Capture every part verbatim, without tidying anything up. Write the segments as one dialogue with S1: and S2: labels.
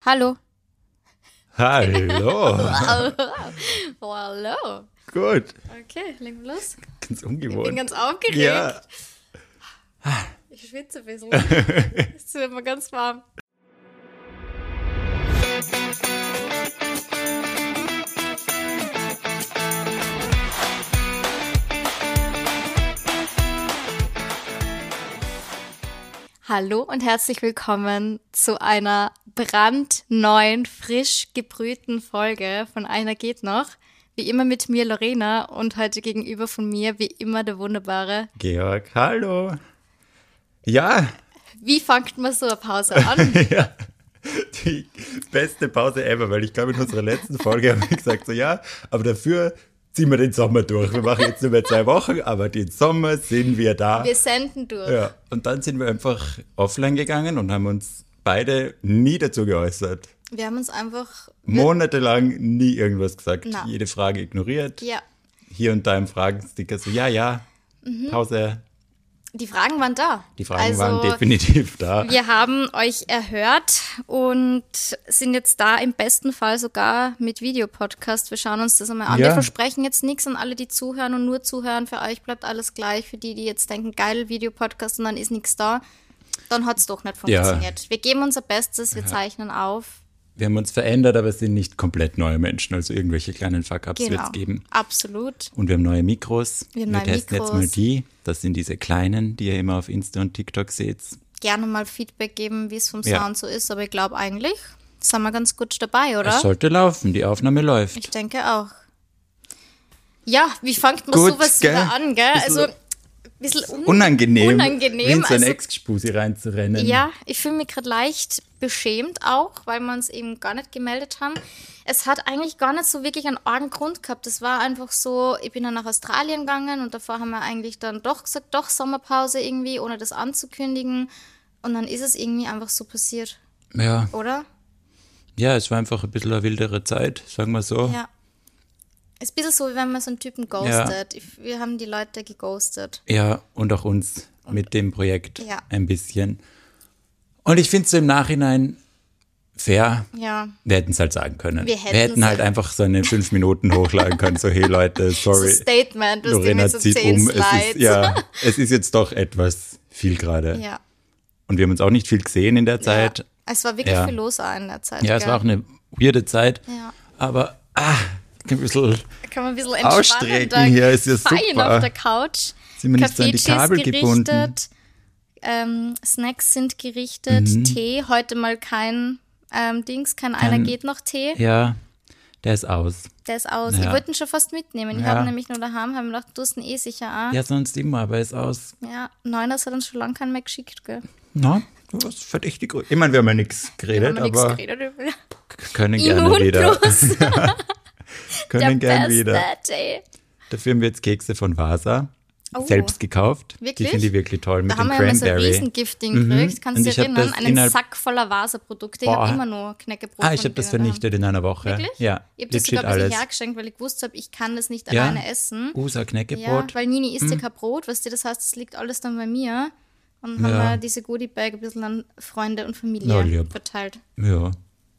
S1: Hallo.
S2: Hallo.
S1: Oh, hallo.
S2: Gut.
S1: Okay, legen wir los.
S2: Ganz ungewohnt.
S1: Ich bin ganz aufgeregt.
S2: Ja.
S1: Ich schwitze ein bisschen. Es wird mir ganz warm. Hallo und herzlich willkommen zu einer brandneuen, frisch gebrühten Folge von Einer geht noch. Wie immer mit mir Lorena und heute gegenüber von mir wie immer der wunderbare
S2: Georg, hallo. Ja.
S1: Wie fängt man so eine Pause an?
S2: Ja. Die beste Pause ever, weil ich glaube, in unserer letzten Folge haben wir gesagt, so ja, aber dafür ziehen wir den Sommer durch. Wir machen jetzt nur mehr zwei Wochen, aber den Sommer sind wir da.
S1: Wir senden durch.
S2: Ja. Und dann sind wir einfach offline gegangen und haben uns beide nie dazu geäußert.
S1: Wir haben uns einfach...
S2: Monatelang nie irgendwas gesagt.
S1: Na.
S2: Jede Frage ignoriert.
S1: Ja,
S2: Hier und da im Fragensticker so, ja, ja, Pause.
S1: die Fragen waren da.
S2: Die Fragen
S1: also,
S2: waren definitiv da.
S1: Wir haben euch erhört und sind jetzt da im besten Fall sogar mit Videopodcast. Wir schauen uns das einmal an.
S2: Ja.
S1: Wir versprechen jetzt nichts an alle, die zuhören und nur zuhören. Für euch bleibt alles gleich. Für die, die jetzt denken, geil, Videopodcast und dann ist nichts da, dann hat es doch nicht funktioniert. Wir geben unser Bestes, wir zeichnen auf.
S2: Wir haben uns verändert, aber es sind nicht komplett neue Menschen. Also irgendwelche kleinen Fuck-Ups wird
S1: Genau,
S2: es geben.
S1: absolut.
S2: Und wir haben neue Mikros.
S1: Wir haben
S2: wir
S1: neue
S2: testen
S1: Mikros.
S2: jetzt mal die. Das sind diese kleinen, die ihr immer auf Insta und TikTok seht.
S1: Gerne mal Feedback geben, wie es vom
S2: Ja.
S1: Sound so ist. Aber ich glaube eigentlich sind wir ganz gut dabei, oder?
S2: Es sollte laufen, die Aufnahme läuft.
S1: Ich denke auch. Ja, wie fängt man
S2: Gut,
S1: sowas
S2: gell?
S1: wieder an, gell?
S2: Bisschen
S1: Also, ein bisschen un
S2: Unangenehm,
S1: unangenehm.
S2: wie in so ein
S1: also,
S2: Ex-Spusi reinzurennen.
S1: ja, ich fühle mich gerade leicht beschämt auch, weil wir uns eben gar nicht gemeldet haben. Es hat eigentlich gar nicht so wirklich einen argen Grund gehabt. Es war einfach so, ich bin dann nach Australien gegangen und davor haben wir eigentlich dann doch gesagt, doch Sommerpause irgendwie, ohne das anzukündigen. Und dann ist es irgendwie einfach so passiert,
S2: Ja.
S1: oder?
S2: ja, es war einfach ein bisschen eine wildere Zeit, sagen wir so.
S1: Ja. Es ist ein bisschen so, wie wenn man so einen Typen ghostet. Ich, wir haben die Leute geghostet.
S2: Ja, und auch uns mit dem Projekt
S1: Ja.
S2: ein bisschen. Und ich finde es so im Nachhinein fair.
S1: Ja.
S2: Wir hätten es halt sagen können.
S1: Wir hätten's.
S2: hätten halt einfach so eine fünf Minuten hochladen können. So, hey Leute,
S1: So
S2: sorry.
S1: ein Statement, das
S2: Lorena
S1: mit so
S2: zieht
S1: zehn
S2: um. Es
S1: Slides.
S2: ist, ja, es ist jetzt doch etwas viel gerade.
S1: Ja.
S2: Und wir haben uns auch nicht viel gesehen in der Zeit.
S1: Ja. Es war wirklich
S2: Ja.
S1: viel los auch in der Zeit.
S2: Ja, es
S1: gell?
S2: war auch eine weirde Zeit.
S1: Ja.
S2: Aber ah, ein bisschen
S1: Kann man ein bisschen
S2: Ausstrecken
S1: entspannter
S2: hier, ist ja
S1: feiern
S2: super.
S1: auf der Couch.
S2: Sind wir nicht so an die
S1: Kaffeetee ist
S2: Kabel gebunden.
S1: gerichtet, ähm, Snacks sind gerichtet,
S2: Mhm.
S1: Tee, heute mal kein ähm, Dings, kein
S2: Kein-
S1: einer geht noch Tee.
S2: Ja, der ist aus.
S1: Der ist aus.
S2: Ja.
S1: Ich wollte ihn schon fast mitnehmen. Ich
S2: Ja.
S1: habe nämlich nur daheim, habe mir gedacht, du hast ihn eh sicher auch.
S2: Ja, sonst immer, aber er ist aus.
S1: Ja, Neuners hat uns schon lange keinen mehr geschickt, gell?
S2: Na, was verdächtig gut. Ich meine, wir haben ja nichts
S1: Wir
S2: geredet,
S1: haben ja nichts
S2: aber
S1: geredet über
S2: können gerne
S1: Immun
S2: wieder.
S1: Plus.
S2: können
S1: Der
S2: gerne
S1: Beste,
S2: wieder.
S1: ey.
S2: Dafür haben wir jetzt Kekse von Vasa
S1: Oh.
S2: selbst gekauft.
S1: Wirklich?
S2: Die finde ich wirklich toll mit
S1: Da haben
S2: dem
S1: wir ja mal so ein
S2: Cranberry.
S1: Riesengifting
S2: Mhm.
S1: gekriegt. Kannst
S2: Und
S1: du
S2: ich
S1: dich
S2: hab
S1: erinnern?
S2: das
S1: Einen
S2: innerhalb-
S1: Sack voller Vasa-Produkte. Ich
S2: Boah.
S1: habe immer nur Knäckebrot.
S2: Ah, ich
S1: von
S2: habe das
S1: denen daheim.
S2: vernichtet in einer Woche.
S1: Wirklich?
S2: Ja,
S1: Ich habe das
S2: legit
S1: sogar ein bisschen
S2: alles.
S1: hergeschenkt, weil ich gewusst habe, ich kann das nicht
S2: Ja.
S1: alleine essen.
S2: Usa
S1: Ja,
S2: Knäckebrot.
S1: weil Nini isst ja kein Brot, weißt du, das heißt, das liegt alles dann bei mir. Und haben
S2: Ja.
S1: wir diese Goodie-Bag ein bisschen an Freunde und Familie
S2: Na, lieb.
S1: verteilt.
S2: Ja,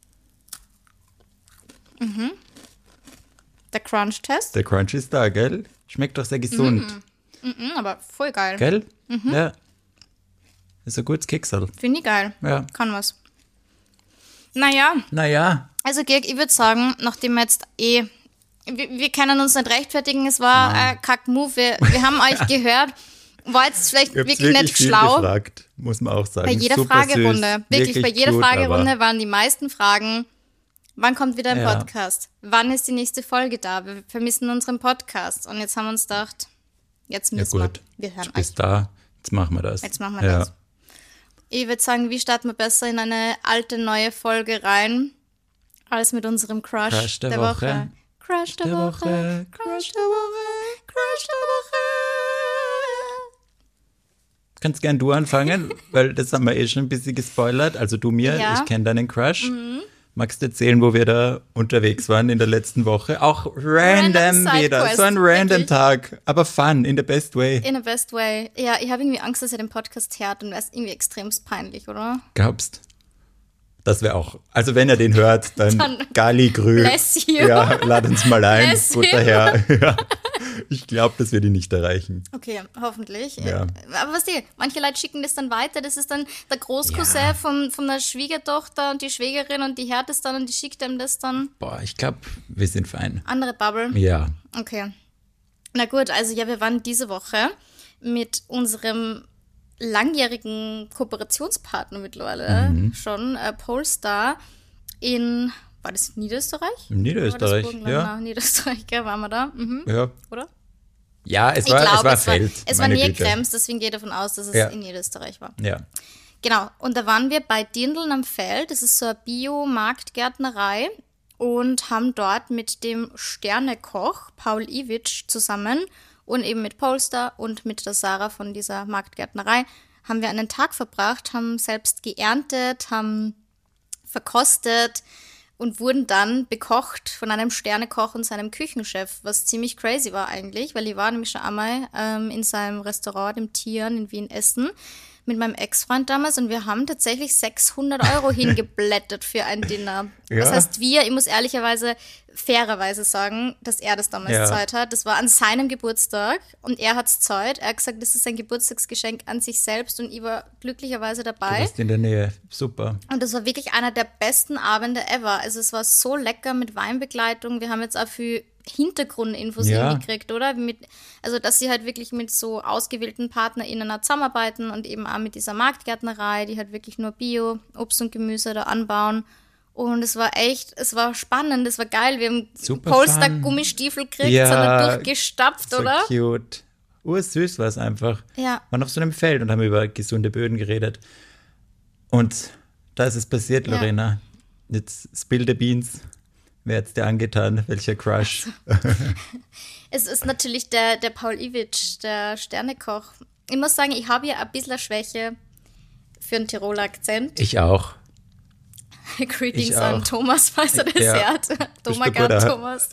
S1: Der Crunch-Test,
S2: der Crunch ist da, gell? Schmeckt doch sehr gesund,
S1: mhm, aber voll geil.
S2: gell? Ja. Ist ein gutes Keksel.
S1: Finde ich geil.
S2: Ja.
S1: Kann was. Naja,
S2: Naja,
S1: also Georg, ich würde sagen, nachdem wir jetzt eh, wir, wir können uns nicht rechtfertigen, es war ein Kack-Move, wir, wir haben euch gehört, war jetzt vielleicht
S2: ihr habt
S1: wirklich, nicht
S2: viel
S1: schlau.
S2: gefragt, muss man auch sagen.
S1: Bei jeder
S2: Super
S1: Fragerunde,
S2: süß,
S1: wirklich, bei jeder
S2: cute,
S1: Fragerunde
S2: aber-
S1: waren die meisten Fragen, wann kommt wieder ein
S2: Ja.
S1: Podcast? Wann ist die nächste Folge da? Wir vermissen unseren Podcast. Und jetzt haben wir uns gedacht, jetzt
S2: Ja
S1: müssen
S2: gut,
S1: wir. Wir hören
S2: du
S1: euch.
S2: bist da, jetzt machen wir das.
S1: Jetzt machen wir
S2: ja.
S1: das. Ich würde sagen, wie starten wir besser in eine alte, neue Folge rein, als mit unserem Crush,
S2: Crush der Woche.
S1: Crush der,
S2: Der
S1: Woche.
S2: Woche.
S1: Crush der Woche. Crush der Woche.
S2: Kannst gern du anfangen, weil das haben wir eh schon ein bisschen gespoilert. Also du mir,
S1: Ja.
S2: ich kenne deinen Crush. Magst du erzählen, wo wir da unterwegs waren in der letzten Woche? Auch random,
S1: Random
S2: wieder.
S1: Sidequest,
S2: So ein random
S1: wirklich.
S2: Tag, aber fun, in the best way.
S1: In a best way. Ja, ich habe irgendwie Angst, dass er den Podcast hört und wäre es irgendwie extrem peinlich, oder?
S2: Glaubst? Das wäre auch, also wenn er den hört, dann, dann Gali Grü.
S1: Bless you.
S2: Ja, lad uns mal ein,
S1: Bless
S2: guter Herr. Ja. Ich glaube, das wird ihn nicht erreichen.
S1: Okay, hoffentlich.
S2: Ja.
S1: Aber was die, manche Leute schicken das dann weiter, das ist dann der Großcousin
S2: Ja.
S1: von, von der Schwiegertochter und die Schwägerin und die hört es dann und die schickt ihm das dann.
S2: Boah, ich glaube, wir sind fein.
S1: Andere Bubble.
S2: Ja.
S1: Okay. Na gut, also ja, wir waren diese Woche mit unserem langjährigen Kooperationspartner mittlerweile
S2: Mhm.
S1: schon, äh, Polestar, in, war das Niederösterreich?
S2: In Niederösterreich,
S1: War das
S2: ja.
S1: Burgenland? Niederösterreich, gell, waren wir da, mhm.
S2: Ja.
S1: Oder?
S2: Ja, es
S1: Ich
S2: war,
S1: glaube,
S2: es war
S1: es war,
S2: Feld.
S1: es war
S2: meine
S1: näher
S2: Güte.
S1: Krems, deswegen gehe ich davon aus, dass es
S2: Ja.
S1: in Niederösterreich war.
S2: Ja.
S1: Genau, und da waren wir bei Dirndln am Feld, das ist so eine Bio-Marktgärtnerei und haben dort mit dem Sternekoch Paul Iwitsch zusammen und eben mit Polestar und mit der Sarah von dieser Marktgärtnerei haben wir einen Tag verbracht, haben selbst geerntet, haben verkostet und wurden dann bekocht von einem Sternekoch und seinem Küchenchef, was ziemlich crazy war eigentlich, weil ich war nämlich schon einmal ähm, in seinem Restaurant, dem Tieren in Wien essen, mit meinem Ex-Freund damals und wir haben tatsächlich sechshundert Euro hingeblättert für ein Dinner.
S2: Ja.
S1: Das heißt, wir, ich muss ehrlicherweise, fairerweise sagen, dass er das damals
S2: Ja.
S1: Zeit hat. Das war an seinem Geburtstag und er hat's Zeit. Er hat gesagt, das ist ein Geburtstagsgeschenk an sich selbst und ich war glücklicherweise
S2: Du
S1: dabei.
S2: bist in der Nähe. Super.
S1: Und das war wirklich einer der besten Abende ever. Also es war so lecker mit Weinbegleitung. Wir haben jetzt auch viel Hintergrundinfos
S2: Ja.
S1: irgendwie gekriegt, oder? Mit, also dass sie halt wirklich mit so ausgewählten PartnerInnen auch zusammenarbeiten und eben auch mit dieser Marktgärtnerei, die halt wirklich nur Bio, Obst und Gemüse da anbauen. Und es war echt, es war spannend, es war geil. Wir haben
S2: Super
S1: Polestar
S2: fun.
S1: Gummistiefel gekriegt,
S2: Ja,
S1: sind da durchgestapft,
S2: So
S1: oder?
S2: cute. Ursüß war es einfach.
S1: Ja.
S2: Wir waren auf so einem Feld und haben über gesunde Böden geredet. Und da ist es passiert,
S1: Ja.
S2: Lorena. Jetzt spill the beans. Wer hat's dir angetan? Welcher Crush?
S1: Es ist natürlich der, der Paul Iwitsch, der Sternekoch. Ich muss sagen, ich habe ja ein bisschen eine Schwäche für einen Tiroler Akzent.
S2: Ich auch.
S1: Greetings
S2: ich
S1: an
S2: auch.
S1: Thomas, falls er das
S2: Ja.
S1: hört.
S2: Bist
S1: Thomas,
S2: du gut,
S1: gern,
S2: ja?
S1: Thomas.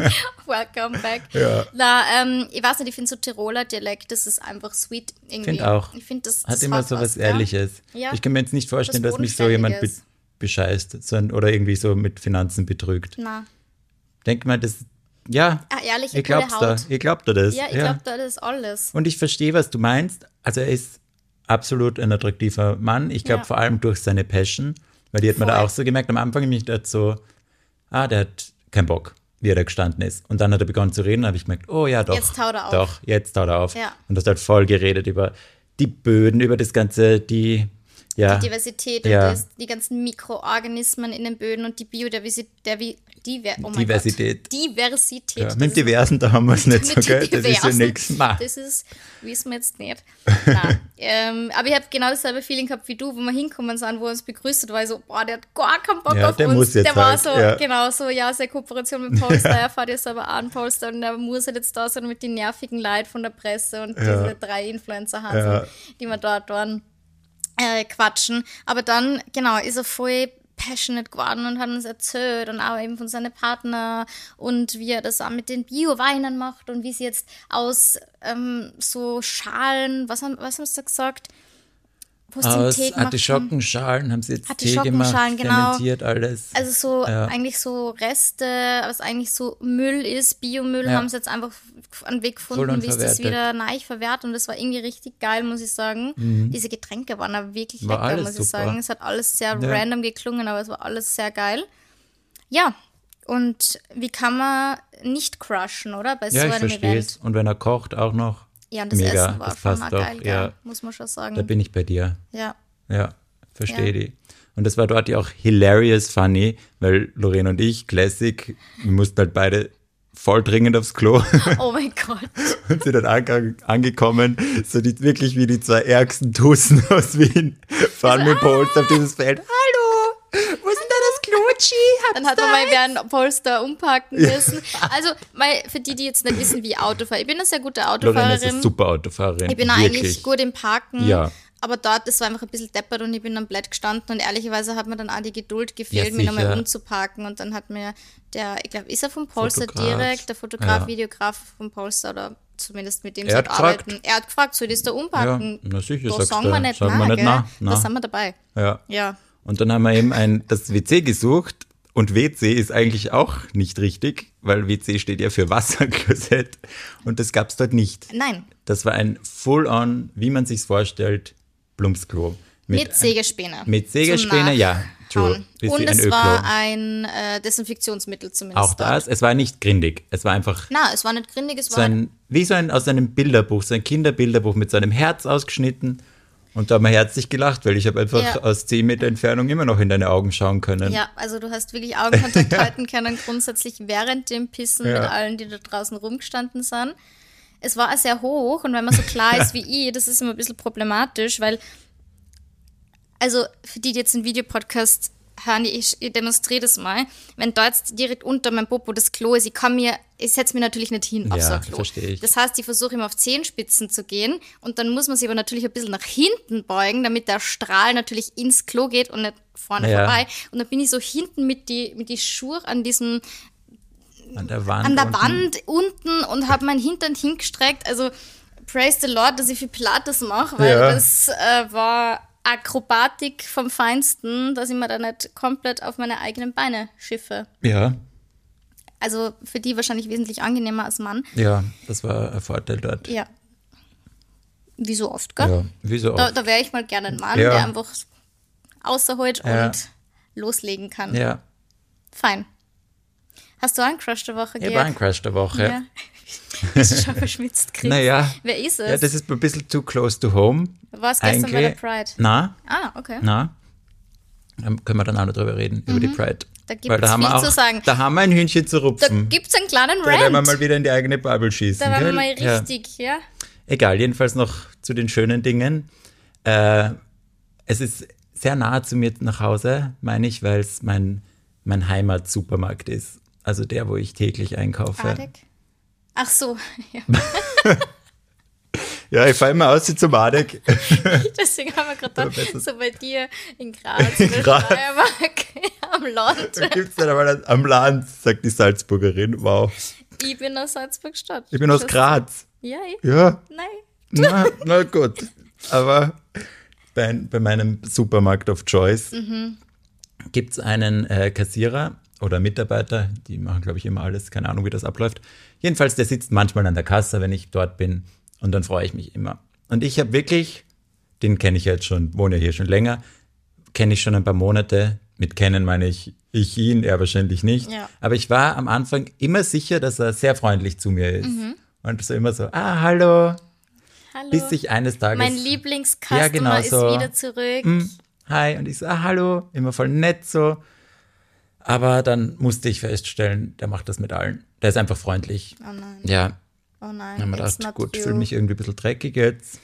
S1: Welcome back.
S2: Ja.
S1: Na, ähm, ich weiß nicht, ich finde so Tiroler Dialekt, das ist einfach sweet irgendwie.
S2: Find auch.
S1: Ich finde, das,
S2: Hat
S1: das
S2: immer so was
S1: ja.
S2: Ehrliches.
S1: Ja.
S2: Ich kann mir jetzt nicht vorstellen,
S1: Was
S2: dass mich so jemand be
S1: Bodenständiges.
S2: bescheißt sondern, oder irgendwie so mit Finanzen betrügt.
S1: Na,
S2: Denk mal, das, ja,
S1: ah, ehrliche,
S2: ihr
S1: coole
S2: glaubt da,
S1: Haut.
S2: ihr glaubt da das.
S1: Ja, ich glaube, das ist alles.
S2: Und ich verstehe, was du meinst. Also er ist absolut ein attraktiver Mann. Ich glaube
S1: Ja.
S2: vor allem durch seine Passion, weil die hat man da
S1: Voll.
S2: auch so gemerkt. Am Anfang mich dachte so, ah, der hat keinen Bock, wie er da gestanden ist. Und dann hat er begonnen zu reden, habe ich gemerkt, oh ja, doch.
S1: Jetzt taut er auf.
S2: Doch, jetzt taut er auf.
S1: Ja.
S2: Und das hat voll geredet über die Böden, über das Ganze, die, ja.
S1: Die Diversität
S2: Ja.
S1: und das, die ganzen Mikroorganismen in den Böden und die Biodiversität. Der, wie, Diver, oh mein
S2: Diversität.
S1: Gott. Diversität.
S2: ja
S1: das
S2: mit
S1: ist-
S2: Diversen, da haben wir es nicht so,
S1: mit
S2: gell? Das ist ja
S1: Diversen.
S2: nichts. Ma.
S1: Das ist, wissen wir jetzt nicht. Nein. ähm, aber ich habe genau dasselbe Feeling gehabt wie du, wo wir hinkommen sind, wo er uns begrüßt hat, war ich so, boah, der hat gar keinen Bock
S2: Ja,
S1: auf
S2: der
S1: uns.
S2: muss jetzt
S1: der war
S2: halt,
S1: so,
S2: ja.
S1: genau so, ja, seine Kooperation mit Polestar, er fährt jetzt aber an Polestar und er muss halt jetzt da sein mit den nervigen Leuten von der Presse und
S2: Ja.
S1: diese drei Influencer haben,
S2: Ja.
S1: die wir dort waren, äh, quatschen. Aber dann, genau, ist er voll passionate geworden und hat uns erzählt und auch eben von seinen Partner und wie er das auch mit den Bio-Weinen macht und wie sie jetzt aus ähm, so Schalen, was haben, was haben sie da gesagt? Wo sie den
S2: Aus
S1: Tee gemacht haben.
S2: Artischockenschalen haben sie jetzt Tee
S1: Artischockenschalen,
S2: gemacht,
S1: genau.
S2: fermentiert alles.
S1: Also so
S2: Ja.
S1: eigentlich so Reste, was eigentlich so Müll ist, Biomüll,
S2: Ja.
S1: haben sie jetzt einfach einen Weg
S2: Voll
S1: gefunden, wie es das
S2: unverwertet.
S1: wieder neu verwehrt und das war irgendwie richtig geil, muss ich sagen. Diese Getränke waren aber wirklich
S2: Mhm. War
S1: lecker,
S2: alles
S1: muss ich
S2: super.
S1: sagen. Es hat alles sehr
S2: Ja.
S1: random geklungen, aber es war alles sehr geil. Ja, und wie kann man nicht crushen, oder? Bei
S2: Ja,
S1: so
S2: ich
S1: einem
S2: verstehe
S1: Event.
S2: es. Und wenn er kocht, auch noch.
S1: Ja, und das
S2: Mega,
S1: Essen war
S2: das
S1: schon
S2: passt
S1: mal
S2: doch,
S1: geil,
S2: ja.
S1: gell? Muss man schon sagen.
S2: Da bin ich bei dir.
S1: Ja.
S2: Ja, verstehe
S1: Ja.
S2: die. Und das war dort ja auch hilarious funny, weil Lorena und ich, Classic, wir mussten halt beide voll dringend aufs Klo
S1: Oh mein Gott.
S2: und sind dann ange angekommen, so die, wirklich wie die zwei ärgsten Tussen aus Wien, fahren mit Pols auf dieses Feld. Hallo, wo ist denn da das Klutschi?
S1: Dann hat man mal während Polster umpacken müssen. Also, mal für die, die jetzt nicht wissen, wie ich Auto fahre. Ich bin eine sehr gute
S2: Lorena ist
S1: Autofahrerin.
S2: eine super Autofahrerin.
S1: Ich bin auch
S2: wirklich.
S1: eigentlich gut im Parken.
S2: Ja.
S1: Aber dort, das war einfach ein bisschen deppert und ich bin am Blatt gestanden und ehrlicherweise hat mir dann auch die Geduld gefehlt,
S2: Ja,
S1: mich nochmal
S2: sicher.
S1: umzuparken. Und dann hat mir der, ich glaube, ist er vom Polster
S2: Fotograf.
S1: direkt, der Fotograf,
S2: Ja.
S1: Videograf vom Polster oder zumindest mit dem
S2: Er
S1: sie
S2: hat
S1: halt
S2: gefragt.
S1: arbeiten. Er hat gefragt, soll ich das da
S2: Ja,
S1: umparken?
S2: na sicher,
S1: Da
S2: sagst
S1: sagen
S2: du.
S1: wir nicht
S2: Sagen
S1: nein,
S2: wir nicht
S1: gell?
S2: nein.
S1: Da
S2: Nein.
S1: sind wir dabei.
S2: Ja.
S1: Ja.
S2: Und dann haben wir eben ein, das W C gesucht und W C ist eigentlich auch nicht richtig, weil W C steht ja für Wasserklosett und das gab es dort nicht.
S1: Nein.
S2: Das war ein full-on, wie man sich's vorstellt, Plumpsklo.
S1: Mit, mit Sägespäne.
S2: Mit Sägespäne, ja. True.
S1: Und es Öklo. War ein äh, Desinfektionsmittel zumindest.
S2: Auch das, dort. Es war nicht grindig. Es war einfach.
S1: Na, es war nicht grindig, es
S2: so
S1: war.
S2: Ein, wie so ein aus einem Bilderbuch, so ein Kinderbilderbuch mit so einem Herz ausgeschnitten. Und da haben wir herzlich gelacht, weil ich habe einfach ja. aus zehn Meter Entfernung immer noch in deine Augen schauen können.
S1: Ja, also du hast wirklich Augenkontakt halten können, grundsätzlich während dem Pissen ja. mit allen, die da draußen rumgestanden sind. Es war sehr hoch und wenn man so klar ist wie ich, das ist immer ein bisschen problematisch, weil also für die, die jetzt einen Videopodcast hören, ich, ich demonstriere das mal. Wenn da jetzt direkt unter meinem Popo das Klo ist, ich kann mir, ich setze mir natürlich nicht hin auf
S2: ja,
S1: so ein Klo.
S2: Verstehe ich.
S1: Das heißt, ich versuche immer auf Zehenspitzen zu gehen und dann muss man sich aber natürlich ein bisschen nach hinten beugen, damit der Strahl natürlich ins Klo geht und nicht vorne ja. vorbei. Und dann bin ich so hinten mit die, mit die Schuhe an diesem
S2: an der Wand,
S1: an der
S2: unten.
S1: Wand unten und habe meinen Hintern hingestreckt. Also praise the Lord, dass ich viel Pilates mache, weil
S2: ja.
S1: das äh, war Akrobatik vom Feinsten, dass ich mir da nicht komplett auf meine eigenen Beine schiffe.
S2: Ja.
S1: Also für die wahrscheinlich wesentlich angenehmer als Mann.
S2: Ja, das war ein Vorteil dort.
S1: Ja. Wie so oft, gell?
S2: Ja, wie so oft.
S1: Da, da wäre ich mal gerne ein Mann,
S2: ja.
S1: der einfach außerholt
S2: ja.
S1: und loslegen kann.
S2: Ja.
S1: Fein. Hast du einen Crush der Woche,
S2: Georg? Ich habe einen Crush der Woche.
S1: Ja. Bist du schon verschwitzt kriegst.
S2: Naja.
S1: Wer ist es?
S2: Ja, das ist ein bisschen too close to home.
S1: War es gestern
S2: Eigentlich,
S1: bei der Pride?
S2: Nein.
S1: Ah, okay.
S2: Nein. Dann können wir dann auch noch drüber reden, mhm. über die Pride.
S1: Da gibt es viel
S2: wir auch,
S1: zu sagen.
S2: Da haben wir ein Hühnchen zu rupfen.
S1: Da gibt es einen kleinen Rant.
S2: Da werden wir mal wieder in die eigene Bubble schießen.
S1: Da werden wir
S2: gell?
S1: mal richtig, ja. ja.
S2: Egal, jedenfalls noch zu den schönen Dingen. Äh, es ist sehr nahe zu mir nach Hause, meine ich, weil es mein, mein Heimatsupermarkt ist. Also der, wo ich täglich einkaufe.
S1: Adek? Ach so, ja.
S2: Ja, ich fahre immer aus wie zum Adek.
S1: Deswegen haben wir gerade gedacht, so bei dir in Graz, in
S2: Graz.
S1: Steiermark, am Land.
S2: Da gibt es dann aber am Land, sagt die Salzburgerin. Wow.
S1: Ich bin aus Salzburg-Stadt.
S2: Ich bin aus Graz.
S1: Ja, ich?
S2: Ja.
S1: Nein.
S2: Na, na gut. Aber bei, bei meinem Supermarkt of Choice mhm. gibt es einen äh, Kassierer oder Mitarbeiter, die machen, glaube ich, immer alles, keine Ahnung, wie das abläuft. Jedenfalls, der sitzt manchmal an der Kasse, wenn ich dort bin und dann freue ich mich immer. Und ich habe wirklich, den kenne ich jetzt schon, wohne ja hier schon länger, kenne ich schon ein paar Monate. Mit kennen meine ich, ich ihn, er wahrscheinlich nicht.
S1: Ja.
S2: Aber ich war am Anfang immer sicher, dass er sehr freundlich zu mir ist. Mhm. Und so immer so, ah, hallo.
S1: Hallo.
S2: Bis ich eines Tages...
S1: Mein Lieblingscustomer
S2: ja, genau,
S1: ist
S2: so,
S1: wieder zurück.
S2: Mm, hi. Und ich so, ah, hallo. Immer voll nett so. Aber dann musste ich feststellen, der macht das mit allen. Der ist einfach freundlich.
S1: Oh nein.
S2: Ja.
S1: Oh nein.
S2: Dann haben wir gedacht, gut, ich fühle mich irgendwie ein bisschen dreckig jetzt.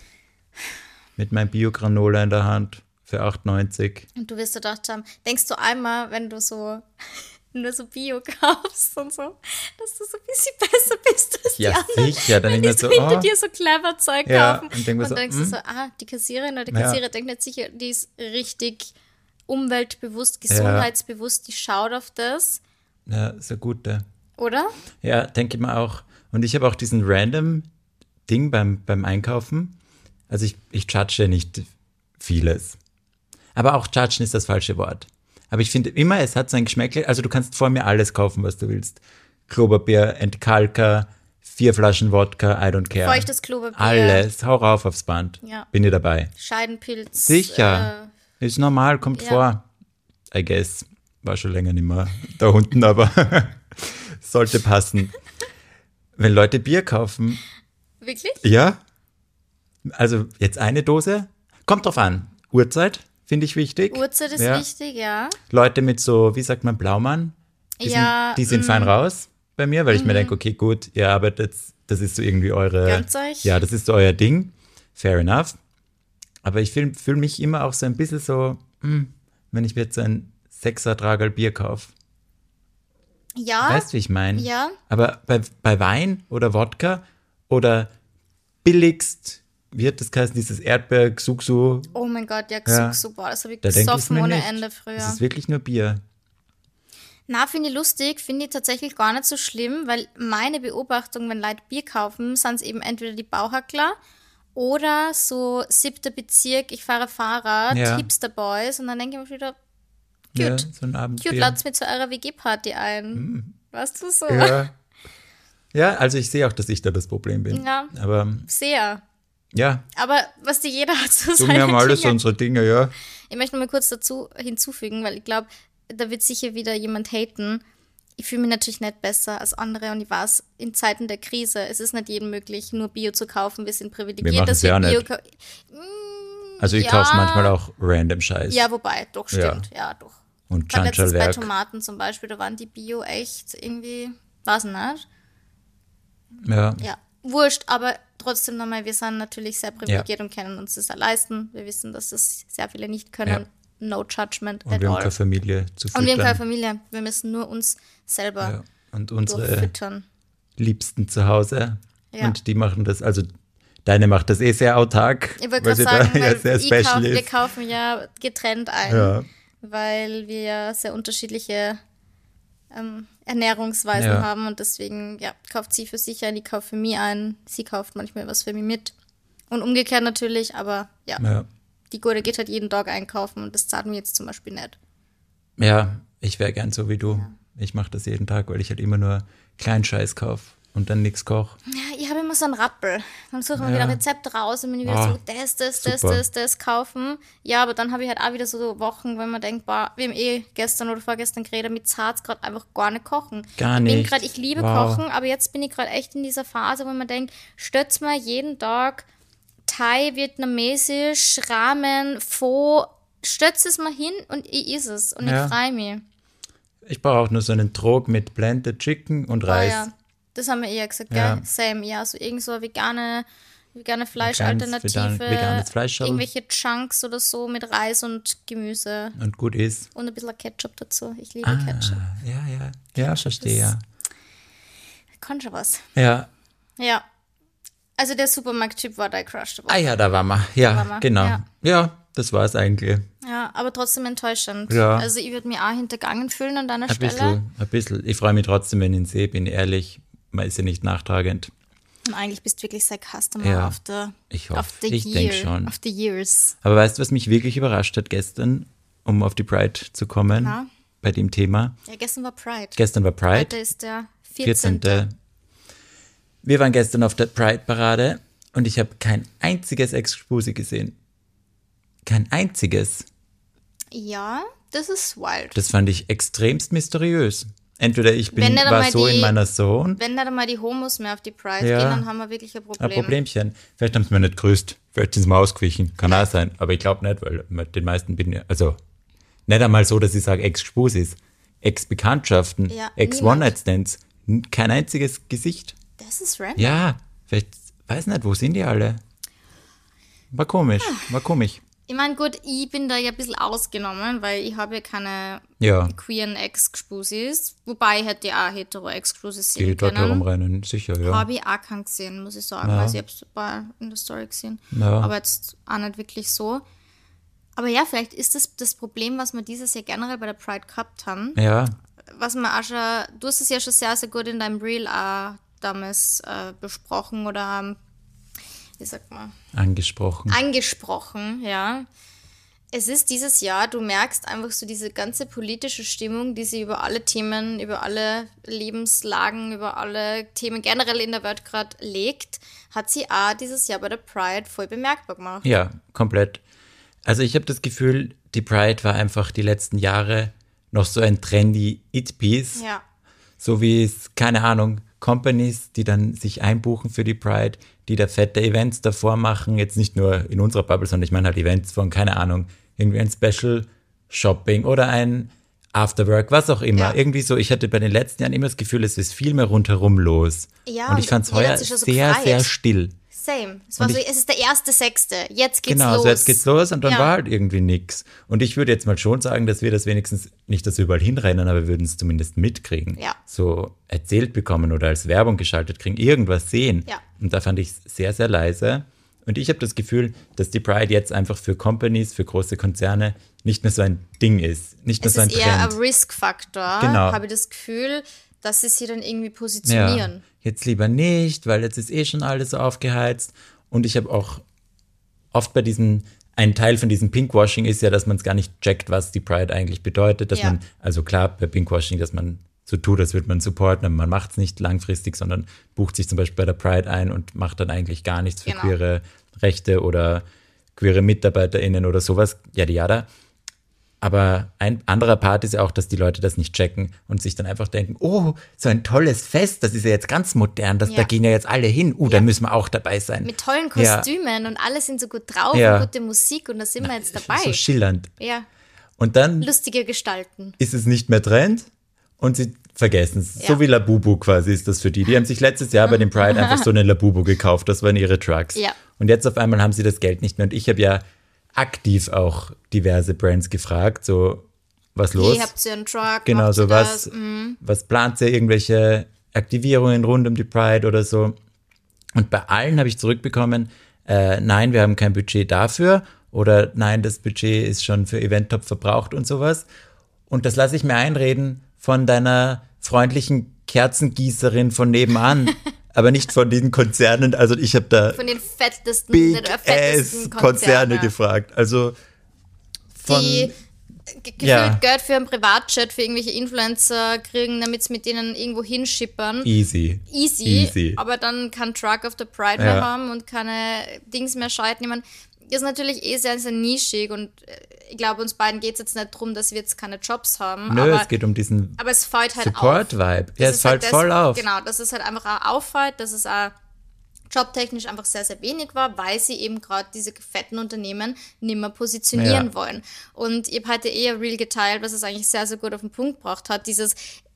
S2: Mit meinem Bio-Granola in der Hand für acht neunzig.
S1: Und du wirst gedacht haben, denkst du einmal, wenn du so nur so Bio kaufst und so, dass du so ein bisschen besser bist als
S2: ja,
S1: die anderen.
S2: Sicher, dann
S1: wenn
S2: die
S1: so
S2: so,
S1: hinter
S2: oh.
S1: dir so clever Zeug
S2: ja,
S1: kaufen.
S2: Und, denk
S1: und
S2: so,
S1: denkst
S2: mm.
S1: du so, ah, die Kassiererin oder der Kassierer ja. denkt nicht sicher, die ist richtig umweltbewusst, gesundheitsbewusst, die schaut auf das.
S2: Ja, ist eine gute.
S1: Oder?
S2: Ja, denke ich mal auch. Und ich habe auch diesen random Ding beim, beim Einkaufen. Also ich, ich judge nicht vieles. Aber auch judgen ist das falsche Wort. Aber ich finde immer, es hat so ein Geschmäckle. Also du kannst vor mir alles kaufen, was du willst. Klopapier, Entkalker, vier Flaschen Wodka, I don't care.
S1: Feuchtes Klopapier.
S2: Alles. Hau rauf aufs Band.
S1: Ja.
S2: Bin ich dabei.
S1: Scheidenpilz.
S2: Sicher. Äh, ist normal, kommt
S1: ja.
S2: vor. I guess. War schon länger nicht mehr da unten, aber sollte passen. Wenn Leute Bier kaufen.
S1: Wirklich?
S2: Ja. Also jetzt eine Dose. Kommt drauf an. Uhrzeit finde ich wichtig.
S1: Uhrzeit ist
S2: ja.
S1: wichtig, ja.
S2: Leute mit so, wie sagt man, Blaumann. Die
S1: ja.
S2: sind, die sind
S1: mm.
S2: fein raus bei mir, weil ich
S1: mhm.
S2: mir denke, okay, gut, ihr arbeitet, das ist so irgendwie eure.
S1: Ganz euch.
S2: Ja, das ist so euer Ding. Fair enough. Aber ich fühle fühl mich immer auch so ein bisschen so, mh, wenn ich mir jetzt so ein Sechser-Tragerl Bier kaufe.
S1: Ja.
S2: Weißt du, wie ich meine?
S1: Ja.
S2: Aber bei, bei Wein oder Wodka oder billigst, wie hat das geheißen, dieses Erdbeer, Xuxu.
S1: Oh mein Gott, ja, Xuxu, ja. Boah, das habe ich
S2: da
S1: gesoffen ohne
S2: nicht.
S1: Ende früher.
S2: Das ist wirklich nur Bier.
S1: Na, finde ich lustig, finde ich tatsächlich gar nicht so schlimm, weil meine Beobachtung, wenn Leute Bier kaufen, sind es eben entweder die Bauhackler oder so siebter Bezirk, ich fahre Fahrrad,
S2: ja.
S1: Hipster Boys und dann denke ich mir wieder,
S2: Ja,
S1: Cute.
S2: so ein Abendbier.
S1: Cute, lad's mir zu eurer W G-Party ein. Mm. Weißt du so?
S2: Ja. ja, also ich sehe auch, dass ich da das Problem bin.
S1: Ja,
S2: aber
S1: sehr.
S2: Ja.
S1: Aber was die jeder hat so
S2: so
S1: seine
S2: wir haben alles
S1: Dinge.
S2: unsere Dinge, ja.
S1: Ich möchte noch mal kurz dazu hinzufügen, weil ich glaube, da wird sicher wieder jemand haten. Ich fühle mich natürlich nicht besser als andere und ich weiß, in Zeiten der Krise, es ist nicht jedem möglich, nur Bio zu kaufen. Wir sind privilegiert,
S2: wir
S1: dass
S2: wir
S1: wir Bio
S2: nicht.
S1: kaufen. Mm,
S2: Also ich
S1: ja.
S2: kaufe manchmal auch random Scheiß.
S1: Ja, wobei, doch, stimmt. Ja, ja doch.
S2: Und
S1: Gerade letztens bei
S2: Chanchalwerk.
S1: Tomaten zum Beispiel, da waren die Bio echt irgendwie, weiß nicht.
S2: Ja.
S1: Ja, wurscht, aber trotzdem nochmal, wir sind natürlich sehr privilegiert ja. und können uns das ja leisten. Wir wissen, dass das sehr viele nicht können. Ja. No judgment
S2: und
S1: at
S2: wir
S1: all.
S2: haben keine Familie zu füttern.
S1: Und wir haben keine Familie. Wir müssen nur uns selber
S2: ja. und unsere
S1: durchfüttern.
S2: Liebsten zu Hause.
S1: Ja.
S2: Und die machen das, also deine macht das eh sehr autark.
S1: Ich wollte gerade sagen,
S2: da
S1: weil
S2: ja sehr
S1: ich
S2: special
S1: kauf,
S2: ist.
S1: wir kaufen ja getrennt ein,
S2: ja.
S1: weil wir ja sehr unterschiedliche ähm, Ernährungsweisen
S2: ja.
S1: haben und deswegen ja, kauft sie für sich ein, ich kaufe für mich ein, sie kauft manchmal was für mich mit. Und umgekehrt natürlich, aber ja.
S2: ja.
S1: Die Gute geht halt jeden Tag einkaufen und das zahlt mir jetzt zum Beispiel nicht.
S2: Ja, ich wäre gern so wie du. Ja. Ich mache das jeden Tag, weil ich halt immer nur kleinen Scheiß kaufe und dann nichts koche.
S1: Ja, ich habe immer so einen Rappel. Dann suche ich mir
S2: ja.
S1: wieder ein Rezept raus und bin ich wieder
S2: oh,
S1: so, das, das, das,
S2: super.
S1: das, das kaufen. Ja, aber dann habe ich halt auch wieder so Wochen, wenn man denkt, boah, wir haben eh gestern oder vorgestern geredet, mit Zarz gerade einfach gar nicht kochen.
S2: Gar
S1: ich
S2: nicht.
S1: Bin grad, ich liebe
S2: wow.
S1: Kochen, aber jetzt bin ich gerade echt in dieser Phase, wo man denkt, stötz mal jeden Tag Thai, vietnamesisch, Ramen, Pho, stötz es mal hin und ich esse es und
S2: ja.
S1: ich freue mich.
S2: Ich brauche auch nur so einen Trog mit Blended Chicken und Reis.
S1: Oh, ja. Das haben wir eher gesagt,
S2: ja.
S1: gell? Same, ja, so irgend so eine vegane, vegane Fleischalternative,
S2: veganes Fleisch
S1: irgendwelche Chunks oder so mit Reis und Gemüse.
S2: Und gut ist.
S1: Und ein bisschen Ketchup dazu. Ich liebe
S2: ah,
S1: Ketchup.
S2: Ja, ja, ja, verstehe, ja.
S1: Kann schon was.
S2: Ja.
S1: Ja. Also der Supermarkt-Typ war der Crush.
S2: Ah ja, da waren wir. Ja,
S1: war wir.
S2: genau.
S1: Ja.
S2: ja, das war es eigentlich.
S1: Ja, aber trotzdem enttäuschend.
S2: Ja.
S1: Also ich würde mich auch hintergangen fühlen an deiner
S2: ein
S1: Stelle.
S2: Bisschen, ein bisschen. Ich freue mich trotzdem, wenn ich ihn sehe, bin ehrlich. Man ist ja nicht nachtragend.
S1: Und eigentlich bist du wirklich sehr Customer
S2: ja.
S1: auf der
S2: Ich hoffe,
S1: auf the
S2: ich
S1: year,
S2: denke schon.
S1: auf the years.
S2: Aber weißt du, was mich wirklich überrascht hat gestern, um auf die Pride zu kommen,
S1: Na?
S2: bei dem Thema?
S1: Ja, gestern war Pride.
S2: Gestern war Pride.
S1: Heute ist der vierzehnte.
S2: vierzehnte. Wir waren gestern auf der Pride-Parade und ich habe kein einziges Ex-Spusi gesehen. Kein einziges.
S1: Ja, das ist wild.
S2: Das fand ich extremst mysteriös. Entweder ich bin,
S1: Wenn nicht
S2: war
S1: einmal
S2: so
S1: die-
S2: in meiner Zone,
S1: Wenn nicht einmal die Homos mehr auf die Pride
S2: Ja.
S1: gehen, dann haben wir wirklich ein Problem.
S2: ein Problemchen. Vielleicht haben sie mir nicht grüßt. Vielleicht sind sie mir ausgewichen. Kann auch sein. Aber ich glaube nicht, weil mit den meisten bin ich, also nicht einmal so, dass ich sage Ex-Spusis, Ex-Bekanntschaften,
S1: Ja,
S2: Ex-One-Night-Stands. Kein einziges Gesicht.
S1: Das ist random.
S2: Ja, vielleicht, weiß nicht, wo sind die alle? War komisch, war komisch.
S1: Ich meine, gut, ich bin da ja ein bisschen ausgenommen, weil ich habe ja keine
S2: Ja,
S1: queeren Ex-Spusis. Wobei ich hätte ja auch hetero-Ex-Spusis sehen
S2: die dort
S1: können.
S2: herumrennen, sicher, ja.
S1: Habe ich auch keinen gesehen, muss ich sagen.
S2: Ja.
S1: Also ich habe es ein paar in der Story gesehen.
S2: Ja.
S1: Aber jetzt auch nicht wirklich so. Aber ja, vielleicht ist das das Problem, was wir dieses Jahr generell bei der Pride gehabt haben.
S2: Ja,
S1: Was wir auch schon, du hast es ja schon sehr, sehr gut in deinem Reel auch damals äh, besprochen oder, ähm, wie sagt man,
S2: angesprochen.
S1: angesprochen, ja. Es ist dieses Jahr, du merkst einfach so diese ganze politische Stimmung, die sie über alle Themen, über alle Lebenslagen, über alle Themen generell in der Welt gerade legt, hat sie auch dieses Jahr bei der Pride voll bemerkbar gemacht.
S2: Ja, komplett. Also ich habe das Gefühl, die Pride war einfach die letzten Jahre noch so ein trendy It-Piece.
S1: Ja.
S2: So wie es, keine Ahnung, Companies, die dann sich einbuchen für die Pride, die da fette Events davor machen, jetzt nicht nur in unserer Bubble, sondern ich meine halt Events von, keine Ahnung, irgendwie ein Special Shopping oder ein Afterwork, was auch immer.
S1: Ja.
S2: Irgendwie so, ich hatte bei den letzten Jahren immer das Gefühl, es ist viel mehr rundherum los.
S1: Ja,
S2: und ich
S1: und
S2: fand es
S1: jeder
S2: heuer
S1: hat sich schon so
S2: sehr,
S1: gefreut.
S2: sehr still.
S1: Same. Es war
S2: Und
S1: so,
S2: ich-
S1: es ist der erste Sechste. Jetzt geht's
S2: Genau,
S1: los.
S2: so jetzt geht's los und dann
S1: Ja.
S2: war halt irgendwie nix. Und ich würde jetzt mal schon sagen, dass wir das wenigstens, nicht, dass wir überall hinrennen, aber wir würden es zumindest mitkriegen.
S1: Ja.
S2: So erzählt bekommen oder als Werbung geschaltet kriegen, irgendwas sehen.
S1: Ja.
S2: Und da fand ich es sehr, sehr leise. Und ich habe das Gefühl, dass die Pride jetzt einfach für Companies, für große Konzerne nicht mehr so ein Ding ist. Nicht mehr
S1: Es
S2: so ein
S1: ist eher ein
S2: Trend.
S1: Risk-Faktor,
S2: Genau.
S1: habe ich das Gefühl, dass sie sich dann irgendwie
S2: Ja,
S1: positionieren.
S2: jetzt lieber nicht, weil jetzt ist eh schon alles so aufgeheizt. Und ich habe auch oft bei diesen ein Teil von diesem Pinkwashing ist ja, dass man es gar nicht checkt, was die Pride eigentlich bedeutet. Dass
S1: Ja.
S2: man, also klar, bei Pinkwashing, dass man so tut, als würde man supporten, aber man macht es nicht langfristig, sondern bucht sich zum Beispiel bei der Pride ein und macht dann eigentlich gar nichts für
S1: Genau.
S2: queere Rechte oder queere MitarbeiterInnen oder sowas, yada yada. Aber ein anderer Part ist ja auch, dass die Leute das nicht checken und sich dann einfach denken, oh, so ein tolles Fest, das ist ja jetzt ganz modern, das,
S1: Ja.
S2: da gehen ja jetzt alle hin, uh, da
S1: Ja.
S2: müssen wir auch dabei sein.
S1: Mit tollen
S2: Ja.
S1: Kostümen und alle sind so gut drauf
S2: Ja.
S1: und gute Musik und da sind wir jetzt dabei.
S2: So schillernd.
S1: Ja,
S2: Und dann
S1: lustige Gestalten.
S2: ist es nicht mehr Trend und sie vergessen es.
S1: Ja.
S2: So wie Labubu quasi ist das für die. Die haben sich letztes Jahr bei dem Pride einfach so eine Labubu gekauft, das waren ihre Trucks.
S1: Ja.
S2: Und jetzt auf einmal haben sie das Geld nicht mehr. Und ich habe ja aktiv auch diverse Brands gefragt, so, was los?
S1: Hey, habt ihr einen Truck?
S2: Genau,
S1: Macht
S2: so
S1: ihr
S2: was,
S1: das? Mhm.
S2: was plant ihr, irgendwelche Aktivierungen rund um die Pride oder so. Und bei allen habe ich zurückbekommen, äh, nein, wir haben kein Budget dafür oder nein, das Budget ist schon für Eventtop verbraucht und sowas. Und das lasse ich mir einreden von deiner freundlichen Kerzengießerin von nebenan, aber nicht von den Konzernen. Also ich habe da
S1: Von den fettesten,
S2: Big
S1: der fettesten
S2: Ass Konzerne
S1: Konzerne,
S2: gefragt. Also von,
S1: die ge- gefühlt
S2: Ja.
S1: Geld für einen Privatjet, für irgendwelche Influencer kriegen, damit sie mit denen irgendwo hinschippern.
S2: easy.
S1: Easy,
S2: Easy.
S1: aber dann kein Truck auf der Pride
S2: Ja.
S1: mehr haben und keine Dings mehr schalten. Ich meine, ist natürlich eh sehr, sehr nischig und äh, ich glaube, uns beiden geht es jetzt nicht darum, dass wir jetzt keine Jobs haben.
S2: Nö,
S1: aber,
S2: es geht um diesen
S1: aber es fällt halt auf.
S2: Support-Vibe. Ja,
S1: Das
S2: es
S1: ist
S2: fällt
S1: halt das-
S2: voll auf.
S1: Genau, dass es halt einfach auch auffällt, dass es auch jobtechnisch einfach sehr, sehr wenig war, weil sie eben gerade diese fetten Unternehmen nicht mehr positionieren
S2: Ja.
S1: wollen. Und ich habe heute eher Real geteilt, was es eigentlich sehr, sehr gut auf den Punkt gebracht hat, dieses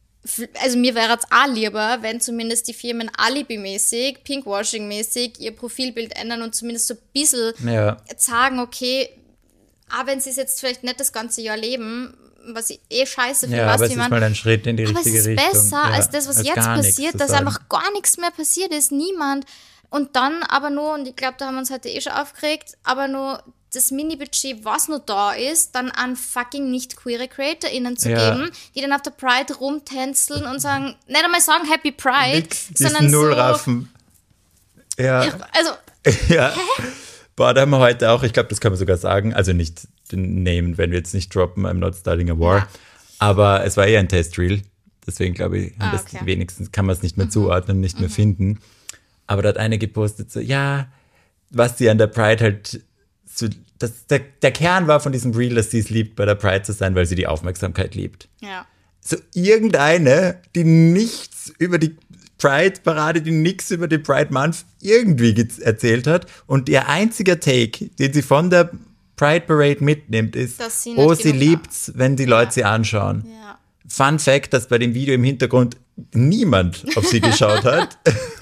S1: also mir wäre es auch lieber, wenn zumindest die Firmen alibimäßig, Pinkwashing-mäßig ihr Profilbild ändern und zumindest so ein bisschen
S2: Ja.
S1: sagen, okay, auch wenn sie es jetzt vielleicht nicht das ganze Jahr leben, was ich eh scheiße finde,
S2: Ja,
S1: was
S2: aber es
S1: die
S2: ist
S1: man
S2: mal ein Schritt in die
S1: aber es
S2: richtige
S1: ist
S2: Richtung.
S1: besser
S2: Ja,
S1: als das, was
S2: als
S1: jetzt
S2: gar nichts
S1: passiert,
S2: zu
S1: dass
S2: sagen.
S1: einfach gar nichts mehr passiert ist, niemand. Und dann aber nur, und ich glaube, da haben wir uns heute eh schon aufgeregt, aber nur das Mini-Budget, was nur da ist, dann an fucking nicht queere CreatorInnen zu
S2: Ja.
S1: geben, die dann auf der Pride rumtänzeln und sagen, nicht einmal sagen Happy Pride,
S2: Nix,
S1: sondern
S2: diesen
S1: so,
S2: Nullraffen. Ja.
S1: also,
S2: Ja. Boah, da haben wir heute auch, ich glaube, das kann man sogar sagen, also nicht den Namen, wenn wir jetzt nicht droppen, I'm not starting a war,
S1: Ja.
S2: aber es war eher ein Test-Reel, deswegen glaube ich, haben
S1: Ah,
S2: das
S1: okay. Mhm.
S2: wenigstens, kann man es nicht mehr zuordnen, nicht mehr finden. Aber da hat eine gepostet so, ja, was sie an der Pride halt, so, das, der, der Kern war von diesem Reel, dass sie es liebt, bei der Pride zu sein, weil sie die Aufmerksamkeit liebt.
S1: ja.
S2: So irgendeine, die nichts über die Pride-Parade, die nichts über den Pride Month irgendwie ge- erzählt hat und ihr einziger Take, den sie von der Pride Parade mitnimmt, ist,
S1: Dass sie nicht
S2: oh, sie
S1: genug
S2: liebt's, wenn die Leute sie anschauen.
S1: Ja.
S2: Fun Fact, dass bei dem Video im Hintergrund niemand auf sie geschaut hat.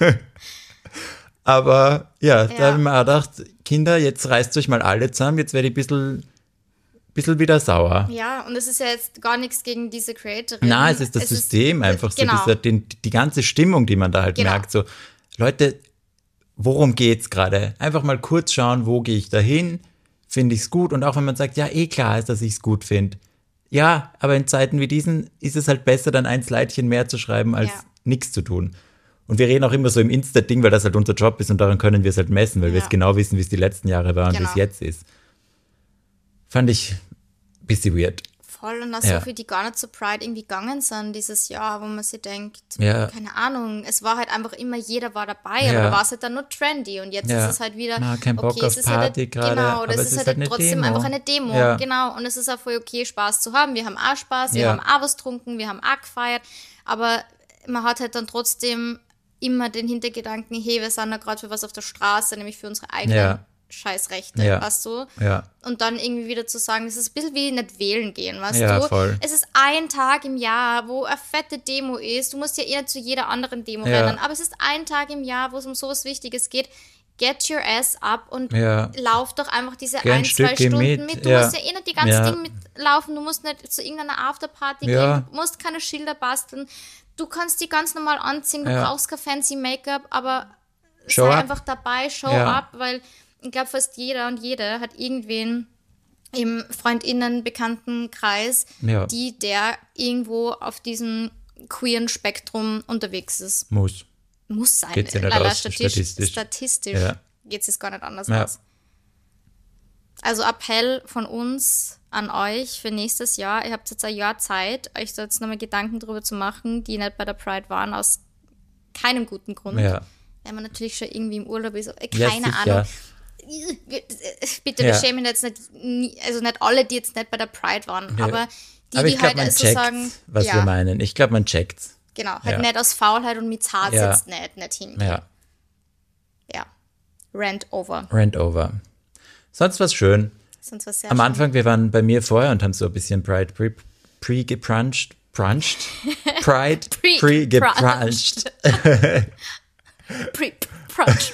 S2: Aber ja, da
S1: Ja.
S2: habe ich mir auch gedacht, Kinder, jetzt reißt euch mal alle zusammen, jetzt werde ich ein bisschen, bisschen wieder sauer.
S1: Ja, und es ist ja jetzt gar nichts gegen diese Creatorin.
S2: Na, es ist das System einfach so,
S1: genau.
S2: dieser, den, die ganze Stimmung, die man da halt
S1: Genau.
S2: merkt. So, Leute, worum geht's gerade? Einfach mal kurz schauen, wo gehe ich da hin? Finde ich es gut? Und auch wenn man sagt, ja, eh klar ist, dass ich es gut finde. Ja, aber in Zeiten wie diesen ist es halt besser, dann ein Slidechen mehr zu schreiben, als
S1: Ja.
S2: nichts zu tun. Und wir reden auch immer so im Insta-Ding, weil das halt unser Job ist und daran können wir es halt messen, weil wir
S1: Ja.
S2: es genau wissen, wie es die letzten Jahre waren und wie
S1: Genau.
S2: es jetzt ist. Fand ich ein bisschen weird.
S1: Voll und auch
S2: Ja.
S1: so viele, die gar nicht zur Pride irgendwie gegangen sind dieses Jahr, wo man sich denkt,
S2: Ja.
S1: keine Ahnung, es war halt einfach immer, jeder war dabei,
S2: Ja.
S1: aber da war es halt dann nur trendy und jetzt
S2: Ja.
S1: ist es halt wieder,
S2: Na, kein Bock
S1: okay,
S2: auf
S1: es ist halt
S2: Party
S1: eine,
S2: gerade,
S1: genau,
S2: aber
S1: das
S2: es
S1: ist
S2: ist
S1: halt,
S2: halt eine
S1: trotzdem
S2: Demo.
S1: einfach eine Demo,
S2: Ja.
S1: genau, und es ist auch voll okay, Spaß zu haben, wir haben auch Spaß, wir
S2: Ja.
S1: haben auch was getrunken, wir haben auch gefeiert, aber man hat halt dann trotzdem immer den Hintergedanken, hey, wir sind da gerade für was auf der Straße, nämlich für unsere eigenen
S2: Ja.
S1: Scheißrechte,
S2: Ja.
S1: weißt du?
S2: Ja.
S1: Und dann irgendwie wieder zu sagen, es ist ein bisschen wie nicht wählen gehen, weißt
S2: Ja,
S1: du?
S2: voll.
S1: Es ist ein Tag im Jahr, wo eine fette Demo ist. Du musst ja eh nicht zu jeder anderen Demo
S2: Ja.
S1: rennen, aber es ist ein Tag im Jahr, wo es um sowas Wichtiges geht. Get your ass up und
S2: Ja.
S1: lauf doch einfach diese
S2: Geh ein
S1: ein, zwei
S2: Stückchen
S1: Stunden
S2: mit,
S1: mit. Du
S2: ja.
S1: musst ja eh nicht die ganze
S2: Ja.
S1: Ding mitlaufen, du musst nicht zu irgendeiner Afterparty
S2: Ja.
S1: gehen, du musst keine Schilder basteln. Du kannst die ganz normal anziehen, du
S2: Ja.
S1: brauchst kein fancy Make-up, aber
S2: Show
S1: sei
S2: up.
S1: einfach dabei, show
S2: Ja.
S1: up, weil ich glaube, fast jeder und jede hat irgendwen im FreundInnen, Bekanntenkreis,
S2: Ja.
S1: die der irgendwo auf diesem queeren Spektrum unterwegs ist.
S2: Muss.
S1: Muss sein.
S2: Geht's ja nicht
S1: Leider
S2: aus,
S1: statistisch,
S2: statistisch.
S1: statistisch
S2: Ja.
S1: geht es gar nicht anders
S2: Ja.
S1: aus. Also Appell von uns an euch für nächstes Jahr. Ihr habt jetzt ein Jahr Zeit, euch da jetzt nochmal Gedanken drüber zu machen, die nicht bei der Pride waren, aus keinem guten Grund.
S2: Ja.
S1: Wenn man natürlich schon irgendwie im Urlaub ist, äh,
S2: Ja,
S1: keine
S2: sicher.
S1: Ahnung. Bitte,
S2: Ja.
S1: wir schämen jetzt nicht, nie- also nicht alle, die jetzt nicht bei der Pride waren,
S2: Ja.
S1: aber die,
S2: Aber ich
S1: die
S2: glaube,
S1: halt
S2: man
S1: also
S2: checkt,
S1: sagen,
S2: was
S1: ja,
S2: wir meinen. Ich glaube, man checkt's.
S1: genau, halt
S2: Ja.
S1: nicht aus Faulheit und mit Zart
S2: Ja.
S1: jetzt nicht, nicht hin.
S2: Ja,
S1: Ja. Rant over.
S2: Rant over. Sonst was schön.
S1: Sonst was sehr
S2: Am
S1: schön.
S2: Anfang, wir waren bei mir vorher und haben so ein bisschen Pride pre, pre gebruncht. Brunched? Pride
S1: Pre-
S2: pre gebruncht.
S1: Pre Brunch.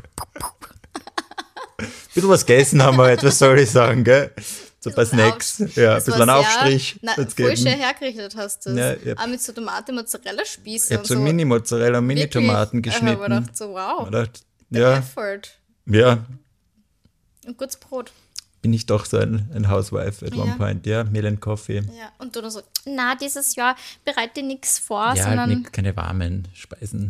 S2: Bisschen was gegessen haben wir heute, was soll ich sagen, gell? So ein paar
S1: Bisschen
S2: Snacks.
S1: Aufsch-
S2: Ja, ein
S1: Das
S2: bisschen
S1: war
S2: einen
S1: sehr-
S2: Aufstrich.
S1: Na,
S2: wird's
S1: voll schön
S2: geben.
S1: hergerichtet hast du es.
S2: Ja, ich hab-
S1: Auch mit so Tomate-Mozzarella-Spießen
S2: Ich habe
S1: und
S2: so
S1: so.
S2: Mini-Mozzarella und
S1: Wirklich.
S2: Mini-Tomaten
S1: Ich habe mir
S2: geschnitten.
S1: gedacht, so wow,
S2: Ich dachte,
S1: the
S2: ja,
S1: effort.
S2: ja,
S1: Und gutes Brot.
S2: bin ich doch so ein, ein Housewife at one
S1: Ja.
S2: point. Ja, Mehl and Coffee.
S1: Ja. Und du nur so, na, dieses Jahr bereite nichts vor,
S2: Ja,
S1: sondern
S2: nicht, keine warmen Speisen.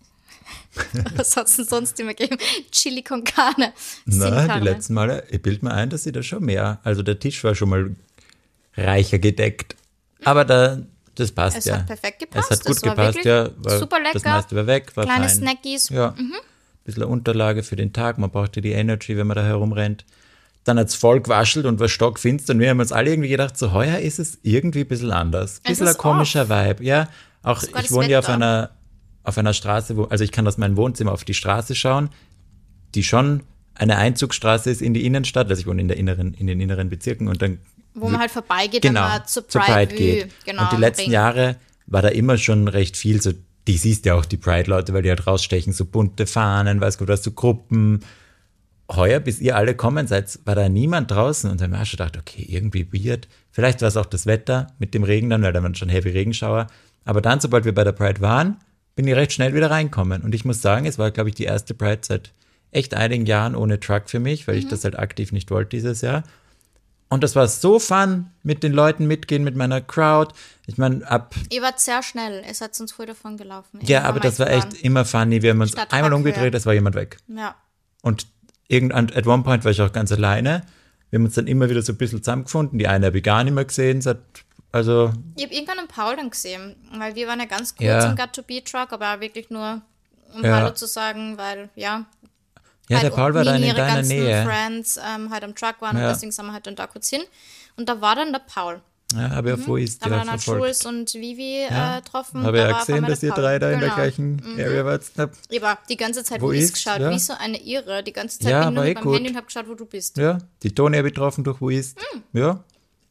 S1: was hat es denn sonst immer gegeben? Chili con carne.
S2: Na,
S1: Sin
S2: die
S1: carne.
S2: letzten Male, ich bild mir ein, dass ich da schon mehr, also der Tisch war schon mal reicher gedeckt. Aber da, das passt
S1: Es
S2: ja.
S1: hat perfekt gepasst.
S2: Es hat gut
S1: Es war
S2: gepasst,
S1: wirklich
S2: ja. War,
S1: super lecker.
S2: Das meiste war weg, war
S1: Kleine
S2: fein.
S1: Snackies.
S2: Ja, ein bisschen Unterlage für den Tag. Man brauchte die Energy, wenn man da herumrennt. Dann hat es voll gewaschelt und war stockfinster. Und wir haben uns alle irgendwie gedacht, so heuer ist es irgendwie ein bisschen anders. Ein bisschen ein
S1: ist
S2: komischer Vibe. Ja, auch
S1: Sogar
S2: ich
S1: das
S2: wohne ja auf
S1: Wetter.
S2: einer, auf einer Straße, wo, also ich kann aus meinem Wohnzimmer auf die Straße schauen, die schon eine Einzugsstraße ist in die Innenstadt. Also ich wohne in, der inneren, in den inneren Bezirken und dann
S1: Wo man halt vorbeigeht,
S2: genau,
S1: wenn man zur Pride,
S2: geht.
S1: will. Genau,
S2: und die
S1: am
S2: letzten
S1: Ring.
S2: Jahre war da immer schon recht viel so, die siehst ja auch die Pride-Leute, weil die halt rausstechen, so bunte Fahnen, weißt du, was, so Gruppen. Heuer, bis ihr alle kommen seid, war da niemand draußen und dann haben wir auch schon gedacht, okay, irgendwie weird. Vielleicht war es auch das Wetter mit dem Regen dann, weil da waren schon heavy Regenschauer. Aber dann, sobald wir bei der Pride waren, bin ich recht schnell wieder reinkommen. Und ich muss sagen, es war, glaube ich, die erste Pride seit echt einigen Jahren ohne Truck für mich, weil ich das halt aktiv nicht wollte dieses Jahr. Und das war so fun, mit den Leuten mitgehen, mit meiner Crowd. Ich meine, ab,
S1: Ihr wart sehr schnell. Ihr seid uns früh davon gelaufen.
S2: ja,
S1: Immer
S2: aber das war
S1: mitgefahren.
S2: echt immer funny. Wir haben uns
S1: Statt
S2: einmal
S1: Truck,
S2: umgedreht,
S1: ja.
S2: es war jemand weg.
S1: Ja.
S2: Und irgendwann, at one point war ich auch ganz alleine. Wir haben uns dann immer wieder so ein bisschen zusammengefunden. Die eine habe ich gar nicht mehr gesehen. Seit, also,
S1: Ich habe irgendwann einen Paul dann gesehen, weil wir waren ja ganz kurz
S2: Ja.
S1: im Got-to-Be-Truck, aber auch wirklich nur, um
S2: Ja.
S1: Hallo zu sagen, weil, ja,
S2: ja, der
S1: halt
S2: Paul war da in
S1: ihre
S2: deiner
S1: ganzen
S2: Nähe.
S1: Friends ähm, halt am Truck waren
S2: Ja.
S1: und deswegen sind wir halt dann da kurz hin. Und da war dann der Paul.
S2: Ja, habe ich auf Wo ist
S1: Da haben wir
S2: ja
S1: dann halt
S2: verfolgt.
S1: Jules und Vivi
S2: Ja.
S1: äh, getroffen.
S2: Habe
S1: Da
S2: ja
S1: war auf
S2: gesehen,
S1: einmal
S2: dass
S1: der
S2: ihr
S1: Paul.
S2: drei da in der
S1: Genau.
S2: gleichen Area wart.
S1: Ich war die ganze Zeit
S2: Wo
S1: Wo ist
S2: ist,
S1: geschaut,
S2: ja.
S1: wie so eine Irre. Die ganze Zeit
S2: Ja,
S1: bin ich nur
S2: war eh
S1: mit meinem
S2: gut.
S1: Handy und habe geschaut, wo du bist.
S2: Ja, die Toni habe ich getroffen durch Wo ist. Ja,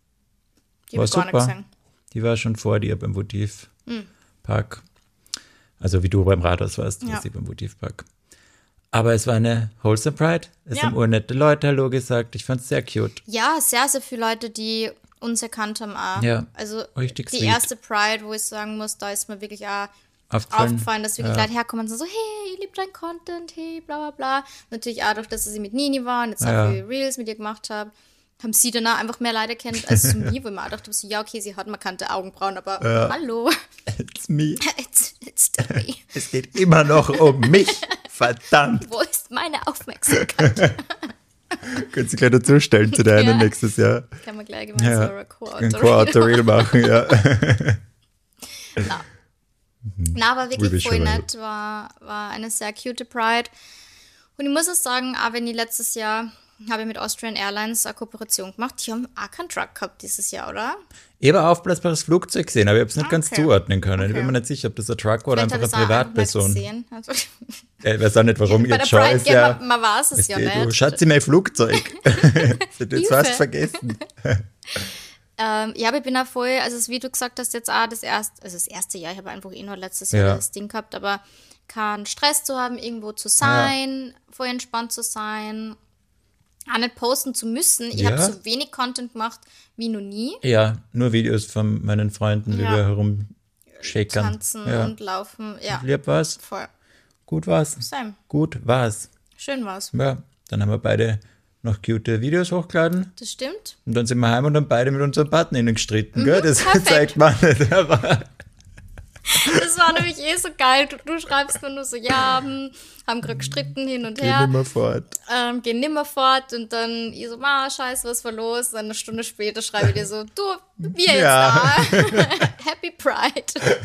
S1: Die
S2: war
S1: habe ich gar nicht
S2: super.
S1: gesehen.
S2: Die war schon vor dir beim Votivpark. Also wie du beim Rathaus warst,
S1: Ja.
S2: war sie beim Votivpark. Aber es war eine wholesome Pride. Es
S1: Ja.
S2: haben urnette Leute Hallo gesagt. Ich fand es sehr cute.
S1: Ja, sehr, sehr viele Leute, die uns erkannt haben auch.
S2: Ja,
S1: Also
S2: richtig
S1: die
S2: sweet.
S1: erste Pride, wo ich sagen muss, da ist mir wirklich auch
S2: Aufgefallen.
S1: aufgefallen, dass wirklich
S2: Ja.
S1: Leute herkommen und sagen so, hey, ich liebe dein Content, hey, bla bla bla. Natürlich auch durch, dass sie mit Nini war und jetzt
S2: Ja.
S1: auch viele Reels mit ihr gemacht habe, haben sie dann auch einfach mehr Leute kennt als zu mir, wo ich mir auch dachte, so, ja, okay, sie hat markante Augenbrauen, aber hallo,
S2: It's me.
S1: it's, it's the me.
S2: Es geht immer noch um mich. Verdammt.
S1: Wo ist meine Aufmerksamkeit?
S2: Könntest du gleich dazustellen zu deiner
S1: Ja.
S2: nächstes Jahr.
S1: Kann man gleich gemeinsam
S2: Ja.
S1: ein Co-Autor
S2: Ein Co-Autor-Reel machen, ja.
S1: Na. Na, aber
S2: We
S1: wirklich
S2: wish
S1: voll
S2: you well.
S1: nett, war, war eine sehr cute Pride. Und ich muss auch sagen, auch wenn ich letztes Jahr habe ich mit Austrian Airlines eine Kooperation gemacht, die haben auch keinen Truck gehabt dieses Jahr, oder?
S2: Ich habe ein aufblasbares Flugzeug gesehen, aber ich habe es nicht ganz
S1: Okay.
S2: zuordnen können. Ich
S1: Okay.
S2: bin mir nicht sicher, ob das ein Truck war oder
S1: Vielleicht
S2: einfach
S1: habe
S2: eine
S1: ich es auch einfach nicht
S2: Privatperson.
S1: gesehen. Also,
S2: Ich weiß auch nicht, warum
S1: bei der
S2: jetzt schon
S1: Pride,
S2: ist.
S1: gell,
S2: Ja,
S1: man, man weiß es
S2: weißt
S1: ja
S2: du, du,
S1: nicht.
S2: Schatzi, mein Flugzeug. Das hat jetzt
S1: Hilfe.
S2: fast vergessen.
S1: Ähm, ja, aber ich bin auch voll, also es- wie du gesagt hast, jetzt auch das erste, also das erste Jahr, ich habe einfach eh nur letztes Jahr
S2: Ja.
S1: das Ding gehabt, aber keinen Stress zu haben, irgendwo zu sein, voll entspannt zu sein, auch nicht posten zu müssen. Ich
S2: Ja.
S1: habe so wenig Content gemacht wie noch nie.
S2: Ja, nur Videos von meinen Freunden, wie
S1: Ja.
S2: wir herumschäkern.
S1: Tanzen
S2: Ja.
S1: und laufen, ja,
S2: Lieb war's,
S1: voll.
S2: gut war's,
S1: Same.
S2: gut war's.
S1: Schön war's.
S2: Ja, dann haben wir beide noch cute Videos hochgeladen
S1: Das stimmt.
S2: und dann sind wir heim und haben beide mit unseren PartnerInnen gestritten, gell? Das
S1: perfekt.
S2: zeigt man nicht, aber
S1: Das war nämlich eh so geil. Du, du schreibst mir nur so, ja, hm, haben gerade gestritten hin und
S2: Geh
S1: her.
S2: nimmer fort.
S1: Ähm, gehen nimmer fort und dann ich so, ah, scheiße, was war los? Und dann eine Stunde später schreibe ich dir so, du, wir jetzt
S2: Ja.
S1: da. Happy Pride.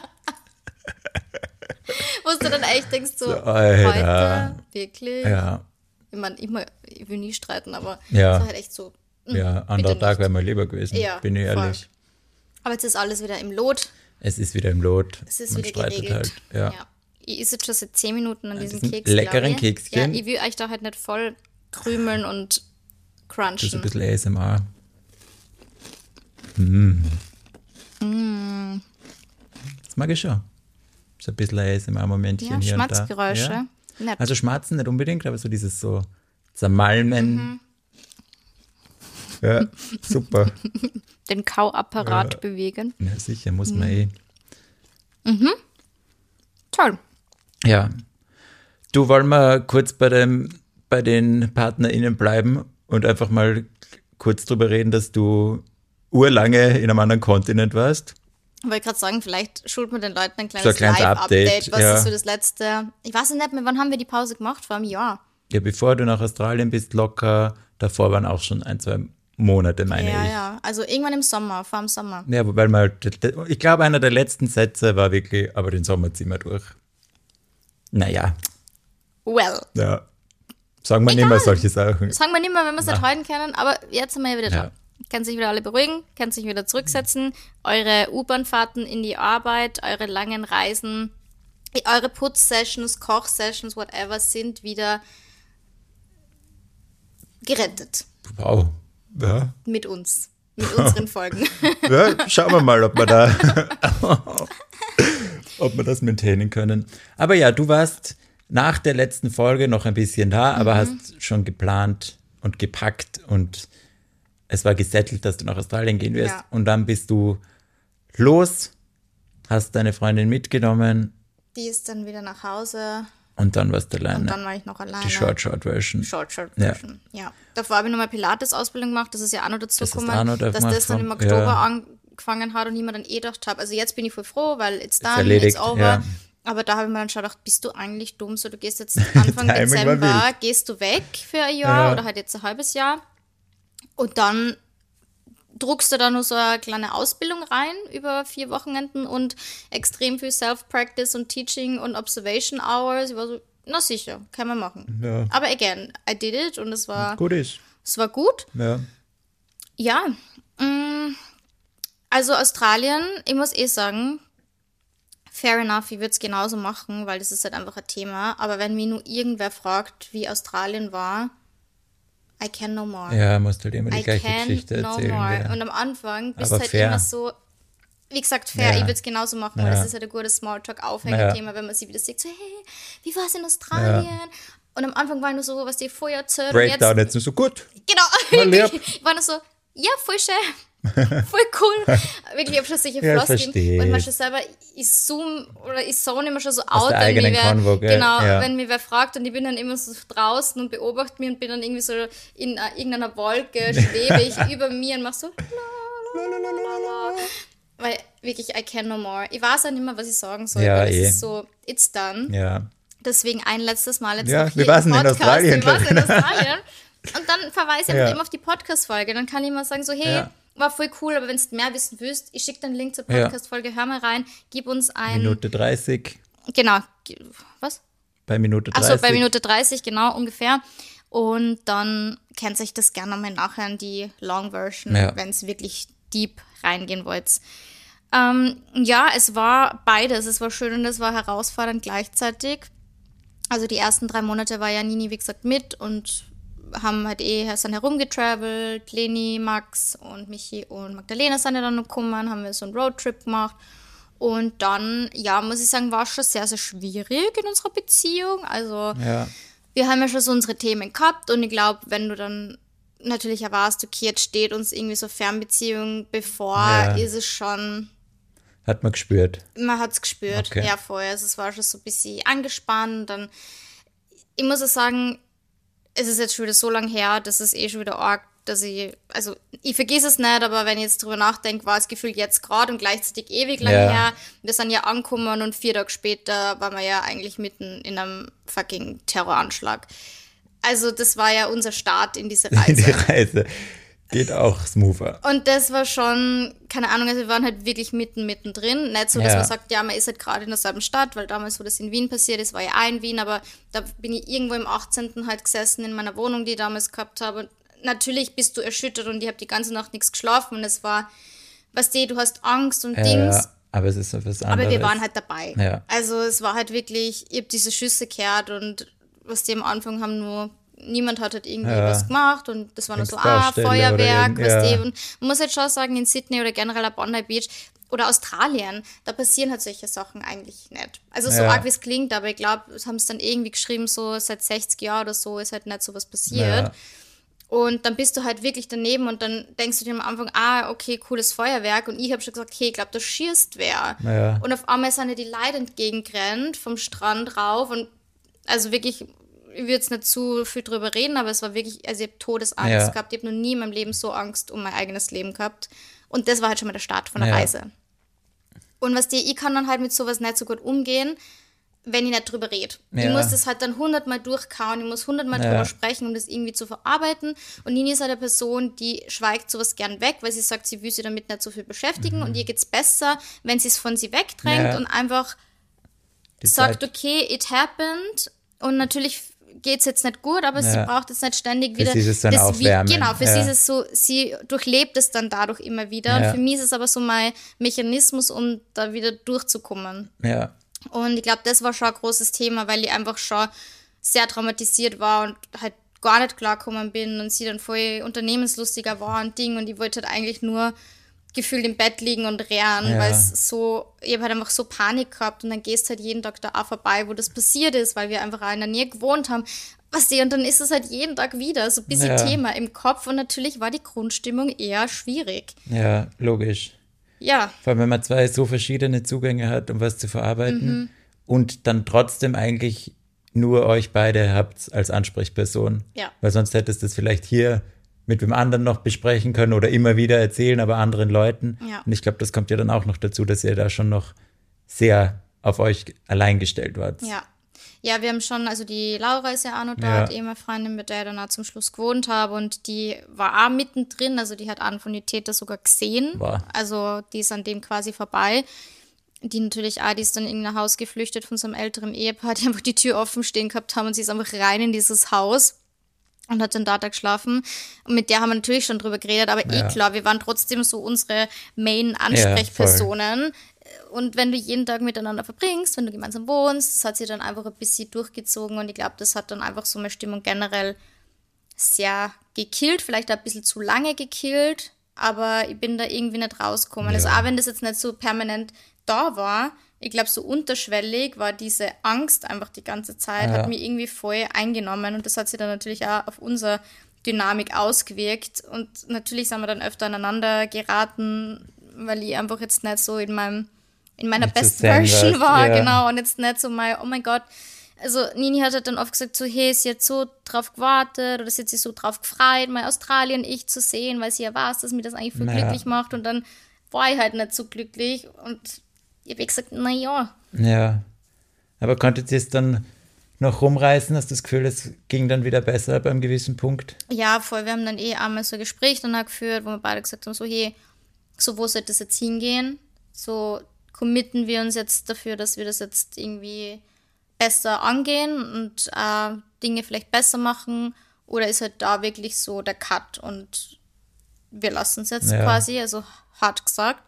S1: Wo du dann echt denkst, so,
S2: So, Alter.
S1: heute, wirklich?
S2: Ja,
S1: Ich meine, immer, ich will nie streiten, aber
S2: Ja.
S1: es war halt echt so, hm,
S2: ja, anderer
S1: bitte
S2: Tag
S1: nicht.
S2: wäre mal lieber gewesen,
S1: Ja,
S2: bin ich
S1: voll.
S2: ehrlich.
S1: Aber jetzt ist alles wieder im Lot.
S2: Es ist wieder im Lot.
S1: Es ist
S2: Man
S1: wieder
S2: streitet
S1: geregelt.
S2: halt. Ja.
S1: Ich esse jetzt schon seit zehn Minuten an diesem
S2: diesen
S1: Keks.
S2: leckeren
S1: glaub ich.
S2: Kekschen.
S1: Ja, ich will euch da halt nicht voll krümeln und
S2: Das ist ein
S1: crunchen.
S2: bisschen A S M R. Mm. Das mag ich schon. So ein bisschen A S M R-Momentchen
S1: Ja,
S2: hier und da.
S1: Schmatzgeräusche.
S2: Ja.
S1: Nett.
S2: Also Schmatzen nicht unbedingt, aber so dieses so Zermalmen.
S1: Mhm.
S2: Ja, super.
S1: Den Kauapparat bewegen.
S2: Ja, sicher, muss
S1: Mhm.
S2: man eh.
S1: Toll.
S2: Ja. Du, wollen wir kurz bei, dem, bei den PartnerInnen bleiben und einfach mal kurz drüber reden, dass du urlange in einem anderen Kontinent warst?
S1: Ich wollte gerade sagen, vielleicht schult man den Leuten ein
S2: So
S1: kleines,
S2: ein kleines
S1: Live-Update.
S2: Update,
S1: Was
S2: ja.
S1: ist so das letzte? Ich weiß nicht mehr, wann haben wir die Pause gemacht? Vor einem Jahr.
S2: Ja, bevor du nach Australien bist, locker, davor waren auch schon ein, zwei Monate, meine
S1: ja,
S2: ich.
S1: ja. Also irgendwann im Sommer, vor dem Sommer.
S2: Ja, wobei mal, ich glaube, einer der letzten Sätze war wirklich, aber den Sommer ziehen wir durch. Naja,
S1: Well.
S2: ja. Sagen wir nicht mehr solche Sachen.
S1: Sagen wir nicht mehr, wenn wir es nicht halten können, aber jetzt sind wir ja wieder da.
S2: Ja.
S1: Kann sich wieder alle beruhigen, kann sich wieder zurücksetzen. Eure U-Bahn-Fahrten in die Arbeit, eure langen Reisen, eure Putz-Sessions, Koch-Sessions, whatever, sind wieder gerettet.
S2: Wow. Ja.
S1: Mit uns. Mit unseren Folgen.
S2: Ja, schauen wir mal, ob wir da, ob wir das maintainen können. Aber ja, du warst nach der letzten Folge noch ein bisschen da, aber hast schon geplant und gepackt und es war gesettelt, dass du nach Australien gehen wirst.
S1: Ja.
S2: Und dann bist du los, hast deine Freundin mitgenommen
S1: Die ist dann wieder nach Hause
S2: und dann warst du
S1: und
S2: alleine.
S1: dann war ich noch alleine.
S2: Die Short, Short Version.
S1: Short, Short
S2: Ja.
S1: Version. Ja. Davor habe ich nochmal Pilates-Ausbildung gemacht, das ist ja auch noch dazu
S2: Das hast du
S1: gekommen,
S2: auch noch da
S1: dass
S2: gemacht
S1: das dann im
S2: von-
S1: Oktober
S2: ja.
S1: angefangen hat und ich mir dann eh gedacht habe, also jetzt bin ich voll froh, weil it's done,
S2: erledigt,
S1: it's over.
S2: ja.
S1: Aber da habe ich mir dann schon gedacht, bist du eigentlich dumm, so du gehst jetzt Anfang
S2: Timing war
S1: Dezember,
S2: wild.
S1: gehst du weg für ein Jahr
S2: Ja.
S1: oder halt jetzt ein halbes Jahr und dann druckst du da nur so eine kleine Ausbildung rein über vier Wochenenden und extrem viel Self-Practice und Teaching und Observation Hours. Ich war so, na sicher, kann man machen.
S2: Ja.
S1: Aber again, I did it und es war,
S2: Gut ist.
S1: es war gut.
S2: Ja.
S1: Ja, mm, also Australien, ich muss eh sagen, fair enough, ich würde es genauso machen, weil das ist halt einfach ein Thema. Aber wenn mich nur irgendwer fragt, wie Australien war, I can no more.
S2: Ja, musst halt immer die
S1: I
S2: gleiche
S1: can
S2: Geschichte
S1: no
S2: erzählen.
S1: more.
S2: Ja.
S1: Und am Anfang bist
S2: Aber
S1: du halt
S2: fair.
S1: immer so, wie gesagt, fair,
S2: Ja.
S1: ich würde es genauso machen, weil
S2: Ja.
S1: das ist halt ein gutes Smalltalk-Aufhängerthema, wenn man sie wieder sieht, so, hey, wie war es in Australien? Und am Anfang war ich nur so, was die vorher erzählt und jetzt,
S2: Breakdown jetzt nur so gut.
S1: genau,
S2: Mal lieb.
S1: ich war nur so, ja, voll schön, voll cool. Wirklich, ich habe schon solche
S2: Ja,
S1: Floss
S2: versteh.
S1: weil man schon selber, ich zoom oder ich zone immer schon so
S2: Aus
S1: out,
S2: der
S1: wenn
S2: eigenen
S1: mir wer,
S2: Konvo, gell?
S1: genau,
S2: Ja.
S1: wenn mir wer fragt und ich bin dann immer so draußen und beobachte mich und bin dann irgendwie so in uh, irgendeiner Wolke, schwebe ich über mir und mach so, weil wirklich, I can no more. Ich weiß auch nicht mehr, was ich sagen soll,
S2: Ja,
S1: weil es
S2: eh.
S1: ist so, it's done.
S2: Ja.
S1: Deswegen ein letztes Mal jetzt
S2: Ja,
S1: noch
S2: wir
S1: hier
S2: waren
S1: im
S2: in
S1: Podcast.
S2: Australien,
S1: Wir waren in
S2: glaub ich.
S1: Australien. Und dann verweise ich einfach
S2: Ja.
S1: immer auf die Podcast-Folge. Dann kann ich immer sagen so, hey,
S2: Ja.
S1: war voll cool, aber wenn du mehr wissen willst, ich schicke den Link zur
S2: Ja.
S1: Podcast-Folge, hör mal rein, gib uns ein...
S2: Minute dreißig.
S1: Genau. Ge- Was?
S2: Bei Minute dreißig.
S1: Achso, bei Minute dreißig, genau, ungefähr. Und dann kennt sich das gerne nochmal nachher in die Long-Version,
S2: Ja.
S1: wenn es wirklich deep reingehen wollt. Ähm, ja, es war beides. Es war schön und es war herausfordernd gleichzeitig. Also die ersten drei Monate war ja Nini, wie gesagt, mit und haben halt eh sind herumgetravelt. Leni, Max und Michi und Magdalena sind ja dann noch gekommen, haben wir so einen Roadtrip gemacht. Und dann, ja, muss ich sagen, war es schon sehr, sehr schwierig in unserer Beziehung. Also
S2: Ja.
S1: wir haben ja schon so unsere Themen gehabt und ich glaube, wenn du dann natürlich erwartest, okay, jetzt steht uns irgendwie so Fernbeziehung bevor,
S2: Ja.
S1: ist es schon,
S2: Hat man gespürt.
S1: man hat es gespürt,
S2: Okay.
S1: ja vorher, also es war schon so ein bisschen angespannt, dann, ich muss auch sagen, es ist jetzt schon wieder so lange her, dass es eh schon wieder arg dass ich, also ich vergesse es nicht, aber wenn ich jetzt drüber nachdenke, war es gefühlt jetzt gerade und gleichzeitig ewig lang
S2: Ja.
S1: her. Wir sind ja angekommen und vier Tage später waren wir ja eigentlich mitten in einem fucking Terroranschlag. Also das war ja unser Start in diese Reise.
S2: Die Reise geht auch smoother.
S1: Und das war schon, keine Ahnung, also wir waren halt wirklich mitten, mittendrin. Nicht so, dass
S2: Ja.
S1: man sagt, ja, man ist halt gerade in derselben Stadt, weil damals, wo das in Wien passiert ist, war ja auch in Wien, aber da bin ich irgendwo im achtzehnten halt gesessen in meiner Wohnung, die ich damals gehabt habe. Und natürlich bist du erschüttert und ich habe die ganze Nacht nichts geschlafen und es war, weißt du, du hast Angst und
S2: Ja,
S1: Dings.
S2: ja, aber es ist so was anderes.
S1: Aber wir waren halt dabei.
S2: Ja.
S1: Also es war halt wirklich, ich habe diese Schüsse gehört und was die am Anfang haben nur, niemand hat halt irgendwie
S2: Ja.
S1: was gemacht und das war nur so, ah,
S2: Baustelle oder
S1: Feuerwerk,
S2: irgend-
S1: weißt
S2: ja.
S1: du. Und man muss halt schon sagen, in Sydney oder generell auf Bondi Beach oder Australien, da passieren halt solche Sachen eigentlich nicht. Also so
S2: Ja.
S1: arg wie es klingt, aber ich glaube, es haben es dann irgendwie geschrieben, so seit sechzig Jahren oder so ist halt nicht so was passiert.
S2: Ja.
S1: Und dann bist du halt wirklich daneben und dann denkst du dir am Anfang, ah, okay, cooles Feuerwerk. Und ich habe schon gesagt, okay, ich glaube, da schießt wer.
S2: Ja.
S1: Und auf einmal sind ja die Leute entgegengerannt vom Strand rauf. Und also wirklich, ich will jetzt nicht zu viel drüber reden, aber es war wirklich, also ich habe Todesangst
S2: Ja.
S1: gehabt. Ich habe noch nie in meinem Leben so Angst um mein eigenes Leben gehabt. Und das war halt schon mal der Start von der
S2: Ja.
S1: Reise. Und was die, ich kann dann halt mit sowas nicht so gut umgehen, wenn ich nicht drüber rede. Ich
S2: Ja.
S1: muss das halt dann hundertmal durchkauen, ich muss hundertmal
S2: Ja.
S1: drüber sprechen, um das irgendwie zu verarbeiten. Und Nini ist halt eine Person, die schweigt sowas gern weg, weil sie sagt, sie will sich damit nicht so viel beschäftigen und ihr geht's besser, wenn sie es von sie wegdrängt
S2: Ja.
S1: und einfach
S2: Die
S1: sagt,
S2: Zeit-
S1: okay, it happened. Und natürlich geht's jetzt nicht gut, aber sie
S2: Ja.
S1: braucht jetzt nicht ständig
S2: Für
S1: wieder.
S2: sie ist es dann
S1: das
S2: aufwärmen.
S1: Genau, für
S2: Ja.
S1: sie ist es so, sie durchlebt es dann dadurch immer wieder.
S2: Ja.
S1: Und für mich ist es aber so mein Mechanismus, um da wieder durchzukommen.
S2: Ja.
S1: Und ich glaube, das war schon ein großes Thema, weil ich einfach schon sehr traumatisiert war und halt gar nicht klargekommen bin und sie dann voll unternehmenslustiger war und Ding und ich wollte halt eigentlich nur gefühlt im Bett liegen und rennen,
S2: Ja.
S1: weil es so, ich habe halt einfach so Panik gehabt und dann gehst halt jeden Tag da auch vorbei, wo das passiert ist, weil wir einfach auch in der Nähe gewohnt haben. Was die, und dann ist es halt jeden Tag wieder so ein bisschen
S2: Ja.
S1: Thema im Kopf und natürlich war die Grundstimmung eher schwierig.
S2: Ja, logisch.
S1: Ja,
S2: Vor allem, wenn man zwei so verschiedene Zugänge hat, um was zu verarbeiten
S1: Mhm.
S2: und dann trotzdem eigentlich nur euch beide habt als Ansprechperson.
S1: Ja.
S2: Weil sonst hättest du es vielleicht hier mit wem anderen noch besprechen können oder immer wieder erzählen, aber anderen Leuten.
S1: Ja.
S2: Und ich glaube, das kommt ja dann auch noch dazu, dass ihr da schon noch sehr auf euch allein gestellt wart.
S1: Ja. Ja, wir haben schon, also die Laura ist ja auch noch da,
S2: Ja.
S1: die ehemalige Freundin, mit der ich dann auch zum Schluss gewohnt habe und die war auch mittendrin, also die hat einen von den Tätern sogar gesehen.
S2: Wow.
S1: Also die ist an dem quasi vorbei. Die natürlich auch, die ist dann in ein Haus geflüchtet von so einem älteren Ehepaar, die einfach die Tür offen stehen gehabt haben und sie ist einfach rein in dieses Haus und hat dann da geschlafen. Und mit der haben wir natürlich schon drüber geredet, aber
S2: Ja.
S1: eh klar, wir waren trotzdem so unsere Main-Ansprechpersonen. Und wenn du jeden Tag miteinander verbringst, wenn du gemeinsam wohnst, das hat sie dann einfach ein bisschen durchgezogen und ich glaube, das hat dann einfach so meine Stimmung generell sehr gekillt, vielleicht auch ein bisschen zu lange gekillt, aber ich bin da irgendwie nicht rausgekommen.
S2: Ja.
S1: Also auch wenn das jetzt nicht so permanent da war, ich glaube, so unterschwellig war diese Angst einfach die ganze Zeit,
S2: Ja.
S1: hat mich irgendwie voll eingenommen und das hat sich dann natürlich auch auf unsere Dynamik ausgewirkt und natürlich sind wir dann öfter aneinander geraten, weil ich einfach jetzt nicht so in meinem in meiner
S2: Nicht so
S1: Best
S2: zen
S1: Version
S2: warst,
S1: war,
S2: ja.
S1: genau, und jetzt nicht so mal, oh mein Gott. Also Nini hat halt dann oft gesagt, so hey, sie hat so drauf gewartet oder sie hat sich so drauf gefreut, mal Australien ich zu sehen, weil sie ja weiß, dass mir das eigentlich voll
S2: Naja.
S1: glücklich macht und dann war ich halt nicht so glücklich und ich habe gesagt, na ja,
S2: Ja. Aber konntet ihr es dann noch rumreißen? Hast du das Gefühl, es ging dann wieder besser beim gewissen Punkt?
S1: ja, voll, wir haben dann eh einmal so ein Gespräch danach geführt, wo wir beide gesagt haben, so hey, so wo sollte das jetzt hingehen? So committen wir uns jetzt dafür, dass wir das jetzt irgendwie besser angehen und äh, Dinge vielleicht besser machen oder ist halt da wirklich so der Cut und wir lassen es jetzt
S2: Ja.
S1: quasi, also hart gesagt.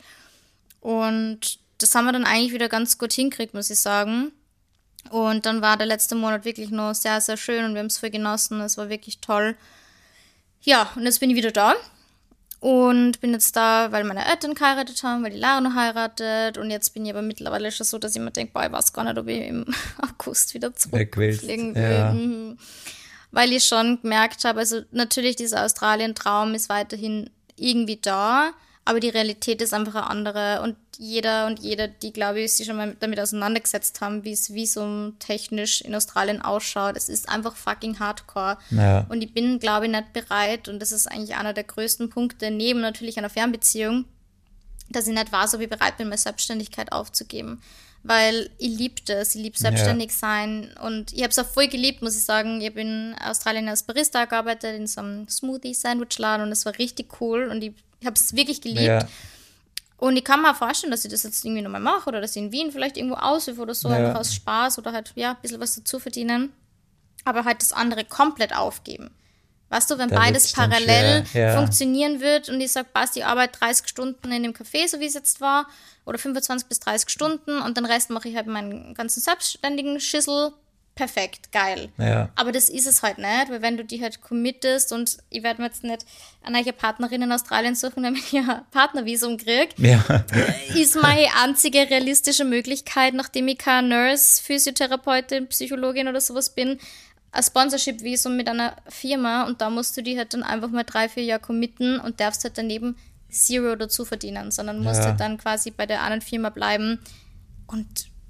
S1: Und das haben wir dann eigentlich wieder ganz gut hinkriegt, muss ich sagen. Und dann war der letzte Monat wirklich noch sehr, sehr schön und wir haben es voll genossen. Es war wirklich toll. Ja, und jetzt bin ich wieder da. Und bin jetzt da, weil meine Eltern geheiratet haben, weil die Lara noch heiratet. Und jetzt bin ich aber mittlerweile schon so, dass ich mir denke, boah, ich weiß gar nicht, ob ich im August wieder
S2: Weg willst,
S1: zurückfliegen will.
S2: ja.
S1: Mhm. Weil ich schon gemerkt habe, also natürlich dieser Australien-Traum ist weiterhin irgendwie da. aber die Realität ist einfach eine andere und jeder und jede, die, glaube ich, sich schon mal damit auseinandergesetzt haben, wie es Visum technisch in Australien ausschaut, es ist einfach fucking hardcore.
S2: Ja.
S1: Und ich bin, glaube ich, nicht bereit, und das ist eigentlich einer der größten Punkte, neben natürlich einer Fernbeziehung, dass ich nicht weiß, ob ich bereit bin, meine Selbstständigkeit aufzugeben. Weil ich liebe das, ich liebe selbstständig
S2: Ja.
S1: sein und ich habe es auch voll geliebt, muss ich sagen. Ich habe in Australien als Barista gearbeitet, in so einem Smoothie-Sandwich-Laden und es war richtig cool und ich, ich habe es wirklich geliebt.
S2: Ja.
S1: Und ich kann mir auch vorstellen, dass ich das jetzt irgendwie nochmal mache oder dass ich in Wien vielleicht irgendwo aushilfe oder so,
S2: Ja.
S1: einfach aus Spaß oder halt, ja, ein bisschen was dazu verdienen. Aber halt das andere komplett aufgeben. Weißt du, wenn
S2: Da
S1: beides
S2: wird's dann
S1: parallel
S2: schwer, ja.
S1: funktionieren wird und ich sage, passt, ich arbeite dreißig Stunden in dem Café, so wie es jetzt war, oder fünfundzwanzig bis dreißig Stunden und den Rest mache ich halt meinen ganzen selbstständigen Schissel. Perfekt, geil.
S2: Ja.
S1: Aber das ist es halt nicht, weil wenn du die halt committest und ich werde mir jetzt nicht eine neue Partnerin in Australien suchen, damit ich ein Partnervisum kriege,
S2: Ja.
S1: ist meine einzige realistische Möglichkeit, nachdem ich keine Nurse, Physiotherapeutin, Psychologin oder sowas bin, ein Sponsorship-Visum mit einer Firma und da musst du die halt dann einfach mal drei, vier Jahre committen und darfst halt daneben Zero dazu verdienen, sondern musst
S2: Ja.
S1: halt dann quasi bei der anderen Firma bleiben und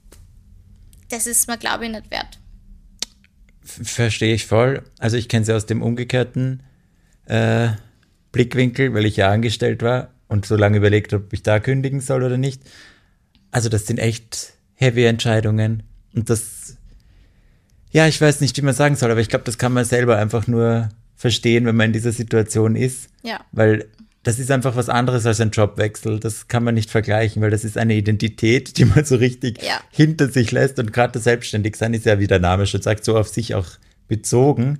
S1: das ist mir, glaube ich, nicht wert.
S2: F- Verstehe ich voll. Also ich kenne sie aus dem umgekehrten äh, Blickwinkel, weil ich ja angestellt war und so lange überlegt, ob ich da kündigen soll oder nicht. Also das sind echt heavy Entscheidungen und das, ja, ich weiß nicht, wie man sagen soll, aber ich glaube, das kann man selber einfach nur verstehen, wenn man in dieser Situation ist,
S1: Ja.
S2: weil das ist einfach was anderes als ein Jobwechsel. Das kann man nicht vergleichen, weil das ist eine Identität, die man so richtig
S1: Ja.
S2: hinter sich lässt. Und gerade das Selbstständigsein ist ja, wie der Name schon sagt, so auf sich auch bezogen,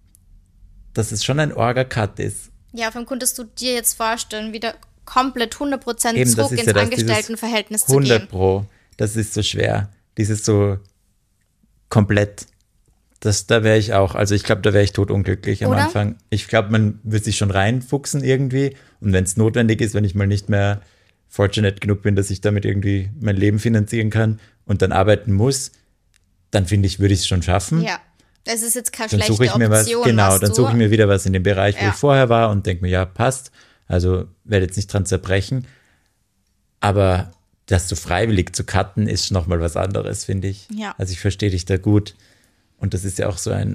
S2: dass es schon ein Orga-Cut ist.
S1: Ja, vor allem konntest du dir jetzt vorstellen, wieder komplett hundert Prozent
S2: Eben, das
S1: zurück
S2: ist
S1: ins
S2: ja das, dieses
S1: Angestelltenverhältnis zu
S2: hundert
S1: gehen.
S2: Pro, das ist so schwer. Dieses so komplett. Das, da wäre ich auch, also ich glaube, da wäre ich totunglücklich am
S1: Oder?
S2: Anfang. Ich glaube, man wird sich schon reinfuchsen irgendwie und wenn es notwendig ist, wenn ich mal nicht mehr fortunate genug bin, dass ich damit irgendwie mein Leben finanzieren kann und dann arbeiten muss, dann finde ich, würde ich es schon schaffen.
S1: Ja, es ist jetzt keine
S2: Dann
S1: schlechte
S2: suche ich mir was,
S1: Option.
S2: genau,
S1: weißt
S2: dann
S1: du?
S2: suche ich mir wieder was in dem Bereich, wo
S1: Ja.
S2: ich vorher war und denke mir, ja, passt. Also werde jetzt nicht dran zerbrechen. Aber das so freiwillig zu cutten, ist nochmal was anderes, finde ich.
S1: Ja.
S2: Also ich verstehe dich da gut. Und das ist ja auch so ein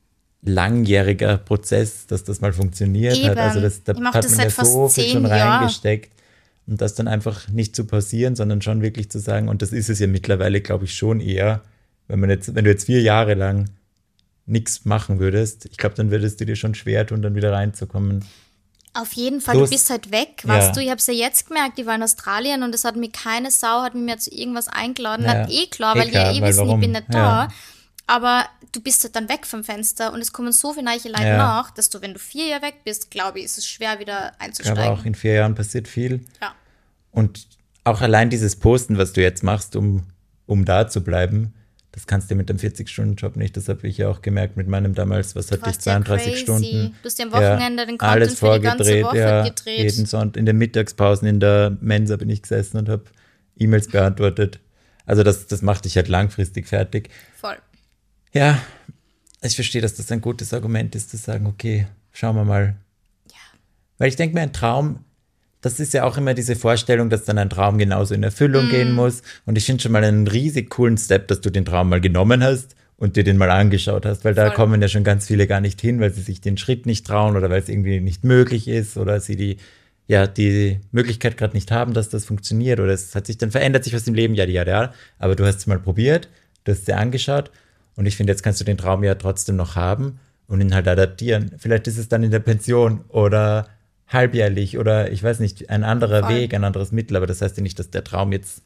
S2: langjähriger Prozess, dass das mal funktioniert hat.
S1: Eben.
S2: Also das, da
S1: Ich mach
S2: hat
S1: das
S2: man ja
S1: seit fast
S2: so viel
S1: zehn
S2: schon
S1: Jahren.
S2: reingesteckt. Und das dann einfach nicht zu pausieren, sondern schon wirklich zu sagen, und das ist es ja mittlerweile, glaube ich, schon eher, wenn man jetzt, wenn du jetzt vier Jahre lang nichts machen würdest, ich glaube, dann würdest du dir schon schwer tun, dann wieder reinzukommen.
S1: Auf jeden Fall,
S2: Bloß-
S1: du bist halt weg,
S2: Ja.
S1: weißt du, ich habe es ja jetzt gemerkt, ich war in Australien und es hat mich keine Sau, hat mich mehr zu irgendwas eingeladen,
S2: Ja.
S1: hat eh klar,
S2: Eh
S1: weil die ja
S2: klar,
S1: eh
S2: weil
S1: wissen,
S2: warum?
S1: ich bin nicht
S2: Ja.
S1: da, aber du bist halt dann weg vom Fenster und es kommen so viele neue Leute
S2: Ja.
S1: nach, dass du, wenn du vier Jahre weg bist, glaube ich, ist es schwer wieder
S2: Ich
S1: einzusteigen.
S2: glaube auch, in vier Jahren passiert viel.
S1: Ja.
S2: Und auch allein dieses Posten, was du jetzt machst, um, um da zu bleiben, das kannst du mit dem vierzig-Stunden-Job nicht. Das habe ich ja auch gemerkt mit meinem damals, was hatte ich,
S1: warst ja
S2: zweiunddreißig
S1: crazy.
S2: Stunden.
S1: Du hast ja am Wochenende den Content
S2: alles
S1: für die ganze
S2: vorgedreht,
S1: Woche
S2: ja,
S1: gedreht.
S2: Jeden Sonntag, in den Mittagspausen in der Mensa bin ich gesessen und habe E-Mails beantwortet. Also das, das macht dich halt langfristig fertig.
S1: Voll.
S2: Ja, ich verstehe, dass das ein gutes Argument ist, zu sagen, okay, schauen wir mal.
S1: Ja.
S2: Weil ich denke mir, ein Traum, das ist ja auch immer diese Vorstellung, dass dann ein Traum genauso in Erfüllung gehen muss. Und ich finde schon mal einen riesig coolen Step, dass du den Traum mal genommen hast und dir den mal angeschaut hast, weil da
S1: Voll.
S2: kommen ja schon ganz viele gar nicht hin, weil sie sich den Schritt nicht trauen oder weil es irgendwie nicht möglich ist oder sie die, ja, die Möglichkeit gerade nicht haben, dass das funktioniert oder es hat sich dann verändert sich was im Leben, ja, ja, ja. Aber du hast es mal probiert, du hast es dir angeschaut und ich finde, jetzt kannst du den Traum ja trotzdem noch haben und ihn halt adaptieren. Vielleicht ist es dann in der Pension oder halbjährlich oder ich weiß nicht, ein anderer
S1: Voll.
S2: Weg, ein anderes Mittel, aber das heißt ja nicht, dass der Traum jetzt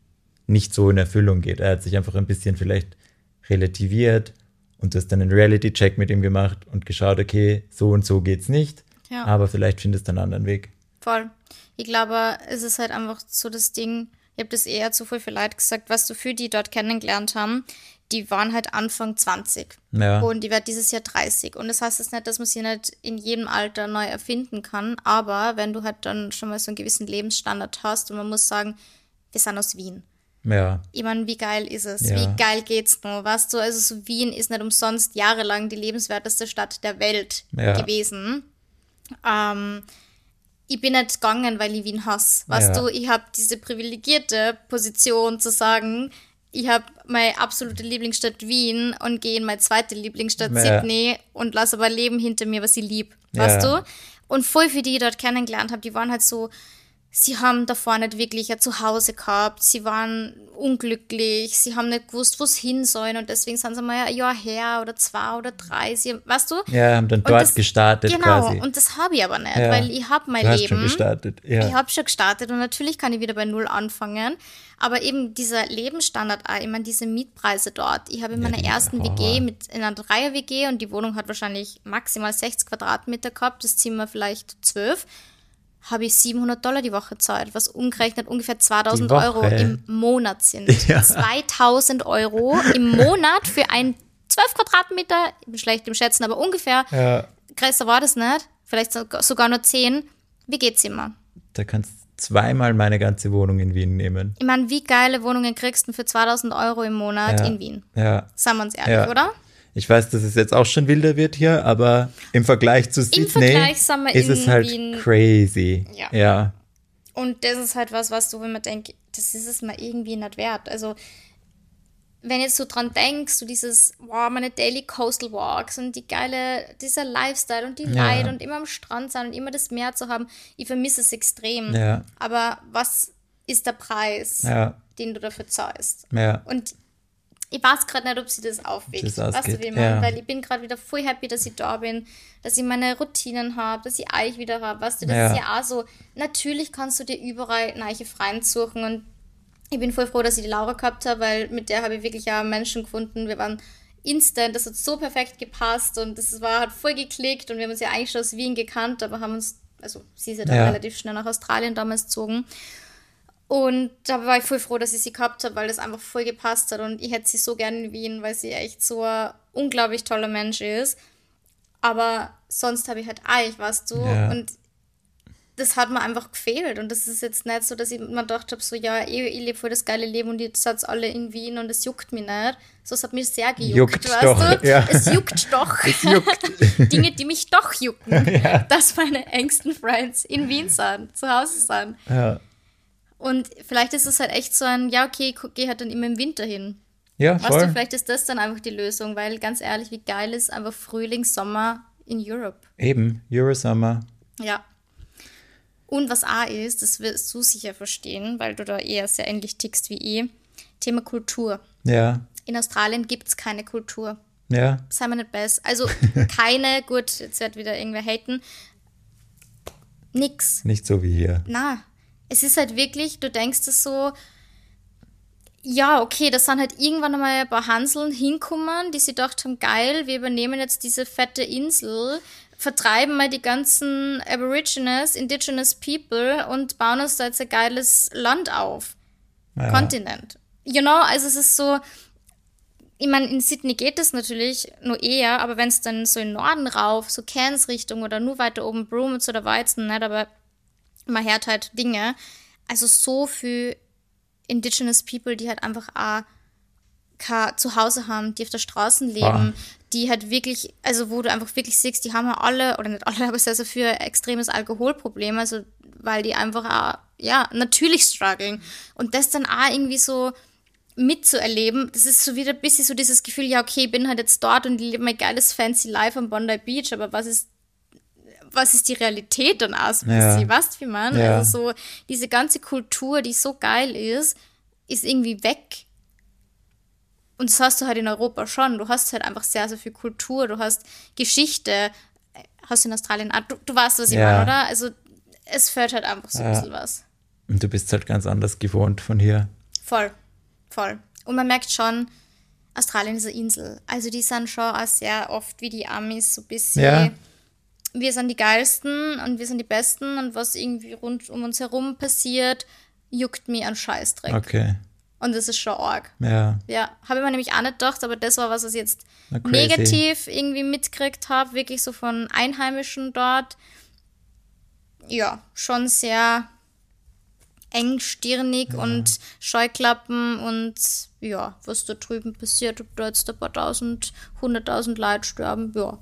S2: nicht so in Erfüllung geht. Er hat sich einfach ein bisschen vielleicht relativiert und du hast dann einen Reality-Check mit ihm gemacht und geschaut, okay, so und so geht's nicht,
S1: Ja.
S2: aber vielleicht findest du einen anderen Weg.
S1: Voll. Ich glaube, es ist halt einfach so das Ding, ich habe das eher zu viel für Leute gesagt, was du für die dort kennengelernt haben, die waren halt Anfang zwanzig
S2: Ja.
S1: und die werden dieses Jahr dreißig. Und das heißt jetzt nicht, dass man sie nicht in jedem Alter neu erfinden kann, aber wenn du halt dann schon mal so einen gewissen Lebensstandard hast und man muss sagen, wir sind aus Wien.
S2: Ja,
S1: Ich meine, wie geil ist es?
S2: Ja.
S1: Wie geil geht's nur? Weißt du, also so Wien ist nicht umsonst jahrelang die lebenswerteste Stadt der Welt
S2: Ja.
S1: gewesen. Ähm, ich bin nicht gegangen, weil ich Wien hasse. Weißt
S2: Ja.
S1: du, ich habe diese privilegierte Position zu sagen, ich habe meine absolute Lieblingsstadt Wien und gehe in meine zweite Lieblingsstadt
S2: Ja.
S1: Sydney und lasse aber ein Leben hinter mir, was ich lieb. Weißt
S2: Ja.
S1: du? Und voll für die, die ich dort kennengelernt habe, die waren halt so, sie haben davor nicht wirklich ein Zuhause gehabt, sie waren unglücklich, sie haben nicht gewusst, wo sie hin sollen und deswegen sind sie mal ein Jahr her oder zwei oder drei, sie, weißt du?
S2: Ja, haben dann
S1: Und
S2: dort
S1: das-
S2: gestartet
S1: Genau,
S2: quasi.
S1: und das habe ich aber nicht,
S2: Ja.
S1: weil ich habe mein
S2: Du hast
S1: Leben.
S2: schon gestartet. Ja.
S1: Ich habe schon gestartet und natürlich kann ich wieder bei Null anfangen, aber eben dieser Lebensstandard auch, ich meine, diese Mietpreise dort. Ich habe in meiner
S2: die-
S1: ersten
S2: oh.
S1: W G mit in einer Dreier-W G und die Wohnung hat wahrscheinlich maximal sechzig Quadratmeter gehabt, das Zimmer vielleicht zwölf, habe ich siebenhundert Dollar die Woche gezahlt, was umgerechnet ungefähr zweitausend
S2: Die Woche?
S1: Euro im Monat sind.
S2: Ja.
S1: zweitausend Euro im Monat für ein zwölf Quadratmeter, ich bin schlecht im Schätzen, aber ungefähr,
S2: Ja,
S1: größer war das nicht, vielleicht sogar sogar nur zehn. Wie geht's immer?
S2: da kannst du zweimal meine ganze Wohnung in Wien nehmen.
S1: Ich meine, wie geile Wohnungen kriegst du für zweitausend Euro im Monat
S2: Ja.
S1: in Wien?
S2: Ja.
S1: Sagen wir uns ehrlich,
S2: Ja.
S1: oder?
S2: Ich weiß, dass es jetzt auch schon wilder wird hier, aber im Vergleich zu Sydney
S1: Vergleich sind wir
S2: ist
S1: in
S2: es halt
S1: Wien-
S2: crazy.
S1: Ja.
S2: Ja.
S1: Und das ist halt was, was du, wenn man denkt, das ist es mir irgendwie nicht wert. Also, wenn jetzt so dran denkst, so dieses, wow, meine Daily Coastal Walks und die geile, dieser Lifestyle und die
S2: Ja.
S1: Leute und immer am Strand sein und immer das Meer zu haben, ich vermisse es extrem.
S2: Ja.
S1: Aber was ist der Preis,
S2: Ja.
S1: den du dafür zahlst?
S2: Ja.
S1: Und ich weiß gerade nicht, ob sie das aufwiegt.
S2: Das
S1: Weißt du,
S2: ausgeht,
S1: wie ich meine?
S2: ja.
S1: Weil ich bin gerade wieder voll happy, dass ich da bin, dass ich meine Routinen habe, dass ich euch wieder habe. Weißt du, das
S2: Ja.
S1: ist ja auch so. Natürlich kannst du dir überall neue Freunde suchen und ich bin voll froh, dass ich die Laura gehabt habe, weil mit der habe ich wirklich auch Menschen gefunden. Wir waren instant, das hat so perfekt gepasst und das war, hat voll geklickt und wir haben uns ja eigentlich schon aus Wien gekannt, aber haben uns, also sie ist ja dann
S2: Ja.
S1: relativ schnell nach Australien damals gezogen. Und da war ich voll froh, dass ich sie gehabt habe, weil das einfach voll gepasst hat. Und ich hätte sie so gerne in Wien, weil sie echt so ein unglaublich toller Mensch ist. Aber sonst habe ich halt euch, weißt du.
S2: Ja.
S1: Und das hat mir einfach gefehlt. Und das ist jetzt nicht so, dass ich mir gedacht habe, so, ja, ich, ich lebe voll das geile Leben und jetzt seid alle in Wien und es juckt mich nicht. So, es hat mich sehr gejuckt,
S2: Juckt
S1: weißt
S2: doch,
S1: du.
S2: ja.
S1: Es juckt doch.
S2: Es juckt.
S1: Dinge, die mich doch jucken. Dass meine engsten Friends in Wien sind, zu Hause sind.
S2: Ja.
S1: Und vielleicht ist es halt echt so ein, ja, okay, ich gehe halt dann immer im Winter hin.
S2: Ja,
S1: Weißt
S2: voll.
S1: du, vielleicht ist das dann einfach die Lösung, weil ganz ehrlich, wie geil ist einfach Frühling, Sommer in Europe.
S2: Eben, Eurosummer.
S1: Ja. Und was auch ist, das wirst du sicher verstehen, weil du da eher sehr ähnlich tickst wie ich, Thema Kultur.
S2: Ja,
S1: In Australien gibt es keine Kultur.
S2: ja,
S1: Sei mir nicht besser. Also keine, gut, jetzt wird wieder irgendwer haten. Nix.
S2: nicht so wie hier.
S1: Na, es ist halt wirklich, du denkst es so, ja, okay, da sind halt irgendwann einmal ein paar Hanseln hinkommen, die sich gedacht haben, geil, wir übernehmen jetzt diese fette Insel, vertreiben mal die ganzen Aborigines, Indigenous People und bauen uns da jetzt ein geiles Land auf.
S2: Ja.
S1: Kontinent. You know, also es ist so, ich meine, in Sydney geht das natürlich nur eher, aber wenn es dann so in Norden rauf, so Cairns Richtung oder nur weiter oben Bromwich oder Weizen, nicht, aber man hört halt Dinge. Also so viel Indigenous People, die halt einfach auch kein Zuhause haben, die auf der Straße leben,
S2: Ah.
S1: die halt wirklich, also wo du einfach wirklich siehst, die haben ja alle, oder nicht alle, aber sehr, sehr viel extremes Alkoholproblem, also weil die einfach auch, ja, natürlich strugglen. Und das dann auch irgendwie so mitzuerleben, das ist so wieder ein bisschen so dieses Gefühl, ja, okay, ich bin halt jetzt dort und lebe mein geiles fancy Life am Bondi Beach, aber was ist was ist die Realität dann aus?
S2: Ja.
S1: Ja. Weißt du, wie man?
S2: Ja.
S1: Also so diese ganze Kultur, die so geil ist, ist irgendwie weg. Und das hast du halt in Europa schon. Du hast halt einfach sehr, sehr viel Kultur, du hast Geschichte. Hast du in Australien auch. Du, du weißt, was ich
S2: Ja.
S1: meine, oder? Also es fällt halt einfach so ein
S2: Ja.
S1: bisschen was.
S2: Und du bist halt ganz anders gewohnt von hier.
S1: Voll, voll. Und man merkt schon, Australien ist eine Insel. Also die sind schon auch sehr oft wie die Amis so ein bisschen,
S2: Ja.
S1: wir sind die Geilsten und wir sind die Besten und was irgendwie rund um uns herum passiert, juckt mir an Scheißdreck.
S2: Okay.
S1: Und das ist schon arg.
S2: Ja.
S1: Ja, habe ich mir nämlich auch nicht gedacht, aber das war was, was ich jetzt
S2: Na, crazy.
S1: negativ irgendwie mitgekriegt habe, wirklich so von Einheimischen dort. Ja, schon sehr engstirnig und Scheuklappen und ja, was da drüben passiert, ob da jetzt ein paar tausend, hunderttausend Leute sterben, ja,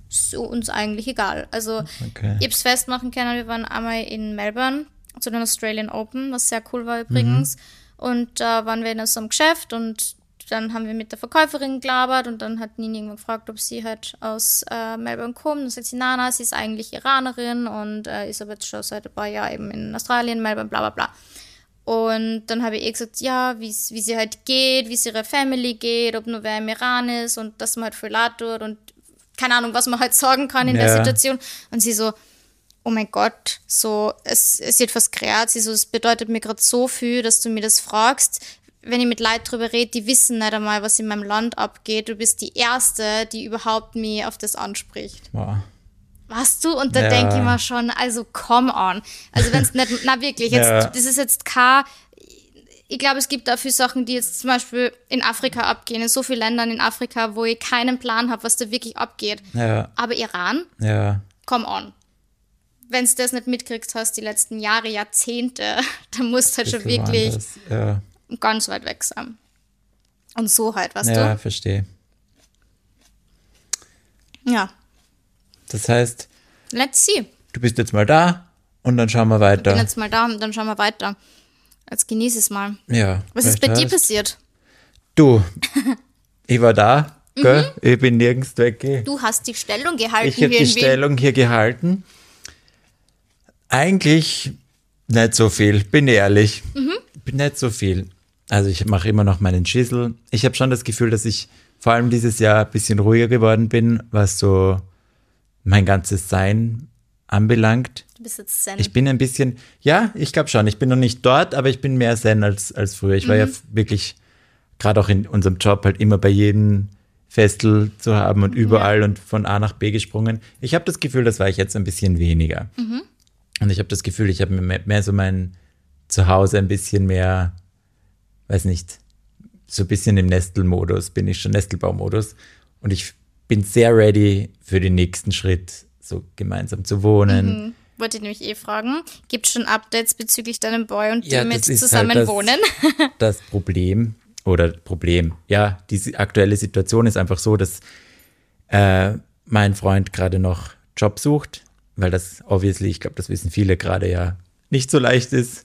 S1: ist uns eigentlich egal. Also
S2: Okay.
S1: ich hab's festmachen können, wir waren einmal in Melbourne zu den Australian Open, was sehr cool war übrigens. Mhm. Und da äh, waren wir in so einem Geschäft und dann haben wir mit der Verkäuferin gelabert und dann hat Nini irgendwann gefragt, ob sie halt aus äh, Melbourne kommt. Und sagt sie, na, na, sie ist eigentlich Iranerin und äh, ist aber jetzt schon seit ein paar Jahren eben in Australien, Melbourne, bla bla bla. Und dann habe ich ihr gesagt, ja, wie sie halt geht, wie es ihrer Family geht, ob nur wer im Iran ist und dass man halt viel leid tut und keine Ahnung, was man halt sagen kann in ja. der Situation. Und sie so, oh mein Gott, so, es, es wird fast gerät. Sie so, es bedeutet mir gerade so viel, dass du mir das fragst. Wenn ich mit Leuten drüber rede, die wissen nicht einmal, was in meinem Land abgeht. Du bist die Erste, die überhaupt mich auf das anspricht.
S2: Wow.
S1: Weißt du? Und da
S2: ja.
S1: denke ich mir schon, also come on. Also wenn es nicht, na wirklich, jetzt, ja. das ist jetzt kein, ich glaube, es gibt dafür Sachen, die jetzt zum Beispiel in Afrika abgehen, in so vielen Ländern in Afrika, wo ich keinen Plan habe, was da wirklich abgeht.
S2: Ja.
S1: Aber Iran,
S2: ja.
S1: come on. Wenn du das nicht mitkriegst hast, die letzten Jahre, Jahrzehnte, dann musst du halt schon wirklich
S2: ja.
S1: ganz weit weg sein. Und so halt, weißt
S2: ja,
S1: du?
S2: Ja, verstehe.
S1: Ja.
S2: Das heißt,
S1: let's see.
S2: Du bist jetzt mal da und dann schauen wir weiter.
S1: Ich bin jetzt mal da und dann schauen wir weiter. Jetzt genieße es mal.
S2: Ja.
S1: Was ist bei dir passiert?
S2: Du, ich war da, gell? Mhm. Ich bin nirgends weg.
S1: Du hast die Stellung gehalten.
S2: Ich habe die Stellung hier gehalten. Eigentlich nicht so viel, bin ehrlich. Mhm. Bin nicht so viel. Also ich mache immer noch meinen Schissel. Ich habe schon das Gefühl, dass ich vor allem dieses Jahr ein bisschen ruhiger geworden bin, was so mein ganzes Sein anbelangt.
S1: Du bist jetzt Zen.
S2: Ich bin ein bisschen, ja, ich glaube schon, ich bin noch nicht dort, aber ich bin mehr Zen als, als früher. Ich war mhm. ja wirklich, gerade auch in unserem Job, halt immer bei jedem Festel zu haben und überall ja. und von A nach B gesprungen. Ich habe das Gefühl, das war ich jetzt ein bisschen weniger. Mhm. Und ich habe das Gefühl, ich habe mehr, mehr so mein Zuhause ein bisschen mehr, weiß nicht, so ein bisschen im Nestelmodus, bin ich schon Nestelbaumodus. Und ich bin sehr ready für den nächsten Schritt, so gemeinsam zu wohnen.
S1: Mhm. Wollte ich nämlich eh fragen. Gibt es schon Updates bezüglich deinem Boy und
S2: ja,
S1: dir mit
S2: ist
S1: zusammen
S2: halt das,
S1: wohnen?
S2: Das Problem, oder Problem, ja, die aktuelle Situation ist einfach so, dass äh, mein Freund gerade noch Job sucht, weil das obviously, ich glaube, das wissen viele gerade ja, nicht so leicht ist.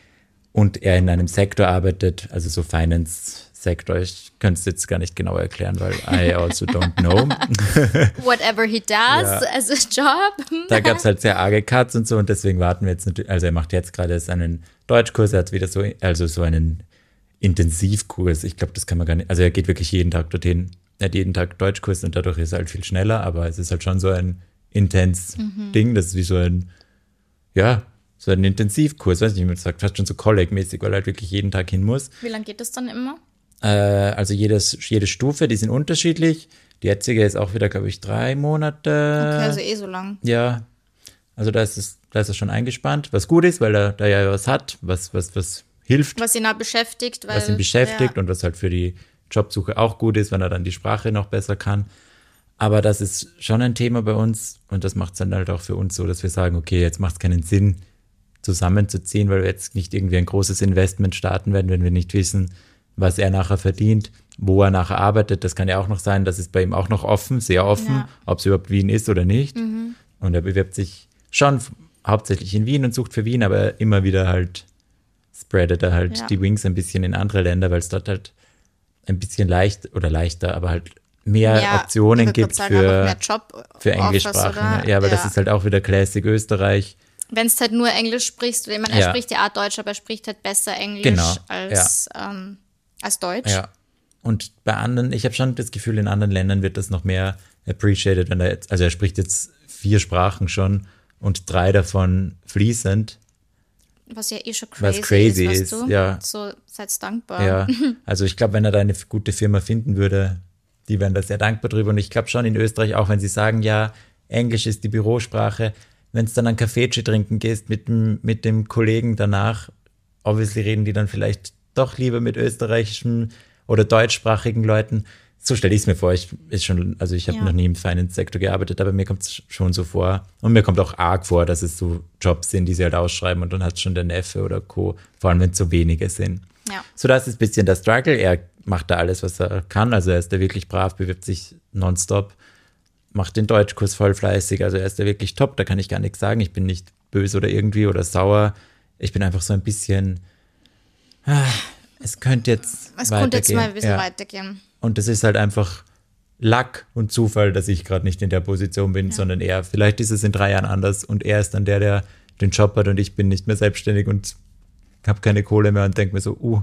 S2: Und er in einem Sektor arbeitet, also so Finance-Sektor. Ich könnte es jetzt gar nicht genau erklären, weil I also don't know.
S1: Whatever he does ja. as a job.
S2: Da gab es halt sehr arge Cuts und so und deswegen warten wir jetzt natürlich, also er macht jetzt gerade seinen Deutschkurs, er hat wieder so, also so einen Intensivkurs. Ich glaube, das kann man gar nicht, also er geht wirklich jeden Tag dorthin, er hat jeden Tag Deutschkurs und dadurch ist er halt viel schneller, aber es ist halt schon so ein intens mhm. Ding, das ist wie so ein, ja, so ein Intensivkurs, weiß nicht, wie man sagt, fast schon so Colleague-mäßig, weil er halt wirklich jeden Tag hin muss.
S1: Wie lange geht das dann immer?
S2: Äh, also jedes, jede Stufe, die sind unterschiedlich. Die jetzige ist auch wieder, glaube ich, drei Monate.
S1: Okay, also eh so lang.
S2: Ja, also da ist es, da ist es schon eingespannt, was gut ist, weil er da ja was hat, was, was, was hilft.
S1: Was ihn auch beschäftigt. Weil,
S2: was ihn beschäftigt
S1: ja.
S2: und was halt für die Jobsuche auch gut ist, wenn er dann die Sprache noch besser kann. Aber das ist schon ein Thema bei uns und das macht es dann halt auch für uns so, dass wir sagen, okay, jetzt macht es keinen Sinn, zusammenzuziehen, weil wir jetzt nicht irgendwie ein großes Investment starten werden, wenn wir nicht wissen, was er nachher verdient, wo er nachher arbeitet. Das kann ja auch noch sein, das ist bei ihm auch noch offen, sehr offen, ja. ob es überhaupt Wien ist oder nicht. Mhm. Und er bewirbt sich schon hauptsächlich in Wien und sucht für Wien, aber immer wieder halt spreadet er halt ja. die Wings ein bisschen in andere Länder, weil es dort halt ein bisschen leicht oder leichter, aber halt mehr ja, Optionen gibt sagen, für, für Englischsprachen. Ja, aber ja. das ist halt auch wieder Classic Österreich.
S1: Wenn es halt nur Englisch sprichst, ich meine, er ja. spricht ja auch Deutsch, aber er spricht halt besser Englisch
S2: genau.
S1: als, ja. ähm, als Deutsch.
S2: Ja. Und bei anderen, ich habe schon das Gefühl, in anderen Ländern wird das noch mehr appreciated, wenn er jetzt, also er spricht jetzt vier Sprachen schon und drei davon fließend.
S1: Was ja eh schon crazy,
S2: was crazy
S1: ist,
S2: ist,
S1: weißt du?
S2: ja.
S1: So, seid dankbar.
S2: Ja, also ich glaube, wenn er da eine gute Firma finden würde, die wären da sehr dankbar drüber. Und ich glaube schon in Österreich, auch wenn sie sagen, ja, Englisch ist die Bürosprache, wenn es dann ein Kaffeetschi trinken gehst mit dem, mit dem Kollegen danach, obviously reden die dann vielleicht doch lieber mit österreichischen oder deutschsprachigen Leuten. So stelle ich es mir vor. Ich, ist schon, also ich habe ja. noch nie im Finance-Sektor gearbeitet, aber mir kommt es schon so vor. Und mir kommt auch arg vor, dass es so Jobs sind, die sie halt ausschreiben und dann hat schon der Neffe oder Co., vor allem wenn es so wenige sind.
S1: Ja.
S2: So, das ist ein bisschen der Struggle. Er macht da alles, was er kann. Also er ist da wirklich brav, bewirbt sich nonstop, macht den Deutschkurs voll fleißig, also er ist ja wirklich top, da kann ich gar nichts sagen, ich bin nicht böse oder irgendwie oder sauer, ich bin einfach so ein bisschen, ah, es könnte jetzt
S1: Es
S2: weitergehen.
S1: könnte jetzt mal ein bisschen
S2: ja.
S1: weitergehen.
S2: Und das ist halt einfach Luck und Zufall, dass ich gerade nicht in der Position bin, ja. sondern er. Vielleicht ist es in drei Jahren anders und er ist dann der, der den Job hat und ich bin nicht mehr selbstständig und habe keine Kohle mehr und denke mir so, uh,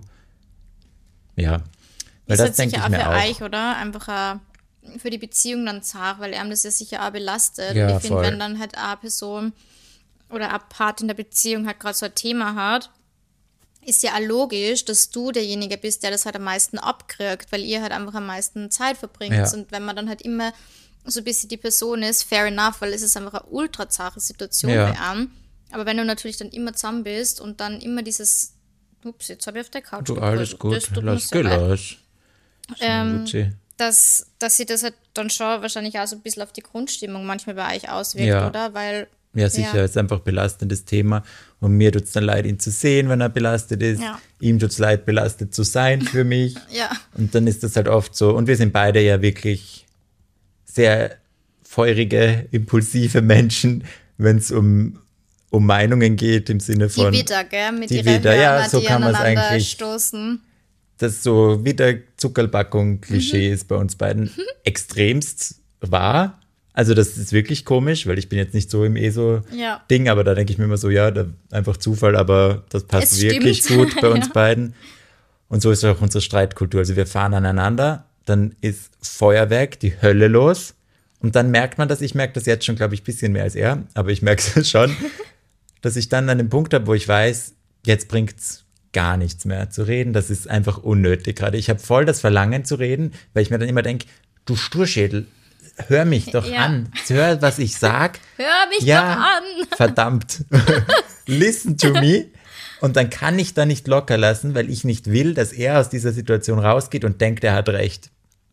S2: ja. Weil
S1: ist
S2: das
S1: halt
S2: denke
S1: sicher
S2: ich
S1: auch
S2: mir
S1: für
S2: auch.
S1: euch, oder? Einfach äh, für die Beziehung dann zart, weil er das ja sicher auch belastet.
S2: Ja,
S1: und ich finde,
S2: voll.
S1: wenn dann halt eine Person oder ein Part in der Beziehung halt gerade so ein Thema hat, ist ja auch logisch, dass du derjenige bist, der das halt am meisten abkriegt, weil ihr halt einfach am meisten Zeit verbringt.
S2: Ja.
S1: Und wenn man dann halt immer so ein bisschen die Person ist, fair enough, weil es ist einfach eine ultra zahre Situation
S2: Ja.
S1: bei einem. Aber wenn du natürlich dann immer zusammen bist und dann immer dieses, ups, jetzt habe ich auf der Couch
S2: Du,
S1: gebrüllt.
S2: alles
S1: Das
S2: gut,
S1: tut mir
S2: lass
S1: sehr leid.
S2: gelassen.
S1: Ähm,
S2: Gucci.
S1: dass, dass sie das halt dann schon wahrscheinlich auch so ein bisschen auf die Grundstimmung manchmal bei euch auswirkt,
S2: Ja.
S1: oder? Weil,
S2: Ja, sicher,
S1: Ja.
S2: es ist einfach ein belastendes Thema. Und mir tut es dann leid, ihn zu sehen, wenn er belastet ist.
S1: Ja.
S2: Ihm tut es leid, belastet zu sein für mich.
S1: ja,
S2: Und dann ist das halt oft so. Und wir sind beide ja wirklich sehr feurige, impulsive Menschen, wenn es um, um Meinungen geht, im Sinne
S1: die
S2: von,
S1: Widder, gell? Mit
S2: die
S1: ihren
S2: Widder, ja,
S1: Hörner,
S2: so
S1: die
S2: kann man's
S1: aneinander
S2: eigentlich-
S1: stoßen.
S2: das so wie der Zuckerpackung-Klischee ist bei uns beiden extremst wahr. Also das ist wirklich komisch, weil ich bin jetzt nicht so im ESO-Ding,
S1: Ja.
S2: aber da denke ich mir immer so, ja, da, einfach Zufall, aber das passt
S1: Es
S2: wirklich
S1: stimmt.
S2: gut bei uns
S1: Ja.
S2: beiden. Und so ist auch unsere Streitkultur. Also wir fahren aneinander, dann ist Feuerwerk, die Hölle los und dann merkt man das, ich merke das jetzt schon, glaube ich, ein bisschen mehr als er, aber ich merke es schon, dass ich dann an dem Punkt habe, wo ich weiß, jetzt bringt es gar nichts mehr zu reden. Das ist einfach unnötig gerade. Ich habe voll das Verlangen zu reden, weil ich mir dann immer denke, du Sturschädel, hör mich doch
S1: Ja.
S2: an. Hör, was ich sag.
S1: Hör mich
S2: Ja,
S1: doch an!
S2: verdammt. Listen to me. Und dann kann ich da nicht locker lassen, weil ich nicht will, dass er aus dieser Situation rausgeht und denkt, er hat recht.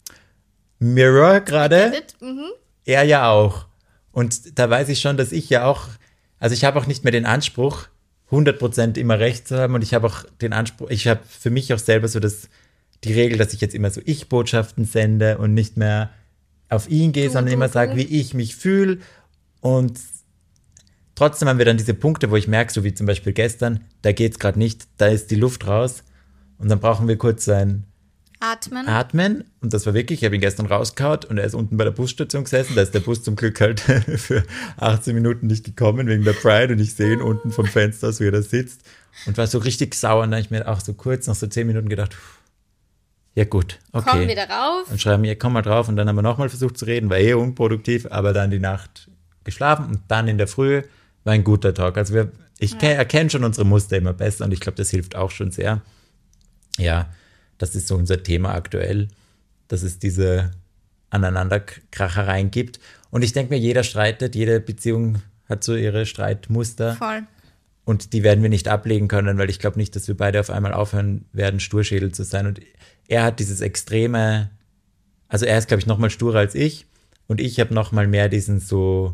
S2: Mirror gerade.
S1: Mhm.
S2: Er ja auch. Und da weiß ich schon, dass ich ja auch, also ich habe auch nicht mehr den Anspruch, hundert Prozent immer recht zu haben und ich habe auch den Anspruch, ich habe für mich auch selber so das, die Regel, dass ich jetzt immer so Ich-Botschaften sende und nicht mehr auf ihn gehe,
S1: Du,
S2: sondern
S1: du,
S2: immer
S1: du.
S2: sage, wie ich mich fühle und trotzdem haben wir dann diese Punkte, wo ich merke, so wie zum Beispiel gestern, da geht es gerade nicht, da ist die Luft raus und dann brauchen wir kurz ein
S1: Atmen.
S2: Atmen und das war wirklich, ich habe ihn gestern rausgehauen und er ist unten bei der Busstation gesessen, da ist der Bus zum Glück halt für achtzehn Minuten nicht gekommen wegen der Pride und ich sehe ihn unten vom Fenster aus, wie er da sitzt und war so richtig sauer und dann habe ich mir auch so kurz nach so zehn Minuten gedacht, ja gut, okay.
S1: Komm wieder rauf.
S2: Und schreiben, ja komm mal drauf und dann haben wir nochmal versucht zu reden, war eh unproduktiv, aber dann die Nacht geschlafen und dann in der Früh war ein guter Tag. Also wir, ich ja. erkenne schon unsere Muster immer besser und ich glaube, das hilft auch schon sehr. Ja, das ist so unser Thema aktuell, dass es diese Aneinanderkrachereien gibt. Und ich denke mir, jeder streitet, jede Beziehung hat so ihre Streitmuster.
S1: Voll.
S2: Und die werden wir nicht ablegen können, weil ich glaube nicht, dass wir beide auf einmal aufhören werden, Sturschädel zu sein. Und er hat dieses extreme, also er ist, glaube ich, noch mal sturer als ich. Und ich habe noch mal mehr diesen so,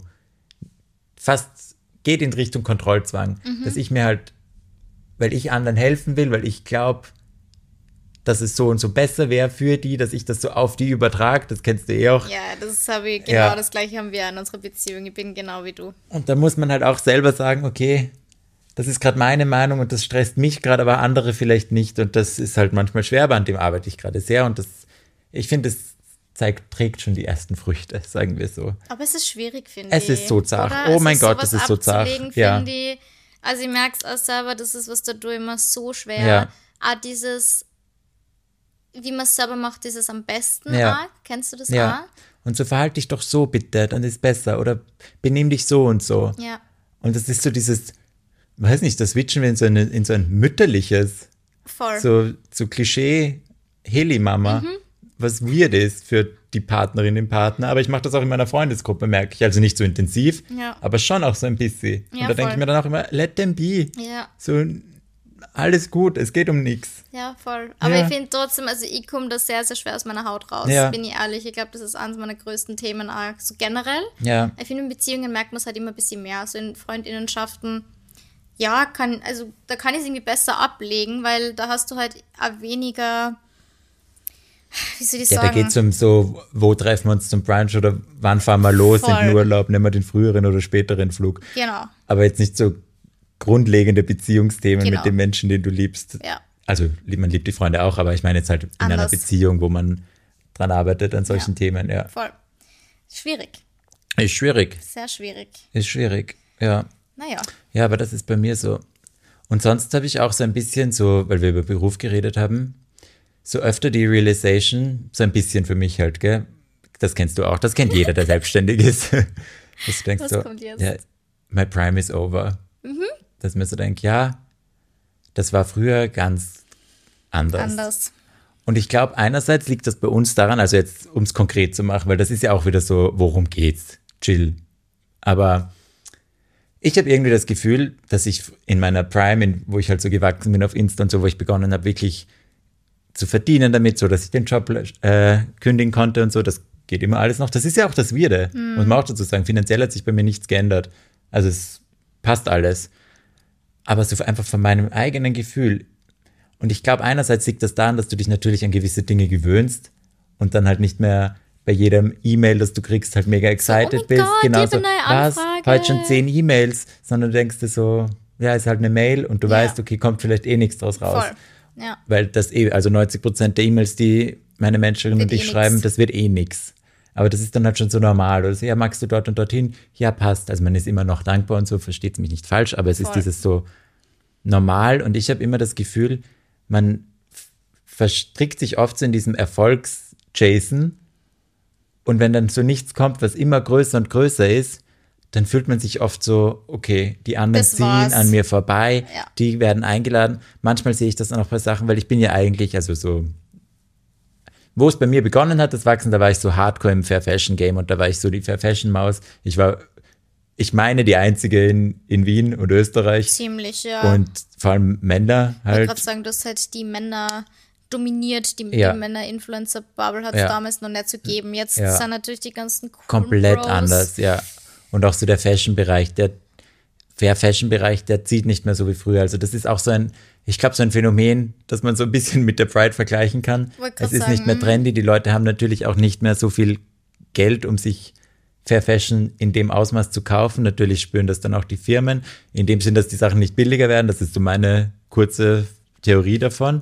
S2: fast geht in Richtung Kontrollzwang. Mhm. Dass ich mir halt, weil ich anderen helfen will, weil ich glaube, dass es so und so besser wäre für die, dass ich das so auf die übertrage, das kennst du eh auch.
S1: Ja, das habe ich, genau
S2: Ja.
S1: das gleiche haben wir in unserer Beziehung. Ich bin genau wie du.
S2: Und da muss man halt auch selber sagen, okay, das ist gerade meine Meinung und das stresst mich gerade, aber andere vielleicht nicht. Und das ist halt manchmal schwer, aber an dem arbeite ich gerade sehr. Und das, ich finde, das zeigt, trägt schon die ersten Früchte, sagen wir so.
S1: Aber es ist schwierig, finde
S2: Es
S1: ich.
S2: ist so zart.
S1: Oder?
S2: Oh
S1: Es
S2: mein
S1: ist
S2: Gott,
S1: sowas
S2: das ist so zart.
S1: abzulegen,
S2: Ja.
S1: finde ich. Also ich merke es auch selber, das ist was dadurch immer so schwer.
S2: Ja.
S1: Auch dieses, wie man es selber macht, dieses am besten
S2: Ja.
S1: auch. Kennst du das
S2: Ja.
S1: auch?
S2: Und so verhalte dich doch so bitte, dann ist besser. Oder benimm dich so und so.
S1: Ja.
S2: Und das ist so dieses, weiß nicht, das switchen wir in so, eine, in so ein mütterliches,
S1: Voll.
S2: so, so Klischee Heli-Mama,
S1: Mhm.
S2: was weird ist für die Partnerin, den Partner. Aber ich mache das auch in meiner Freundesgruppe, merke ich. Also nicht so intensiv,
S1: Ja.
S2: aber schon auch so ein bisschen.
S1: Ja,
S2: und da denke ich
S1: voll.
S2: mir dann auch immer, let them be.
S1: Ja.
S2: So, alles gut, es geht um nichts.
S1: Ja, voll. Aber
S2: Ja.
S1: ich finde trotzdem, also ich komme da sehr, sehr schwer aus meiner Haut raus,
S2: Ja.
S1: bin ich ehrlich. Ich glaube, das ist eines meiner größten Themen auch so generell.
S2: Ja,
S1: Ich finde, in Beziehungen merkt man es halt immer ein bisschen mehr. Also in Freundinnenschaften, ja, kann, also da kann ich es irgendwie besser ablegen, weil da hast du halt auch weniger, wie soll ich
S2: Ja,
S1: sagen?
S2: da geht es um so, wo treffen wir uns zum Brunch oder wann fahren wir los
S1: Voll.
S2: in den Urlaub, nehmen wir den früheren oder späteren Flug.
S1: Genau,
S2: Aber jetzt nicht so grundlegende Beziehungsthemen
S1: Genau.
S2: mit dem Menschen, den du liebst.
S1: ja.
S2: Also man liebt die Freunde auch, aber ich meine jetzt halt in einer
S1: Anders.
S2: Beziehung, wo man dran arbeitet an solchen
S1: Ja.
S2: Themen, ja.
S1: Voll. Schwierig,
S2: Ist schwierig,
S1: sehr schwierig.
S2: ist schwierig, ja.
S1: Naja,
S2: Ja, aber das ist bei mir so. Und sonst habe ich auch so ein bisschen so, weil wir über Beruf geredet haben, so öfter die Realization, so ein bisschen für mich halt, gell? Das kennst du auch, das kennt jeder, der selbstständig ist. Dass du denkst
S1: Was
S2: so,
S1: kommt jetzt?
S2: ja, my prime is over.
S1: Mhm.
S2: Dass mir so denkt, ja, das war früher ganz anders.
S1: anders.
S2: Und ich glaube, einerseits liegt das bei uns daran, also jetzt, um es konkret zu machen, weil das ist ja auch wieder so, worum geht's? Chill. Aber ich habe irgendwie das Gefühl, dass ich in meiner Prime, in, wo ich halt so gewachsen bin auf Insta und so, wo ich begonnen habe, wirklich zu verdienen damit, so dass ich den Job äh, kündigen konnte und so, das geht immer alles noch. Das ist ja auch das Weirde,
S1: Mhm.
S2: muss man auch dazu sagen. Finanziell hat sich bei mir nichts geändert. Also es passt alles. Aber so einfach von meinem eigenen Gefühl. Und ich glaube, einerseits liegt das daran, dass du dich natürlich an gewisse Dinge gewöhnst und dann halt nicht mehr bei jedem E-Mail, das du kriegst, halt mega excited
S1: oh mein
S2: bist.
S1: Gott,
S2: Genauso,
S1: die neue
S2: was,
S1: Anfrage.
S2: heute schon zehn E-Mails, sondern du denkst dir so, ja, ist halt eine Mail und du
S1: Ja.
S2: weißt, okay, kommt vielleicht eh nichts draus raus.
S1: Voll. Ja,
S2: Weil das eh, also neunzig Prozent der E-Mails, die meine Menscherinnen
S1: Wird
S2: und ich
S1: eh
S2: schreiben,
S1: nix.
S2: das wird eh nix. Aber das ist dann halt schon so normal. Oder so, ja, magst du dort und dorthin? Ja, passt. Also man ist immer noch dankbar und so, versteht mich nicht falsch, aber es ist
S1: Voll.
S2: dieses so normal und ich habe immer das Gefühl, man f- verstrickt sich oft so in diesem Erfolgs-Jason und wenn dann so nichts kommt, was immer größer und größer ist, dann fühlt man sich oft so, okay, die anderen
S1: Das
S2: ziehen
S1: war's.
S2: an mir vorbei,
S1: Ja.
S2: die werden eingeladen. Manchmal sehe ich das auch bei Sachen, weil ich bin ja eigentlich, also so, wo es bei mir begonnen hat, das Wachsen, da war ich so hardcore im Fair Fashion Game und da war ich so die Fair Fashion Maus. Ich war, ich meine, die einzige in, in Wien und Österreich
S1: ziemlich, ja.
S2: und vor allem Männer
S1: Ich wollte
S2: halt.
S1: gerade sagen, du hast halt die Männer dominiert, die,
S2: Ja.
S1: die Männer-Influencer-Bubble hat es
S2: Ja.
S1: damals noch nicht zu geben. Jetzt
S2: Ja.
S1: sind natürlich die ganzen coolen
S2: Komplett
S1: Bros.
S2: anders, ja. Und auch so der Fashion-Bereich, der Fair-Fashion-Bereich, der zieht nicht mehr so wie früher. Also das ist auch so ein, ich glaube, so ein Phänomen, das man so ein bisschen mit der Pride vergleichen kann.
S1: Wollte
S2: Es
S1: grad
S2: ist nicht
S1: sagen,
S2: mehr
S1: mhm.
S2: trendy, die Leute haben natürlich auch nicht mehr so viel Geld, um sich Fair Fashion in dem Ausmaß zu kaufen. Natürlich spüren das dann auch die Firmen, in dem Sinn, dass die Sachen nicht billiger werden. Das ist so meine kurze Theorie davon.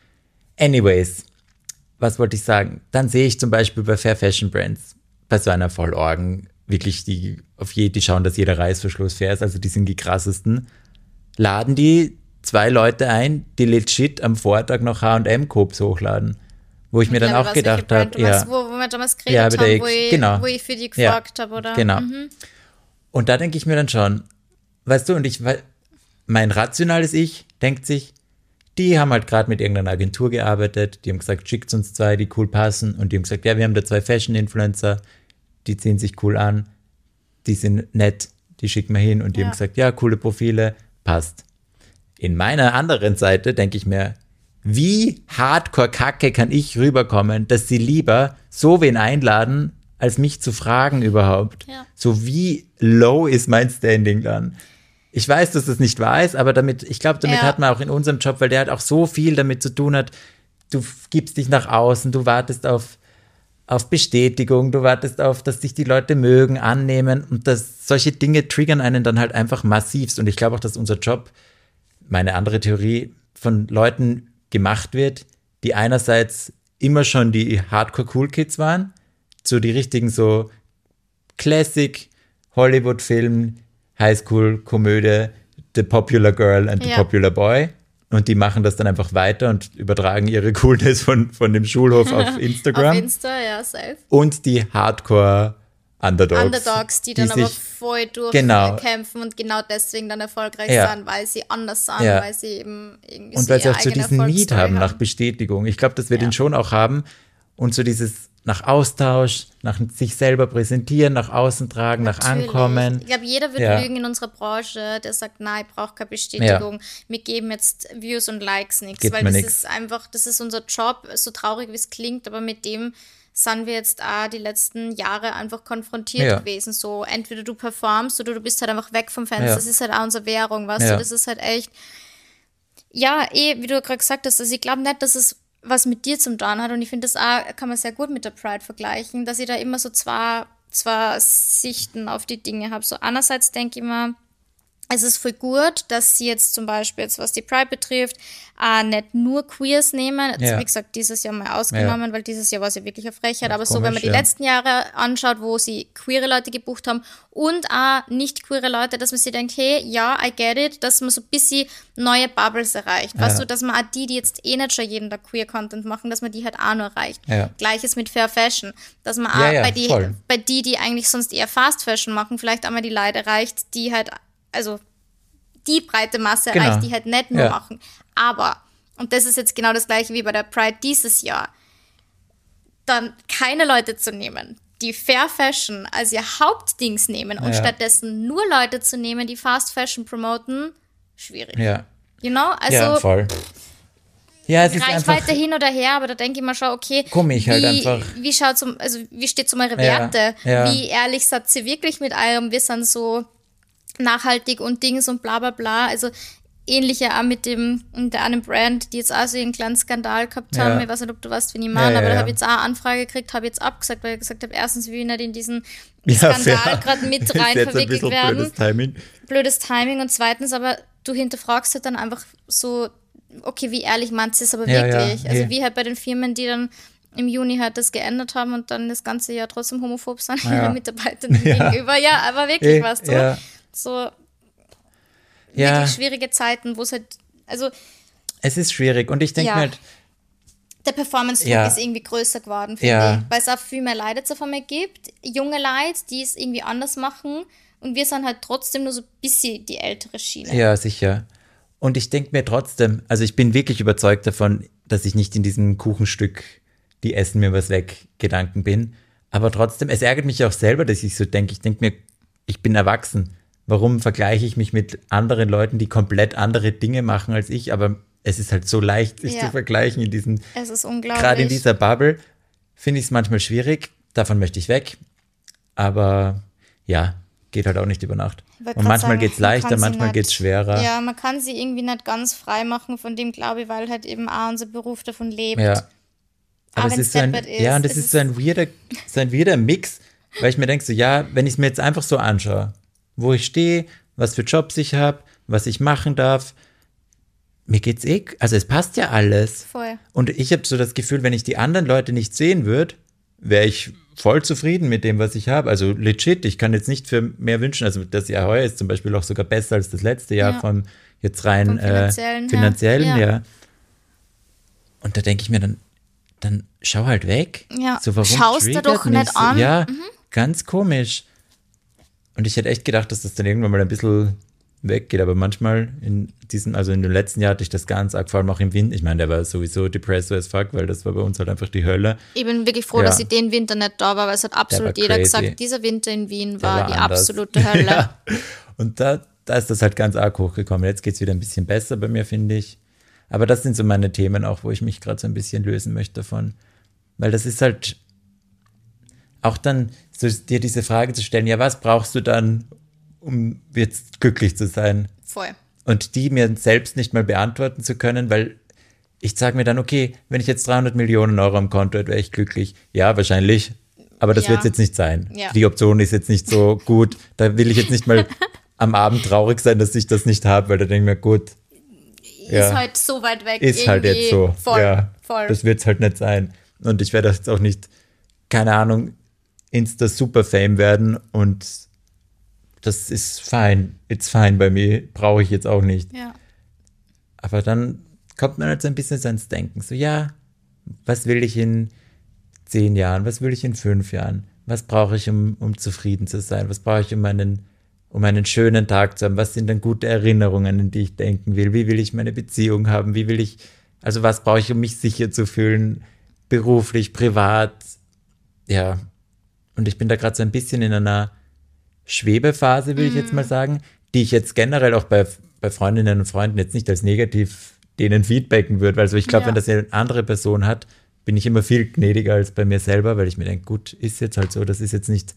S2: Anyways, was wollte ich sagen? Dann sehe ich zum Beispiel bei Fair Fashion Brands, bei so einer Vollorgen, wirklich die, auf je, die schauen, dass jeder Reißverschluss fair ist, also die sind die krassesten, laden die zwei Leute ein, die legit am Vortag noch H und M-Coops hochladen. Wo ich mir
S1: Ich
S2: dann
S1: glaube,
S2: auch
S1: ich weiß, welche
S2: gedacht
S1: Brand
S2: habe,
S1: du meinst,
S2: ja,
S1: wo, wo wir damals geredet
S2: Ja, bei der
S1: haben,
S2: X-
S1: wo ich,
S2: genau.
S1: wo ich für die
S2: Ja,
S1: gefragt habe, oder?
S2: genau.
S1: Mhm.
S2: Und da denke ich mir dann schon, weißt du, und ich, weil mein rationales Ich denkt sich, die haben halt gerade mit irgendeiner Agentur gearbeitet, die haben gesagt, schickt uns zwei, die cool passen, und die haben gesagt, ja, wir haben da zwei Fashion-Influencer, die ziehen sich cool an, die sind nett, die schicken wir hin, und die
S1: Ja.
S2: haben gesagt, ja, coole Profile, passt. In meiner anderen Seite denke ich mir, wie hardcore-kacke kann ich rüberkommen, dass sie lieber so wen einladen, als mich zu fragen überhaupt.
S1: Ja.
S2: So wie low ist mein Standing dann? Ich weiß, dass das nicht wahr ist, aber damit, ich glaube, damit
S1: Ja.
S2: hat man auch in unserem Job, weil der halt auch so viel damit zu tun hat, du f- gibst dich nach außen, du wartest auf, auf Bestätigung, du wartest auf, dass dich die Leute mögen, annehmen, und das, solche Dinge triggern einen dann halt einfach massivst. Und ich glaube auch, dass unser Job, meine andere Theorie, von Leuten gemacht wird, die einerseits immer schon die Hardcore-Cool-Kids waren, so die richtigen so Classic Hollywood-Film, Highschool-Komödie, The Popular Girl and the
S1: Ja.
S2: Popular Boy. Und die machen das dann einfach weiter und übertragen ihre Coolness von, von dem Schulhof auf Instagram.
S1: Auf Insta, ja, safe.
S2: Und die Hardcore-Underdogs.
S1: Underdogs, die dann aber
S2: sich-
S1: voll
S2: Genau.
S1: durchkämpfen und genau deswegen dann erfolgreich
S2: Ja.
S1: sind, weil sie anders sind,
S2: Ja.
S1: weil sie eben irgendwie
S2: Und
S1: so
S2: weil sie
S1: ihre
S2: auch so
S1: eigene
S2: diesen Need
S1: Erfolgsstory
S2: haben nach Bestätigung. Ich glaube, dass wir
S1: Ja.
S2: den schon auch haben. Und so dieses nach Austausch, nach sich selber präsentieren, nach außen tragen, nach
S1: Natürlich.
S2: Ankommen.
S1: Ich glaube, jeder wird
S2: Ja.
S1: lügen in unserer Branche, der sagt, nein, ich brauche keine Bestätigung. Wir geben jetzt Views und Likes nichts,
S2: Gibt
S1: weil
S2: mir
S1: das
S2: nix.
S1: ist einfach, das ist unser Job, so traurig wie es klingt, aber mit dem sind wir jetzt auch die letzten Jahre einfach konfrontiert
S2: Ja.
S1: gewesen. So, entweder du performst oder du bist halt einfach weg vom Fenster.
S2: Ja.
S1: Das ist halt auch unsere Währung, weißt
S2: Ja.
S1: du? Das ist halt echt, ja, eh, wie du gerade gesagt hast, also ich glaube nicht, dass es was mit dir zum tun hat. Und ich finde, das auch kann man sehr gut mit der Pride vergleichen, dass ich da immer so zwei, zwei Sichten auf die Dinge habe. So einerseits denke ich mir, es ist voll gut, dass sie jetzt zum Beispiel, jetzt was die Pride betrifft, äh, nicht nur Queers nehmen. Jetzt,
S2: Ja.
S1: wie gesagt, dieses Jahr mal ausgenommen,
S2: Ja.
S1: weil dieses Jahr war es ja wirklich eine Frechheit.
S2: Ja,
S1: Aber so,
S2: komisch,
S1: wenn man die
S2: ja.
S1: letzten Jahre anschaut, wo sie queere Leute gebucht haben und auch nicht queere Leute, dass man sich denkt, hey, ja, I get it, dass man so ein bisschen neue Bubbles erreicht. Weißt
S2: Ja.
S1: du, dass man auch die, die jetzt eh nicht schon jeden Tag Queer-Content machen, dass man die halt auch noch erreicht.
S2: Ja.
S1: Gleiches mit Fair Fashion. Dass man auch
S2: Ja, ja,
S1: bei, die,
S2: voll.
S1: bei die, die eigentlich sonst eher Fast Fashion machen, vielleicht einmal die Leute erreicht, die halt, also die breite Masse
S2: Genau.
S1: erreicht, die halt nicht nur
S2: Ja.
S1: machen. Aber, und das ist jetzt genau das gleiche wie bei der Pride dieses Jahr, dann keine Leute zu nehmen, die Fair Fashion als ihr Hauptdings nehmen und
S2: Ja.
S1: stattdessen nur Leute zu nehmen, die Fast Fashion promoten, schwierig.
S2: Ja,
S1: You know? Also
S2: ja voll. Ja, es ist einfach,
S1: Reichweite hin oder her, aber da denke ich mir schon, okay,
S2: Komisch
S1: wie,
S2: halt einfach.
S1: wie schaut's um, also wie steht's um eure
S2: Ja,
S1: Werte?
S2: ja.
S1: Wie ehrlich seid ihr wirklich mit eurem, wir sind so nachhaltig und Dings und bla bla bla. Also ähnliche auch mit dem, mit der einen Brand, die jetzt auch so einen kleinen Skandal gehabt haben.
S2: Ja.
S1: Ich weiß nicht, ob du weißt, wen ich meine,
S2: Ja, ja,
S1: aber da
S2: ja.
S1: habe ich jetzt auch eine Anfrage gekriegt, habe ich jetzt abgesagt, weil ich gesagt habe, erstens will ich nicht in diesen
S2: Ja,
S1: Skandal
S2: fair.
S1: gerade mit
S2: Ist
S1: rein
S2: jetzt ein
S1: verwickelt
S2: bisschen
S1: werden.
S2: blödes Timing.
S1: Blödes Timing und zweitens aber, du hinterfragst halt dann einfach so, okay, wie ehrlich meint sie es aber
S2: Ja, ja,
S1: wirklich? Also
S2: hey.
S1: wie halt bei den Firmen, die dann im Juni halt das geändert haben und dann das ganze Jahr trotzdem homophob sind,
S2: Ja.
S1: ihren Mitarbeitern
S2: Ja.
S1: gegenüber. Ja, aber wirklich,
S2: Eh,
S1: weißt du?
S2: ja.
S1: So
S2: Ja,
S1: wirklich schwierige Zeiten, wo es halt, also
S2: es ist schwierig und ich denke
S1: Ja.
S2: mir halt,
S1: der Performance-Druck
S2: Ja.
S1: ist irgendwie größer geworden, finde
S2: Ja.
S1: ich. Weil es auch viel mehr Leute jetzt auf einmal gibt, junge Leute, die es irgendwie anders machen und wir sind halt trotzdem nur so ein bisschen die ältere Schiene.
S2: ja, sicher. Und ich denke mir trotzdem, also ich bin wirklich überzeugt davon, dass ich nicht in diesem Kuchenstück, die essen mir was weg, Gedanken bin. Aber trotzdem, es ärgert mich auch selber, dass ich so denke. Ich denke mir, ich bin erwachsen. Warum vergleiche ich mich mit anderen Leuten, die komplett andere Dinge machen als ich? Aber es ist halt so leicht, sich
S1: Ja.
S2: zu vergleichen in diesen,
S1: Es ist unglaublich.
S2: gerade in dieser Bubble, finde ich es manchmal schwierig. Davon möchte ich weg. Aber ja, geht halt auch nicht über Nacht.
S1: Ich wollte
S2: Und
S1: grad
S2: manchmal
S1: sagen,
S2: geht es
S1: man
S2: leichter,
S1: kann sie
S2: manchmal
S1: nicht-
S2: geht es schwerer.
S1: Ja, man kann sie irgendwie nicht ganz frei machen von dem, glaube ich, weil halt eben auch unser Beruf davon lebt.
S2: Ja. Aber
S1: Auch
S2: es
S1: wenn's
S2: ist so ein,
S1: deppert ist,
S2: ja, und es
S1: es
S2: ist so ein weirder, so ein weirder Mix, weil ich mir denke so, ja, wenn ich es mir jetzt einfach so anschaue, wo ich stehe, was für Jobs ich habe, was ich machen darf, mir geht's eh, also es passt ja alles.
S1: Voll.
S2: Und ich habe so das Gefühl, wenn ich die anderen Leute nicht sehen würde, wäre ich voll zufrieden mit dem, was ich habe. Also legit, ich kann jetzt nicht für mehr wünschen. Also das Jahr heuer ist zum Beispiel auch sogar besser als das letzte Jahr
S1: Ja.
S2: vom jetzt rein
S1: Vom finanziellen
S2: äh,
S1: her.
S2: finanziellen,
S1: Ja.
S2: ja. Und da denke ich mir dann, dann schau halt weg.
S1: Ja.
S2: So, warum
S1: Schau's dir
S2: triggert
S1: doch
S2: mich
S1: nicht
S2: so?
S1: an.
S2: Ja, ganz komisch. Und ich hätte echt gedacht, dass das dann irgendwann mal ein bisschen weggeht, aber manchmal in diesem, also in dem letzten Jahr hatte ich das ganz arg, vor allem auch im Winter. Ich meine, der war sowieso depressed as fuck, weil das war bei uns halt einfach die Hölle.
S1: Ich bin wirklich froh,
S2: Ja.
S1: dass ich den Winter nicht da war, weil es hat absolut jeder
S2: crazy.
S1: gesagt, dieser Winter in Wien
S2: Der
S1: war, die
S2: anders.
S1: absolute Hölle.
S2: Ja. Und da, da ist das halt ganz arg hochgekommen. Jetzt geht es wieder ein bisschen besser bei mir, finde ich. Aber das sind so meine Themen auch, wo ich mich gerade so ein bisschen lösen möchte davon. Weil das ist halt auch dann so dir diese Frage zu stellen, ja, was brauchst du dann, um jetzt glücklich zu sein?
S1: Voll.
S2: Und die mir selbst nicht mal beantworten zu können, weil ich sage mir dann, okay, wenn ich jetzt dreihundert Millionen Euro am Konto hätte, wäre ich glücklich. Ja, wahrscheinlich, aber das
S1: Ja.
S2: wird es jetzt nicht sein.
S1: Ja.
S2: Die Option ist jetzt nicht so gut. Da will ich jetzt nicht mal am Abend traurig sein, dass ich das nicht habe, weil da denke ich mir, gut, Ja.
S1: Ist halt so weit weg.
S2: ist halt
S1: irgendwie.
S2: jetzt so.
S1: Voll,
S2: ja,
S1: voll.
S2: Das wird es halt nicht sein. Und ich werde jetzt auch nicht, keine Ahnung, Insta-Super-Fame werden und das ist fein. It's fine bei mir. Brauche ich jetzt auch nicht.
S1: Ja.
S2: Aber dann kommt man halt so ein bisschen so ins Denken. So, ja, was will ich in zehn Jahren? Was will ich in fünf Jahren? Was brauche ich, um, um zufrieden zu sein? Was brauche ich, um einen, um einen schönen Tag zu haben? Was sind dann gute Erinnerungen, an die ich denken will? Wie will ich meine Beziehung haben? Wie will ich, also was brauche ich, um mich sicher zu fühlen? Beruflich, privat? Ja. Und ich bin da gerade so ein bisschen in einer Schwebephase, will ich jetzt mal sagen, die ich jetzt generell auch bei, bei Freundinnen und Freunden jetzt nicht als negativ denen feedbacken würde, weil so ich glaube,
S1: Ja.
S2: wenn das eine andere Person hat, bin ich immer viel gnädiger als bei mir selber, weil ich mir denke, gut, ist jetzt halt so, das ist jetzt nicht,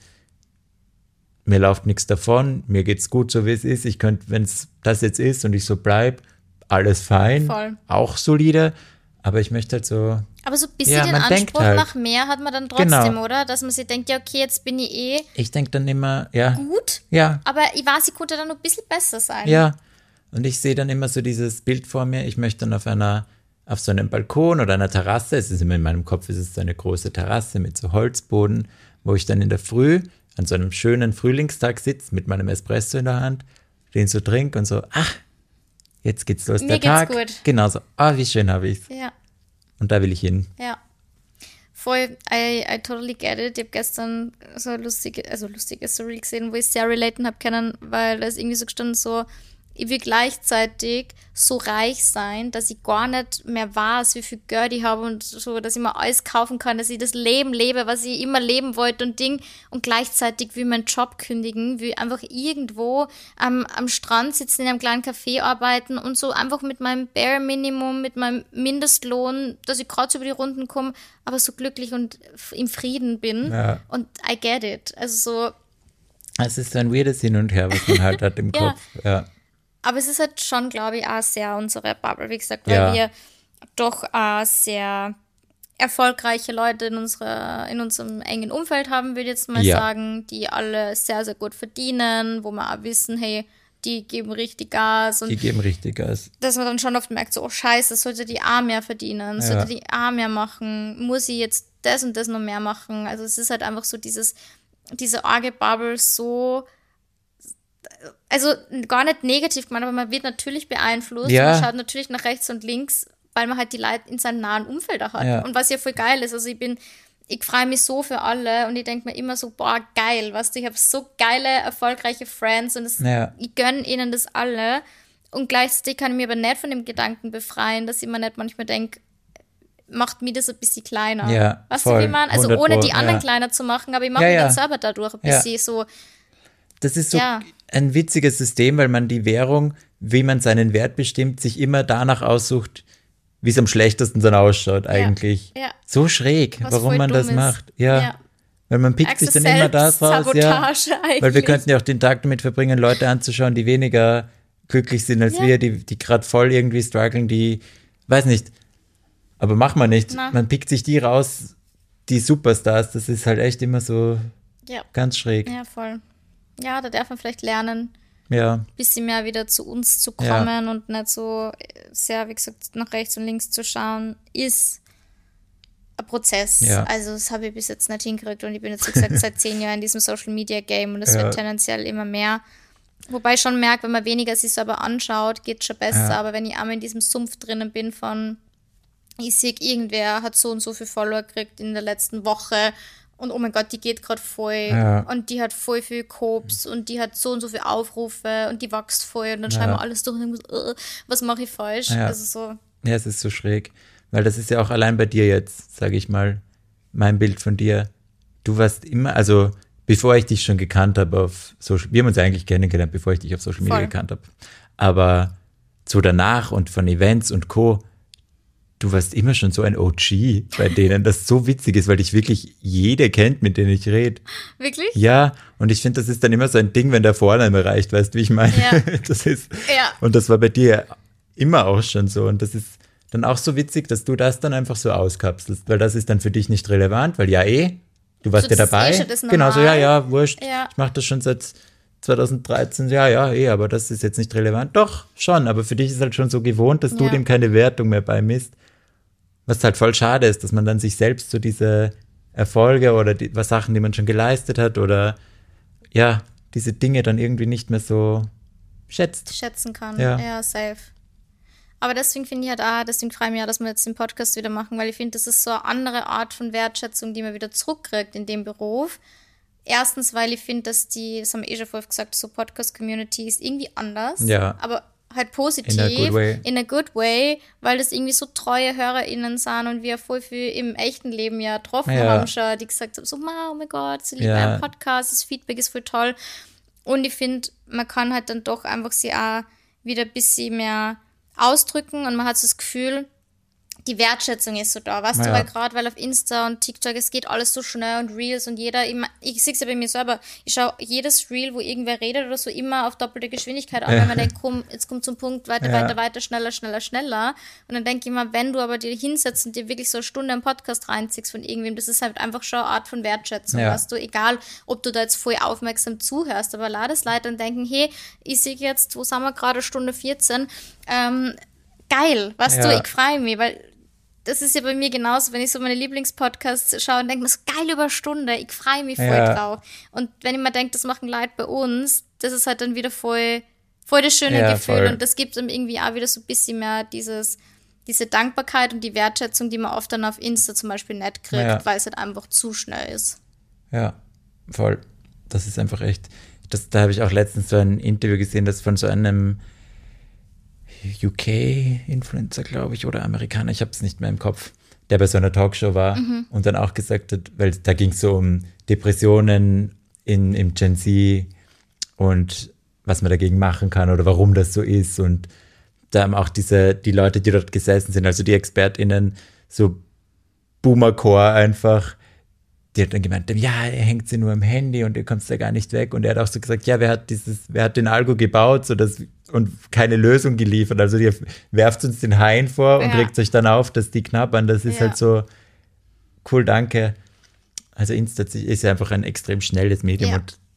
S2: mir läuft nichts davon, mir geht's gut, so wie es ist, ich könnte, wenn es das jetzt ist und ich so bleib, alles fein,
S1: Voll.
S2: auch solide, Aber ich möchte halt so.
S1: Aber so ein bisschen
S2: Ja,
S1: den
S2: man denkt
S1: Anspruch
S2: halt.
S1: nach mehr hat man dann trotzdem,
S2: Genau.
S1: oder? Dass man sich denkt, ja, okay, jetzt bin ich eh
S2: Ich denke dann immer, ja.
S1: gut,
S2: Ja,
S1: aber ich weiß, ich konnte dann noch ein bisschen besser sein.
S2: ja. Und ich sehe dann immer so dieses Bild vor mir. Ich möchte dann auf einer, auf so einem Balkon oder einer Terrasse, es ist immer in meinem Kopf, es ist so eine große Terrasse mit so Holzboden, wo ich dann in der Früh an so einem schönen Frühlingstag sitze mit meinem Espresso in der Hand, den so trinke und so, ach, jetzt geht's los,
S1: Mir
S2: der
S1: geht's
S2: Tag.
S1: gut.
S2: Genau so, ah, wie schön habe ich's.
S1: Ja,
S2: Und da will ich hin.
S1: ja. Voll, I, I totally get it. Ich habe gestern so eine lustige, also lustige Story gesehen, wo ich sehr relaten habe können, weil da ist irgendwie so gestanden so, ich will gleichzeitig so reich sein, dass ich gar nicht mehr weiß, wie viel Geld ich habe und so, dass ich mir alles kaufen kann, dass ich das Leben lebe, was ich immer leben wollte und Ding. Und gleichzeitig will ich meinen Job kündigen, will einfach irgendwo am, am Strand sitzen, in einem kleinen Café arbeiten und so einfach mit meinem Bare Minimum, mit meinem Mindestlohn, dass ich gerade so über die Runden komme, aber so glücklich und f- im Frieden bin.
S2: Ja.
S1: Und I get it. Also so,
S2: Es ist so ein weirdes Hin und Her, was man halt hat im
S1: Ja.
S2: Kopf. Ja.
S1: aber es ist halt schon, glaube ich, auch sehr unsere Bubble, wie gesagt, weil
S2: Ja.
S1: wir doch auch sehr erfolgreiche Leute in, unserer, in unserem engen Umfeld haben, würde ich jetzt mal
S2: Ja.
S1: sagen, die alle sehr, sehr gut verdienen, wo wir auch wissen, hey, die geben richtig Gas und
S2: Die geben richtig Gas.
S1: dass man dann schon oft merkt, so, oh scheiße, sollte die A mehr verdienen,
S2: Ja.
S1: sollte die A mehr machen, muss ich jetzt das und das noch mehr machen. Also es ist halt einfach so dieses, diese arge Bubble so, also gar nicht negativ gemeint, aber man wird natürlich beeinflusst
S2: Ja.
S1: und schaut natürlich nach rechts und links, weil man halt die Leute in seinem nahen Umfeld auch hat.
S2: Ja.
S1: Und was ja voll geil ist, also ich bin, ich freue mich so für alle und ich denke mir immer so, boah, geil, weißt du, ich habe so geile, erfolgreiche Friends und es,
S2: Ja.
S1: ich gönne ihnen das alle. Und gleichzeitig kann ich mir aber nicht von dem Gedanken befreien, dass ich mir nicht manchmal denke, macht mir das ein bisschen kleiner.
S2: Ja,
S1: weißt du,
S2: voll,
S1: wie ich meine? Also
S2: hundert
S1: ohne
S2: Pro,
S1: die anderen
S2: ja.
S1: kleiner zu machen, aber ich mache
S2: Ja,
S1: mir
S2: ja.
S1: dann selber dadurch ein
S2: Ja.
S1: bisschen so,
S2: Das ist so
S1: Ja.
S2: ein witziges System, weil man die Währung, wie man seinen Wert bestimmt, sich immer danach aussucht, wie es am schlechtesten dann ausschaut eigentlich.
S1: Ja.
S2: So schräg,
S1: Was
S2: warum
S1: voll
S2: man das
S1: dumm ist.
S2: macht. Ja.
S1: Ja.
S2: Weil man pickt sich dann immer das raus. Ja.
S1: Selbstsabotage eigentlich.
S2: Weil wir könnten ja auch den Tag damit verbringen, Leute anzuschauen, die weniger glücklich sind als
S1: Ja.
S2: wir, die, die gerade voll irgendwie strugglen, die, weiß nicht, aber macht man nicht.
S1: Na.
S2: Man pickt sich die raus, die Superstars, das ist halt echt immer so
S1: Ja.
S2: ganz schräg.
S1: ja, voll. Ja, da darf man vielleicht lernen,
S2: Ja,
S1: ein bisschen mehr wieder zu uns zu
S2: Ja.
S1: kommen und nicht so sehr, wie gesagt, nach rechts und links zu schauen, ist ein Prozess.
S2: Ja.
S1: Also das habe ich bis jetzt nicht hingekriegt und ich bin jetzt, wie gesagt, seit zehn Jahren in diesem Social-Media-Game und es
S2: Ja.
S1: wird tendenziell immer mehr. Wobei ich schon merke, wenn man weniger sich selber anschaut, geht es schon besser.
S2: Ja.
S1: Aber wenn ich einmal in diesem Sumpf drinnen bin von, ich sehe, irgendwer hat so und so viel Follower gekriegt in der letzten Woche und oh mein Gott, die geht gerade voll
S2: Ja.
S1: und die hat voll viel Kops und die hat so und so viele Aufrufe und die wächst voll und dann schreiben
S2: Ja.
S1: wir alles durch und denken so, äh, was mache ich falsch?
S2: Ja.
S1: Also so,
S2: ja, es ist so schräg. Weil das ist ja auch allein bei dir jetzt, sage ich mal, mein Bild von dir. Du warst immer, also bevor ich dich schon gekannt habe auf Social, wir haben uns ja eigentlich kennengelernt, bevor ich dich auf Social Media
S1: Voll.
S2: gekannt habe. Aber so danach und von Events und Co., du warst immer schon so ein O G bei denen, das so witzig ist, weil dich wirklich jeder kennt, mit denen ich rede.
S1: wirklich?
S2: Ja, und ich finde, das ist dann immer so ein Ding, wenn der Vorname reicht, weißt du, wie ich meine?
S1: Ja.
S2: Das ist,
S1: Ja.
S2: und das war bei dir immer auch schon so. Und das ist dann auch so witzig, dass du das dann einfach so auskapselst, weil das ist dann für dich nicht relevant, weil ja eh, du warst
S1: So,
S2: ja
S1: das ist
S2: dabei.
S1: eh schon das
S2: Genau so, ja,
S1: Normal.
S2: ja, wurscht.
S1: Ja.
S2: Ich mache das schon seit zwanzig dreizehn, ja, ja, eh, aber das ist jetzt nicht relevant. Doch, schon, aber für dich ist halt schon so gewohnt, dass du
S1: Ja.
S2: dem keine Wertung mehr beimisst. Was halt voll schade ist, dass man dann sich selbst so diese Erfolge oder die, was Sachen, die man schon geleistet hat oder ja, diese Dinge dann irgendwie nicht mehr so schätzt.
S1: schätzen kann.
S2: Ja.
S1: Ja, safe. Aber deswegen finde ich halt auch, deswegen freue ich mich auch, dass wir jetzt den Podcast wieder machen, weil ich finde, das ist so eine andere Art von Wertschätzung, die man wieder zurückkriegt in dem Beruf. Erstens, weil ich finde, dass die, das haben wir eh schon vorher gesagt, so Podcast-Community ist irgendwie anders.
S2: Ja.
S1: Aber halt positiv.
S2: In a good way.
S1: In a good way, weil das irgendwie so treue HörerInnen sind und wir voll viel im echten Leben ja getroffen
S2: Ja.
S1: haben schon, die gesagt haben, so, "Ma, oh mein Gott, sie lieben
S2: Ja.
S1: einen Podcast, das Feedback ist voll toll." Und ich finde, man kann halt dann doch einfach sie auch wieder ein bisschen mehr ausdrücken und man hat so das Gefühl, die Wertschätzung ist so da, weißt
S2: Ja.
S1: du, weil gerade, weil auf Insta und TikTok, es geht alles so schnell und Reels und jeder, immer, ich sehe es ja bei mir selber, ich schaue jedes Reel, wo irgendwer redet oder so, immer auf doppelte Geschwindigkeit an,
S2: Ja.
S1: weil man denkt, komm, jetzt kommt zum Punkt, weiter,
S2: Ja.
S1: weiter, weiter, schneller, schneller, schneller und dann denke ich immer, wenn du aber dir hinsetzt und dir wirklich so eine Stunde einen Podcast reinziehst von irgendwem, das ist halt einfach schon eine Art von Wertschätzung,
S2: Ja.
S1: weißt du, egal, ob du da jetzt voll aufmerksam zuhörst, aber lades Leute und denken, hey, ich sehe jetzt, wo sind wir gerade, Stunde vierzehn, ähm, geil, weißt
S2: Ja.
S1: du, ich freue mich, weil das ist ja bei mir genauso, wenn ich so meine Lieblingspodcasts schaue und denke mir so, geil über eine Stunde, ich freue mich voll
S2: Ja.
S1: drauf. Und wenn ich mir denke, das machen Leute bei uns, das ist halt dann wieder voll, voll das schöne
S2: Ja,
S1: Gefühl
S2: voll.
S1: und das gibt dann irgendwie auch wieder so ein bisschen mehr dieses, diese Dankbarkeit und die Wertschätzung, die man oft dann auf Insta zum Beispiel nicht kriegt,
S2: Ja.
S1: weil es halt einfach zu schnell ist.
S2: Ja, voll. Das ist einfach echt. Das, da habe ich auch letztens so ein Interview gesehen, das von so einem U K-Influencer, glaube ich, oder Amerikaner, ich habe es nicht mehr im Kopf, der bei so einer Talkshow war und dann auch gesagt hat, weil da ging es so um Depressionen in, im Gen Z und was man dagegen machen kann oder warum das so ist und da haben auch diese, die Leute, die dort gesessen sind, also die ExpertInnen, so Boomercore einfach, die hat dann gemeint, ja, er hängt sie nur am Handy und ihr kommt da gar nicht weg. Und er hat auch so gesagt, ja, wer hat dieses, wer hat den Algo gebaut so dass, und keine Lösung geliefert. Also ihr werft uns den Hain vor und
S1: Ja.
S2: regt euch dann auf, dass die knabbern. Das ist
S1: Ja.
S2: halt so, cool, danke. Also Insta ist ja einfach ein extrem schnelles Medium
S1: Ja.
S2: und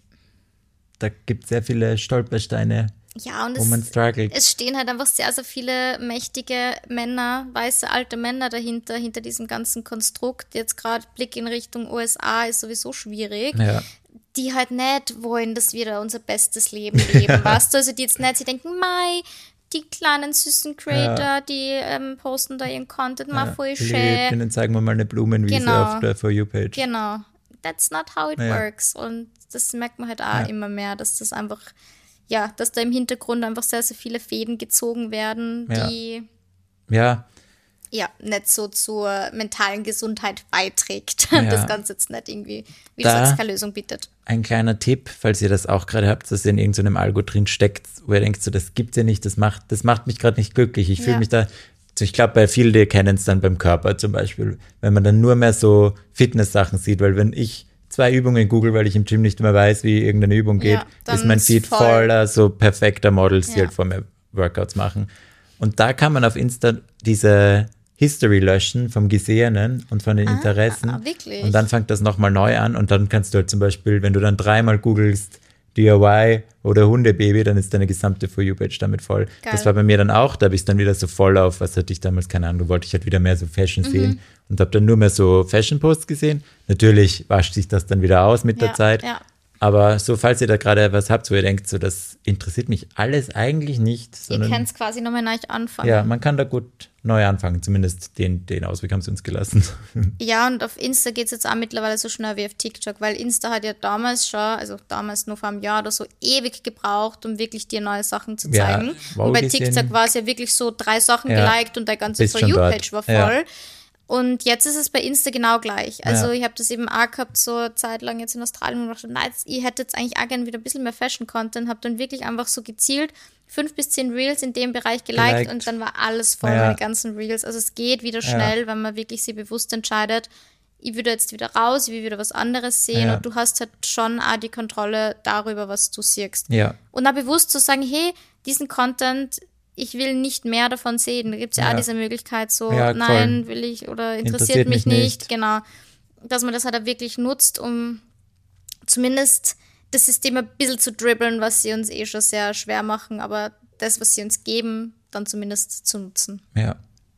S2: da gibt es sehr viele Stolpersteine,
S1: Ja, und
S2: wo
S1: es,
S2: man struggelt.
S1: es stehen halt einfach sehr, sehr viele mächtige Männer, weiße alte Männer dahinter, hinter diesem ganzen Konstrukt. Jetzt gerade Blick in Richtung U S A ist sowieso schwierig.
S2: Ja.
S1: Die halt nicht wollen, dass wir da unser bestes Leben leben, weißt du? Also die jetzt nicht, sie denken, mei, die kleinen süßen Creator,
S2: Ja.
S1: die ähm, posten da ihren Content mal
S2: Ja,
S1: voll
S2: lebt,
S1: schön.
S2: und dann zeigen wir mal eine Blumenwiese
S1: Genau.
S2: auf der For You-Page.
S1: Genau. That's not how it
S2: Ja.
S1: works. Und das merkt man halt auch
S2: Ja.
S1: immer mehr, dass das einfach, ja, dass da im Hintergrund einfach sehr, sehr viele Fäden gezogen werden,
S2: Ja.
S1: die
S2: Ja,
S1: ja nicht so zur mentalen Gesundheit beiträgt.
S2: Ja.
S1: Das Ganze jetzt nicht irgendwie, wie
S2: Da-
S1: du sagst, keine Lösung bietet.
S2: ein kleiner Tipp, falls ihr das auch gerade habt, dass ihr in irgendeinem Algo drin steckt, wo ihr denkt, so, das gibt's ja nicht, das macht, das macht mich gerade nicht glücklich. Ich fühle
S1: Ja.
S2: mich da, so, ich glaube, bei vielen, die kennen es dann beim Körper zum Beispiel, wenn man dann nur mehr so Fitness-Sachen sieht, weil wenn ich zwei Übungen google, weil ich im Gym nicht mehr weiß, wie irgendeine Übung geht,
S1: Ja, dann
S2: ist mein
S1: ist
S2: Feed
S1: voll.
S2: voller so perfekter Models, die
S1: Ja.
S2: halt vor mir Workouts machen. Und da kann man auf Insta diese History löschen vom Gesehenen und von den Interessen.
S1: Ah, wirklich?
S2: Und dann fängt das nochmal neu an und dann kannst du halt zum Beispiel, wenn du dann dreimal googelst D I Y oder Hundebaby, dann ist deine gesamte For You-Page damit voll.
S1: Geil.
S2: Das war bei mir dann auch, da habe ich dann wieder so voll auf, was hatte ich damals, keine Ahnung, da wollte ich halt wieder mehr so Fashion
S1: Mhm.
S2: sehen und habe dann nur mehr so Fashion-Posts gesehen. Natürlich wascht sich das dann wieder aus mit der
S1: Ja,
S2: Zeit.
S1: ja.
S2: Aber so, falls ihr da gerade was habt, wo ihr denkt, so, das interessiert mich alles eigentlich nicht,
S1: Ihr
S2: sondern
S1: könnt es quasi nochmal neu anfangen.
S2: ja, man kann da gut neu anfangen, zumindest den, den Ausweg haben sie uns gelassen.
S1: Ja, und auf Insta geht es jetzt auch mittlerweile so schnell wie auf TikTok, weil Insta hat ja damals schon, also damals nur vor einem Jahr oder so, ewig gebraucht, um wirklich dir neue Sachen zu
S2: Ja,
S1: zeigen.
S2: wow
S1: und bei
S2: gesehen.
S1: TikTok war es ja wirklich so drei Sachen
S2: Ja,
S1: geliked und der ganze
S2: bist
S1: For
S2: schon
S1: You-Page war
S2: dort. Ja.
S1: voll. Und jetzt ist es bei Insta genau gleich. Also
S2: Ja.
S1: ich habe das eben auch gehabt, so eine Zeit lang jetzt in Australien und dachte, nein, jetzt, ich hätte jetzt eigentlich auch gerne wieder ein bisschen mehr Fashion-Content, habe dann wirklich einfach so gezielt fünf bis zehn Reels in dem Bereich geliked,
S2: Geliked.
S1: und dann war alles voll,
S2: Ja.
S1: meine ganzen Reels. Also es geht wieder schnell, wenn man wirklich sich bewusst entscheidet, ich würde jetzt wieder raus, ich will wieder was anderes sehen,
S2: Ja.
S1: und du hast halt schon auch die Kontrolle darüber, was du siehst.
S2: Ja,
S1: Und auch bewusst zu sagen, hey, diesen Content, ich will nicht mehr davon sehen. Da gibt es ja,
S2: Ja.
S1: auch diese Möglichkeit, so,
S2: Ja,
S1: nein, will ich oder interessiert,
S2: Interessiert
S1: mich
S2: mich
S1: nicht.
S2: nicht.
S1: Genau. Dass man das halt auch wirklich nutzt, um zumindest das System ein bisschen zu dribbeln, was sie uns eh schon sehr schwer machen, aber das, was sie uns geben, dann zumindest zu nutzen.
S2: ja.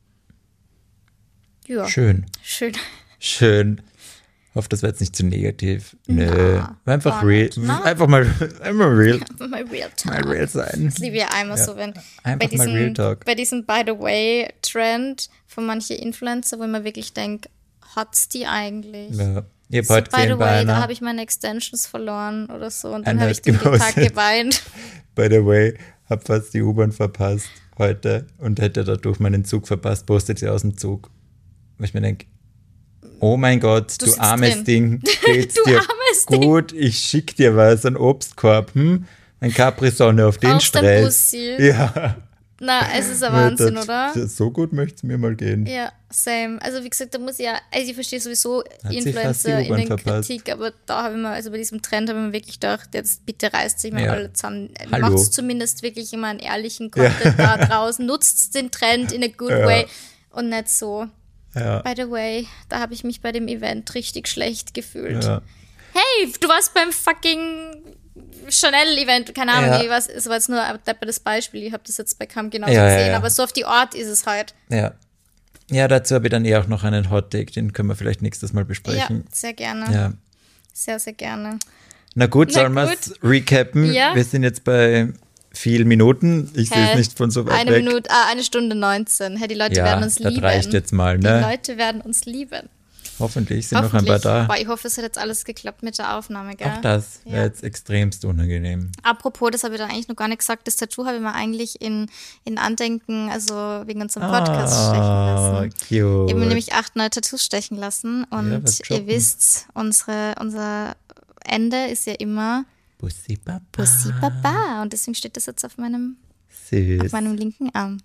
S1: Ja,
S2: Schön.
S1: schön.
S2: Schön. Ich hoffe, das war jetzt nicht zu negativ. Nö.
S1: Na,
S2: War einfach
S1: gar
S2: real.
S1: nicht, ne?
S2: Einfach mal, einmal real.
S1: Mal Real
S2: Mal
S1: Talk.
S2: real sein.
S1: Das liebe ich ja einmal
S2: Ja.
S1: so, wenn
S2: Einfach
S1: bei
S2: mal
S1: diesem,
S2: Real Talk.
S1: bei diesem By the Way Trend von manchen Influencer, wo ich mir wirklich denke, hat's die eigentlich?
S2: Ja. Ich habe
S1: So,
S2: heute
S1: by the
S2: gesehen bei
S1: way, da
S2: einer,
S1: habe ich meine Extensions verloren oder so, und dann
S2: Einer
S1: habe ich
S2: hat
S1: den Tag
S2: gepostet.
S1: geweint.
S2: by the way, habe fast die U-Bahn verpasst heute und hätte dadurch meinen Zug verpasst, postet sie aus dem Zug. Weil ich mir denke, oh mein Gott,
S1: Du
S2: du,
S1: sitzt
S2: armes
S1: drin.
S2: Ding, geht's
S1: Du
S2: dir
S1: armes Ding.
S2: gut? Ich schick dir was, ein Obstkorb, hm? Ein Capri-Sonne auf den
S1: Brauchst ein
S2: Stress.
S1: Bussi.
S2: Ja,
S1: Na, es ist ein Wahnsinn,
S2: das,
S1: oder?
S2: Das, so gut möchte es mir mal gehen.
S1: Ja, same. Also wie gesagt, da muss ich ja, also ich verstehe sowieso
S2: Hat sie fast die
S1: Influencer
S2: U-Bahn
S1: in der
S2: verpasst.
S1: Kritik, aber da habe ich mir, also bei diesem Trend habe ich mir wirklich gedacht, jetzt bitte reißt sich mal
S2: Ja.
S1: alle zusammen.
S2: Hallo.
S1: Macht zumindest wirklich immer einen ehrlichen Content da draußen, nutzt den Trend in a good
S2: Ja.
S1: way und nicht so.
S2: Ja.
S1: By the way, da habe ich mich bei dem Event richtig schlecht gefühlt.
S2: Ja.
S1: Hey, du warst beim fucking Chanel-Event, keine Ahnung,
S2: Ja.
S1: wie was, es war jetzt nur ein deppertes Beispiel, ich habe das jetzt bei Cam genauso
S2: Ja, ja,
S1: gesehen,
S2: ja.
S1: aber so auf die Art ist es halt.
S2: Ja. Ja, dazu habe ich dann eh auch noch einen Hot Take, den können wir vielleicht nächstes Mal
S1: Ja,
S2: besprechen.
S1: sehr gerne.
S2: Ja.
S1: Sehr, sehr gerne.
S2: Na gut,
S1: Na
S2: sollen wir es recappen?
S1: Ja.
S2: Wir sind jetzt bei vielen Minuten. Ich sehe es
S1: Hä?
S2: nicht von so weit
S1: Eine
S2: weg.
S1: Minute, ah, eine Stunde neunzehn. Hey, die Leute
S2: Ja,
S1: werden uns
S2: das
S1: lieben.
S2: reicht jetzt mal,
S1: Die
S2: ne?
S1: Leute werden uns lieben.
S2: Hoffentlich sind noch ein paar
S1: Hoffentlich.
S2: da.
S1: Boah, ich hoffe, es hat jetzt alles geklappt mit der Aufnahme, gell?
S2: Auch das wäre
S1: Ja.
S2: jetzt extremst unangenehm.
S1: Apropos, das habe ich dann eigentlich noch gar nicht gesagt, das Tattoo habe ich mir eigentlich in, in Andenken, also wegen unserem Podcast stechen
S2: Ah,
S1: lassen.
S2: cute.
S1: Ich habe mir nämlich acht neue Tattoos stechen lassen
S2: Ja,
S1: und
S2: was
S1: ihr
S2: droppen?
S1: wisst, unsere, unser Ende ist ja immer
S2: Bussi Baba.
S1: Bussi Baba und deswegen steht das jetzt auf meinem,
S2: Süß.
S1: auf meinem linken Arm.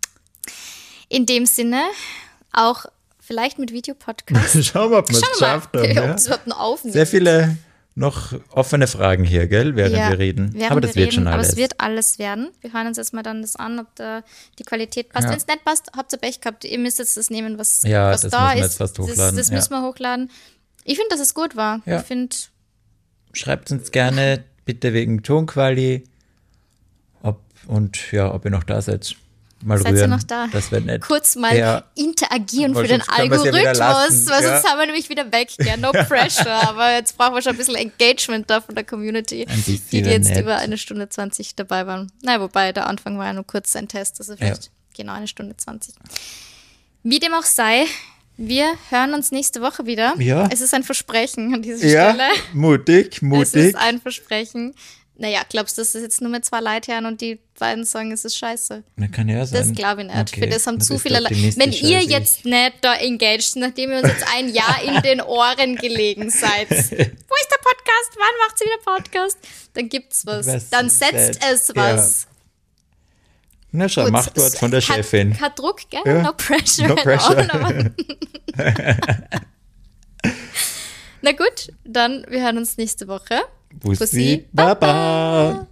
S1: In dem Sinne, auch vielleicht mit Videopodcast.
S2: Schauen wir, ob wir es
S1: Schauen wir mal,
S2: geschafft haben.
S1: ob
S2: Ja?
S1: das überhaupt noch aufnimmt.
S2: Sehr viele noch offene Fragen hier, gell, während
S1: Ja,
S2: wir reden.
S1: während
S2: Aber das
S1: wir
S2: wird schon
S1: reden,
S2: alles.
S1: Aber es wird alles werden. Wir hören uns jetzt mal dann das an, ob da die Qualität passt.
S2: Ja.
S1: Wenn es nicht passt, habt ihr Pech gehabt. Ihr müsst jetzt das nehmen, was,
S2: Ja,
S1: was
S2: das
S1: da
S2: müssen wir
S1: ist.
S2: jetzt fast
S1: das
S2: hochladen,
S1: das
S2: ja.
S1: müssen wir hochladen. Ich finde, dass es gut war.
S2: Ja.
S1: Ich finde,
S2: Schreibt uns gerne bitte wegen Tonquali ob, und ja, ob ihr noch da seid. Mal
S1: seid
S2: rühren.
S1: ihr noch da?
S2: Das wäre nett.
S1: Kurz mal
S2: Ja.
S1: interagieren für
S2: Weil
S1: den
S2: sonst können wir's ja wieder
S1: Algorithmus,
S2: lassen,
S1: weil
S2: ja.
S1: sonst haben wir nämlich wieder weg. Ja, no pressure. Aber jetzt brauchen wir schon ein bisschen Engagement da von der Community,
S2: Ein bisschen
S1: die, die jetzt
S2: nett.
S1: über eine Stunde zwanzig dabei waren. Na, wobei der Anfang war ja nur kurz ein Test, also vielleicht genau eine Stunde zwanzig. Wie dem auch sei, wir hören uns nächste Woche wieder.
S2: Ja.
S1: Es ist ein Versprechen an dieser
S2: Ja,
S1: Stelle.
S2: mutig,
S1: Es
S2: mutig.
S1: ist ein Versprechen. Naja, glaubst du, dass es jetzt nur mit zwei Leute hören und die beiden sagen, es ist scheiße?
S2: Na, kann ja sein.
S1: Das glaube ich nicht.
S2: Okay,
S1: Für das haben
S2: dann
S1: zu
S2: bist du
S1: viele Leute. Wenn
S2: optimistischer
S1: ihr
S2: als ich.
S1: jetzt nicht da engaged, nachdem ihr uns jetzt ein Jahr in den Ohren gelegen seid, wo ist der Podcast? Wann macht sie wieder Podcast? Dann gibt's was.
S2: Was
S1: Dann setzt
S2: setzt-
S1: es was.
S2: Na schau,
S1: Gut,
S2: Machtwort von der
S1: kein-
S2: Chefin.
S1: Kein Druck, gell?
S2: Ja.
S1: No pressure.
S2: No
S1: at
S2: pressure.
S1: all, aber Na gut, dann wir hören uns nächste Woche.
S2: Bussi,
S1: Bussi,
S2: Baba.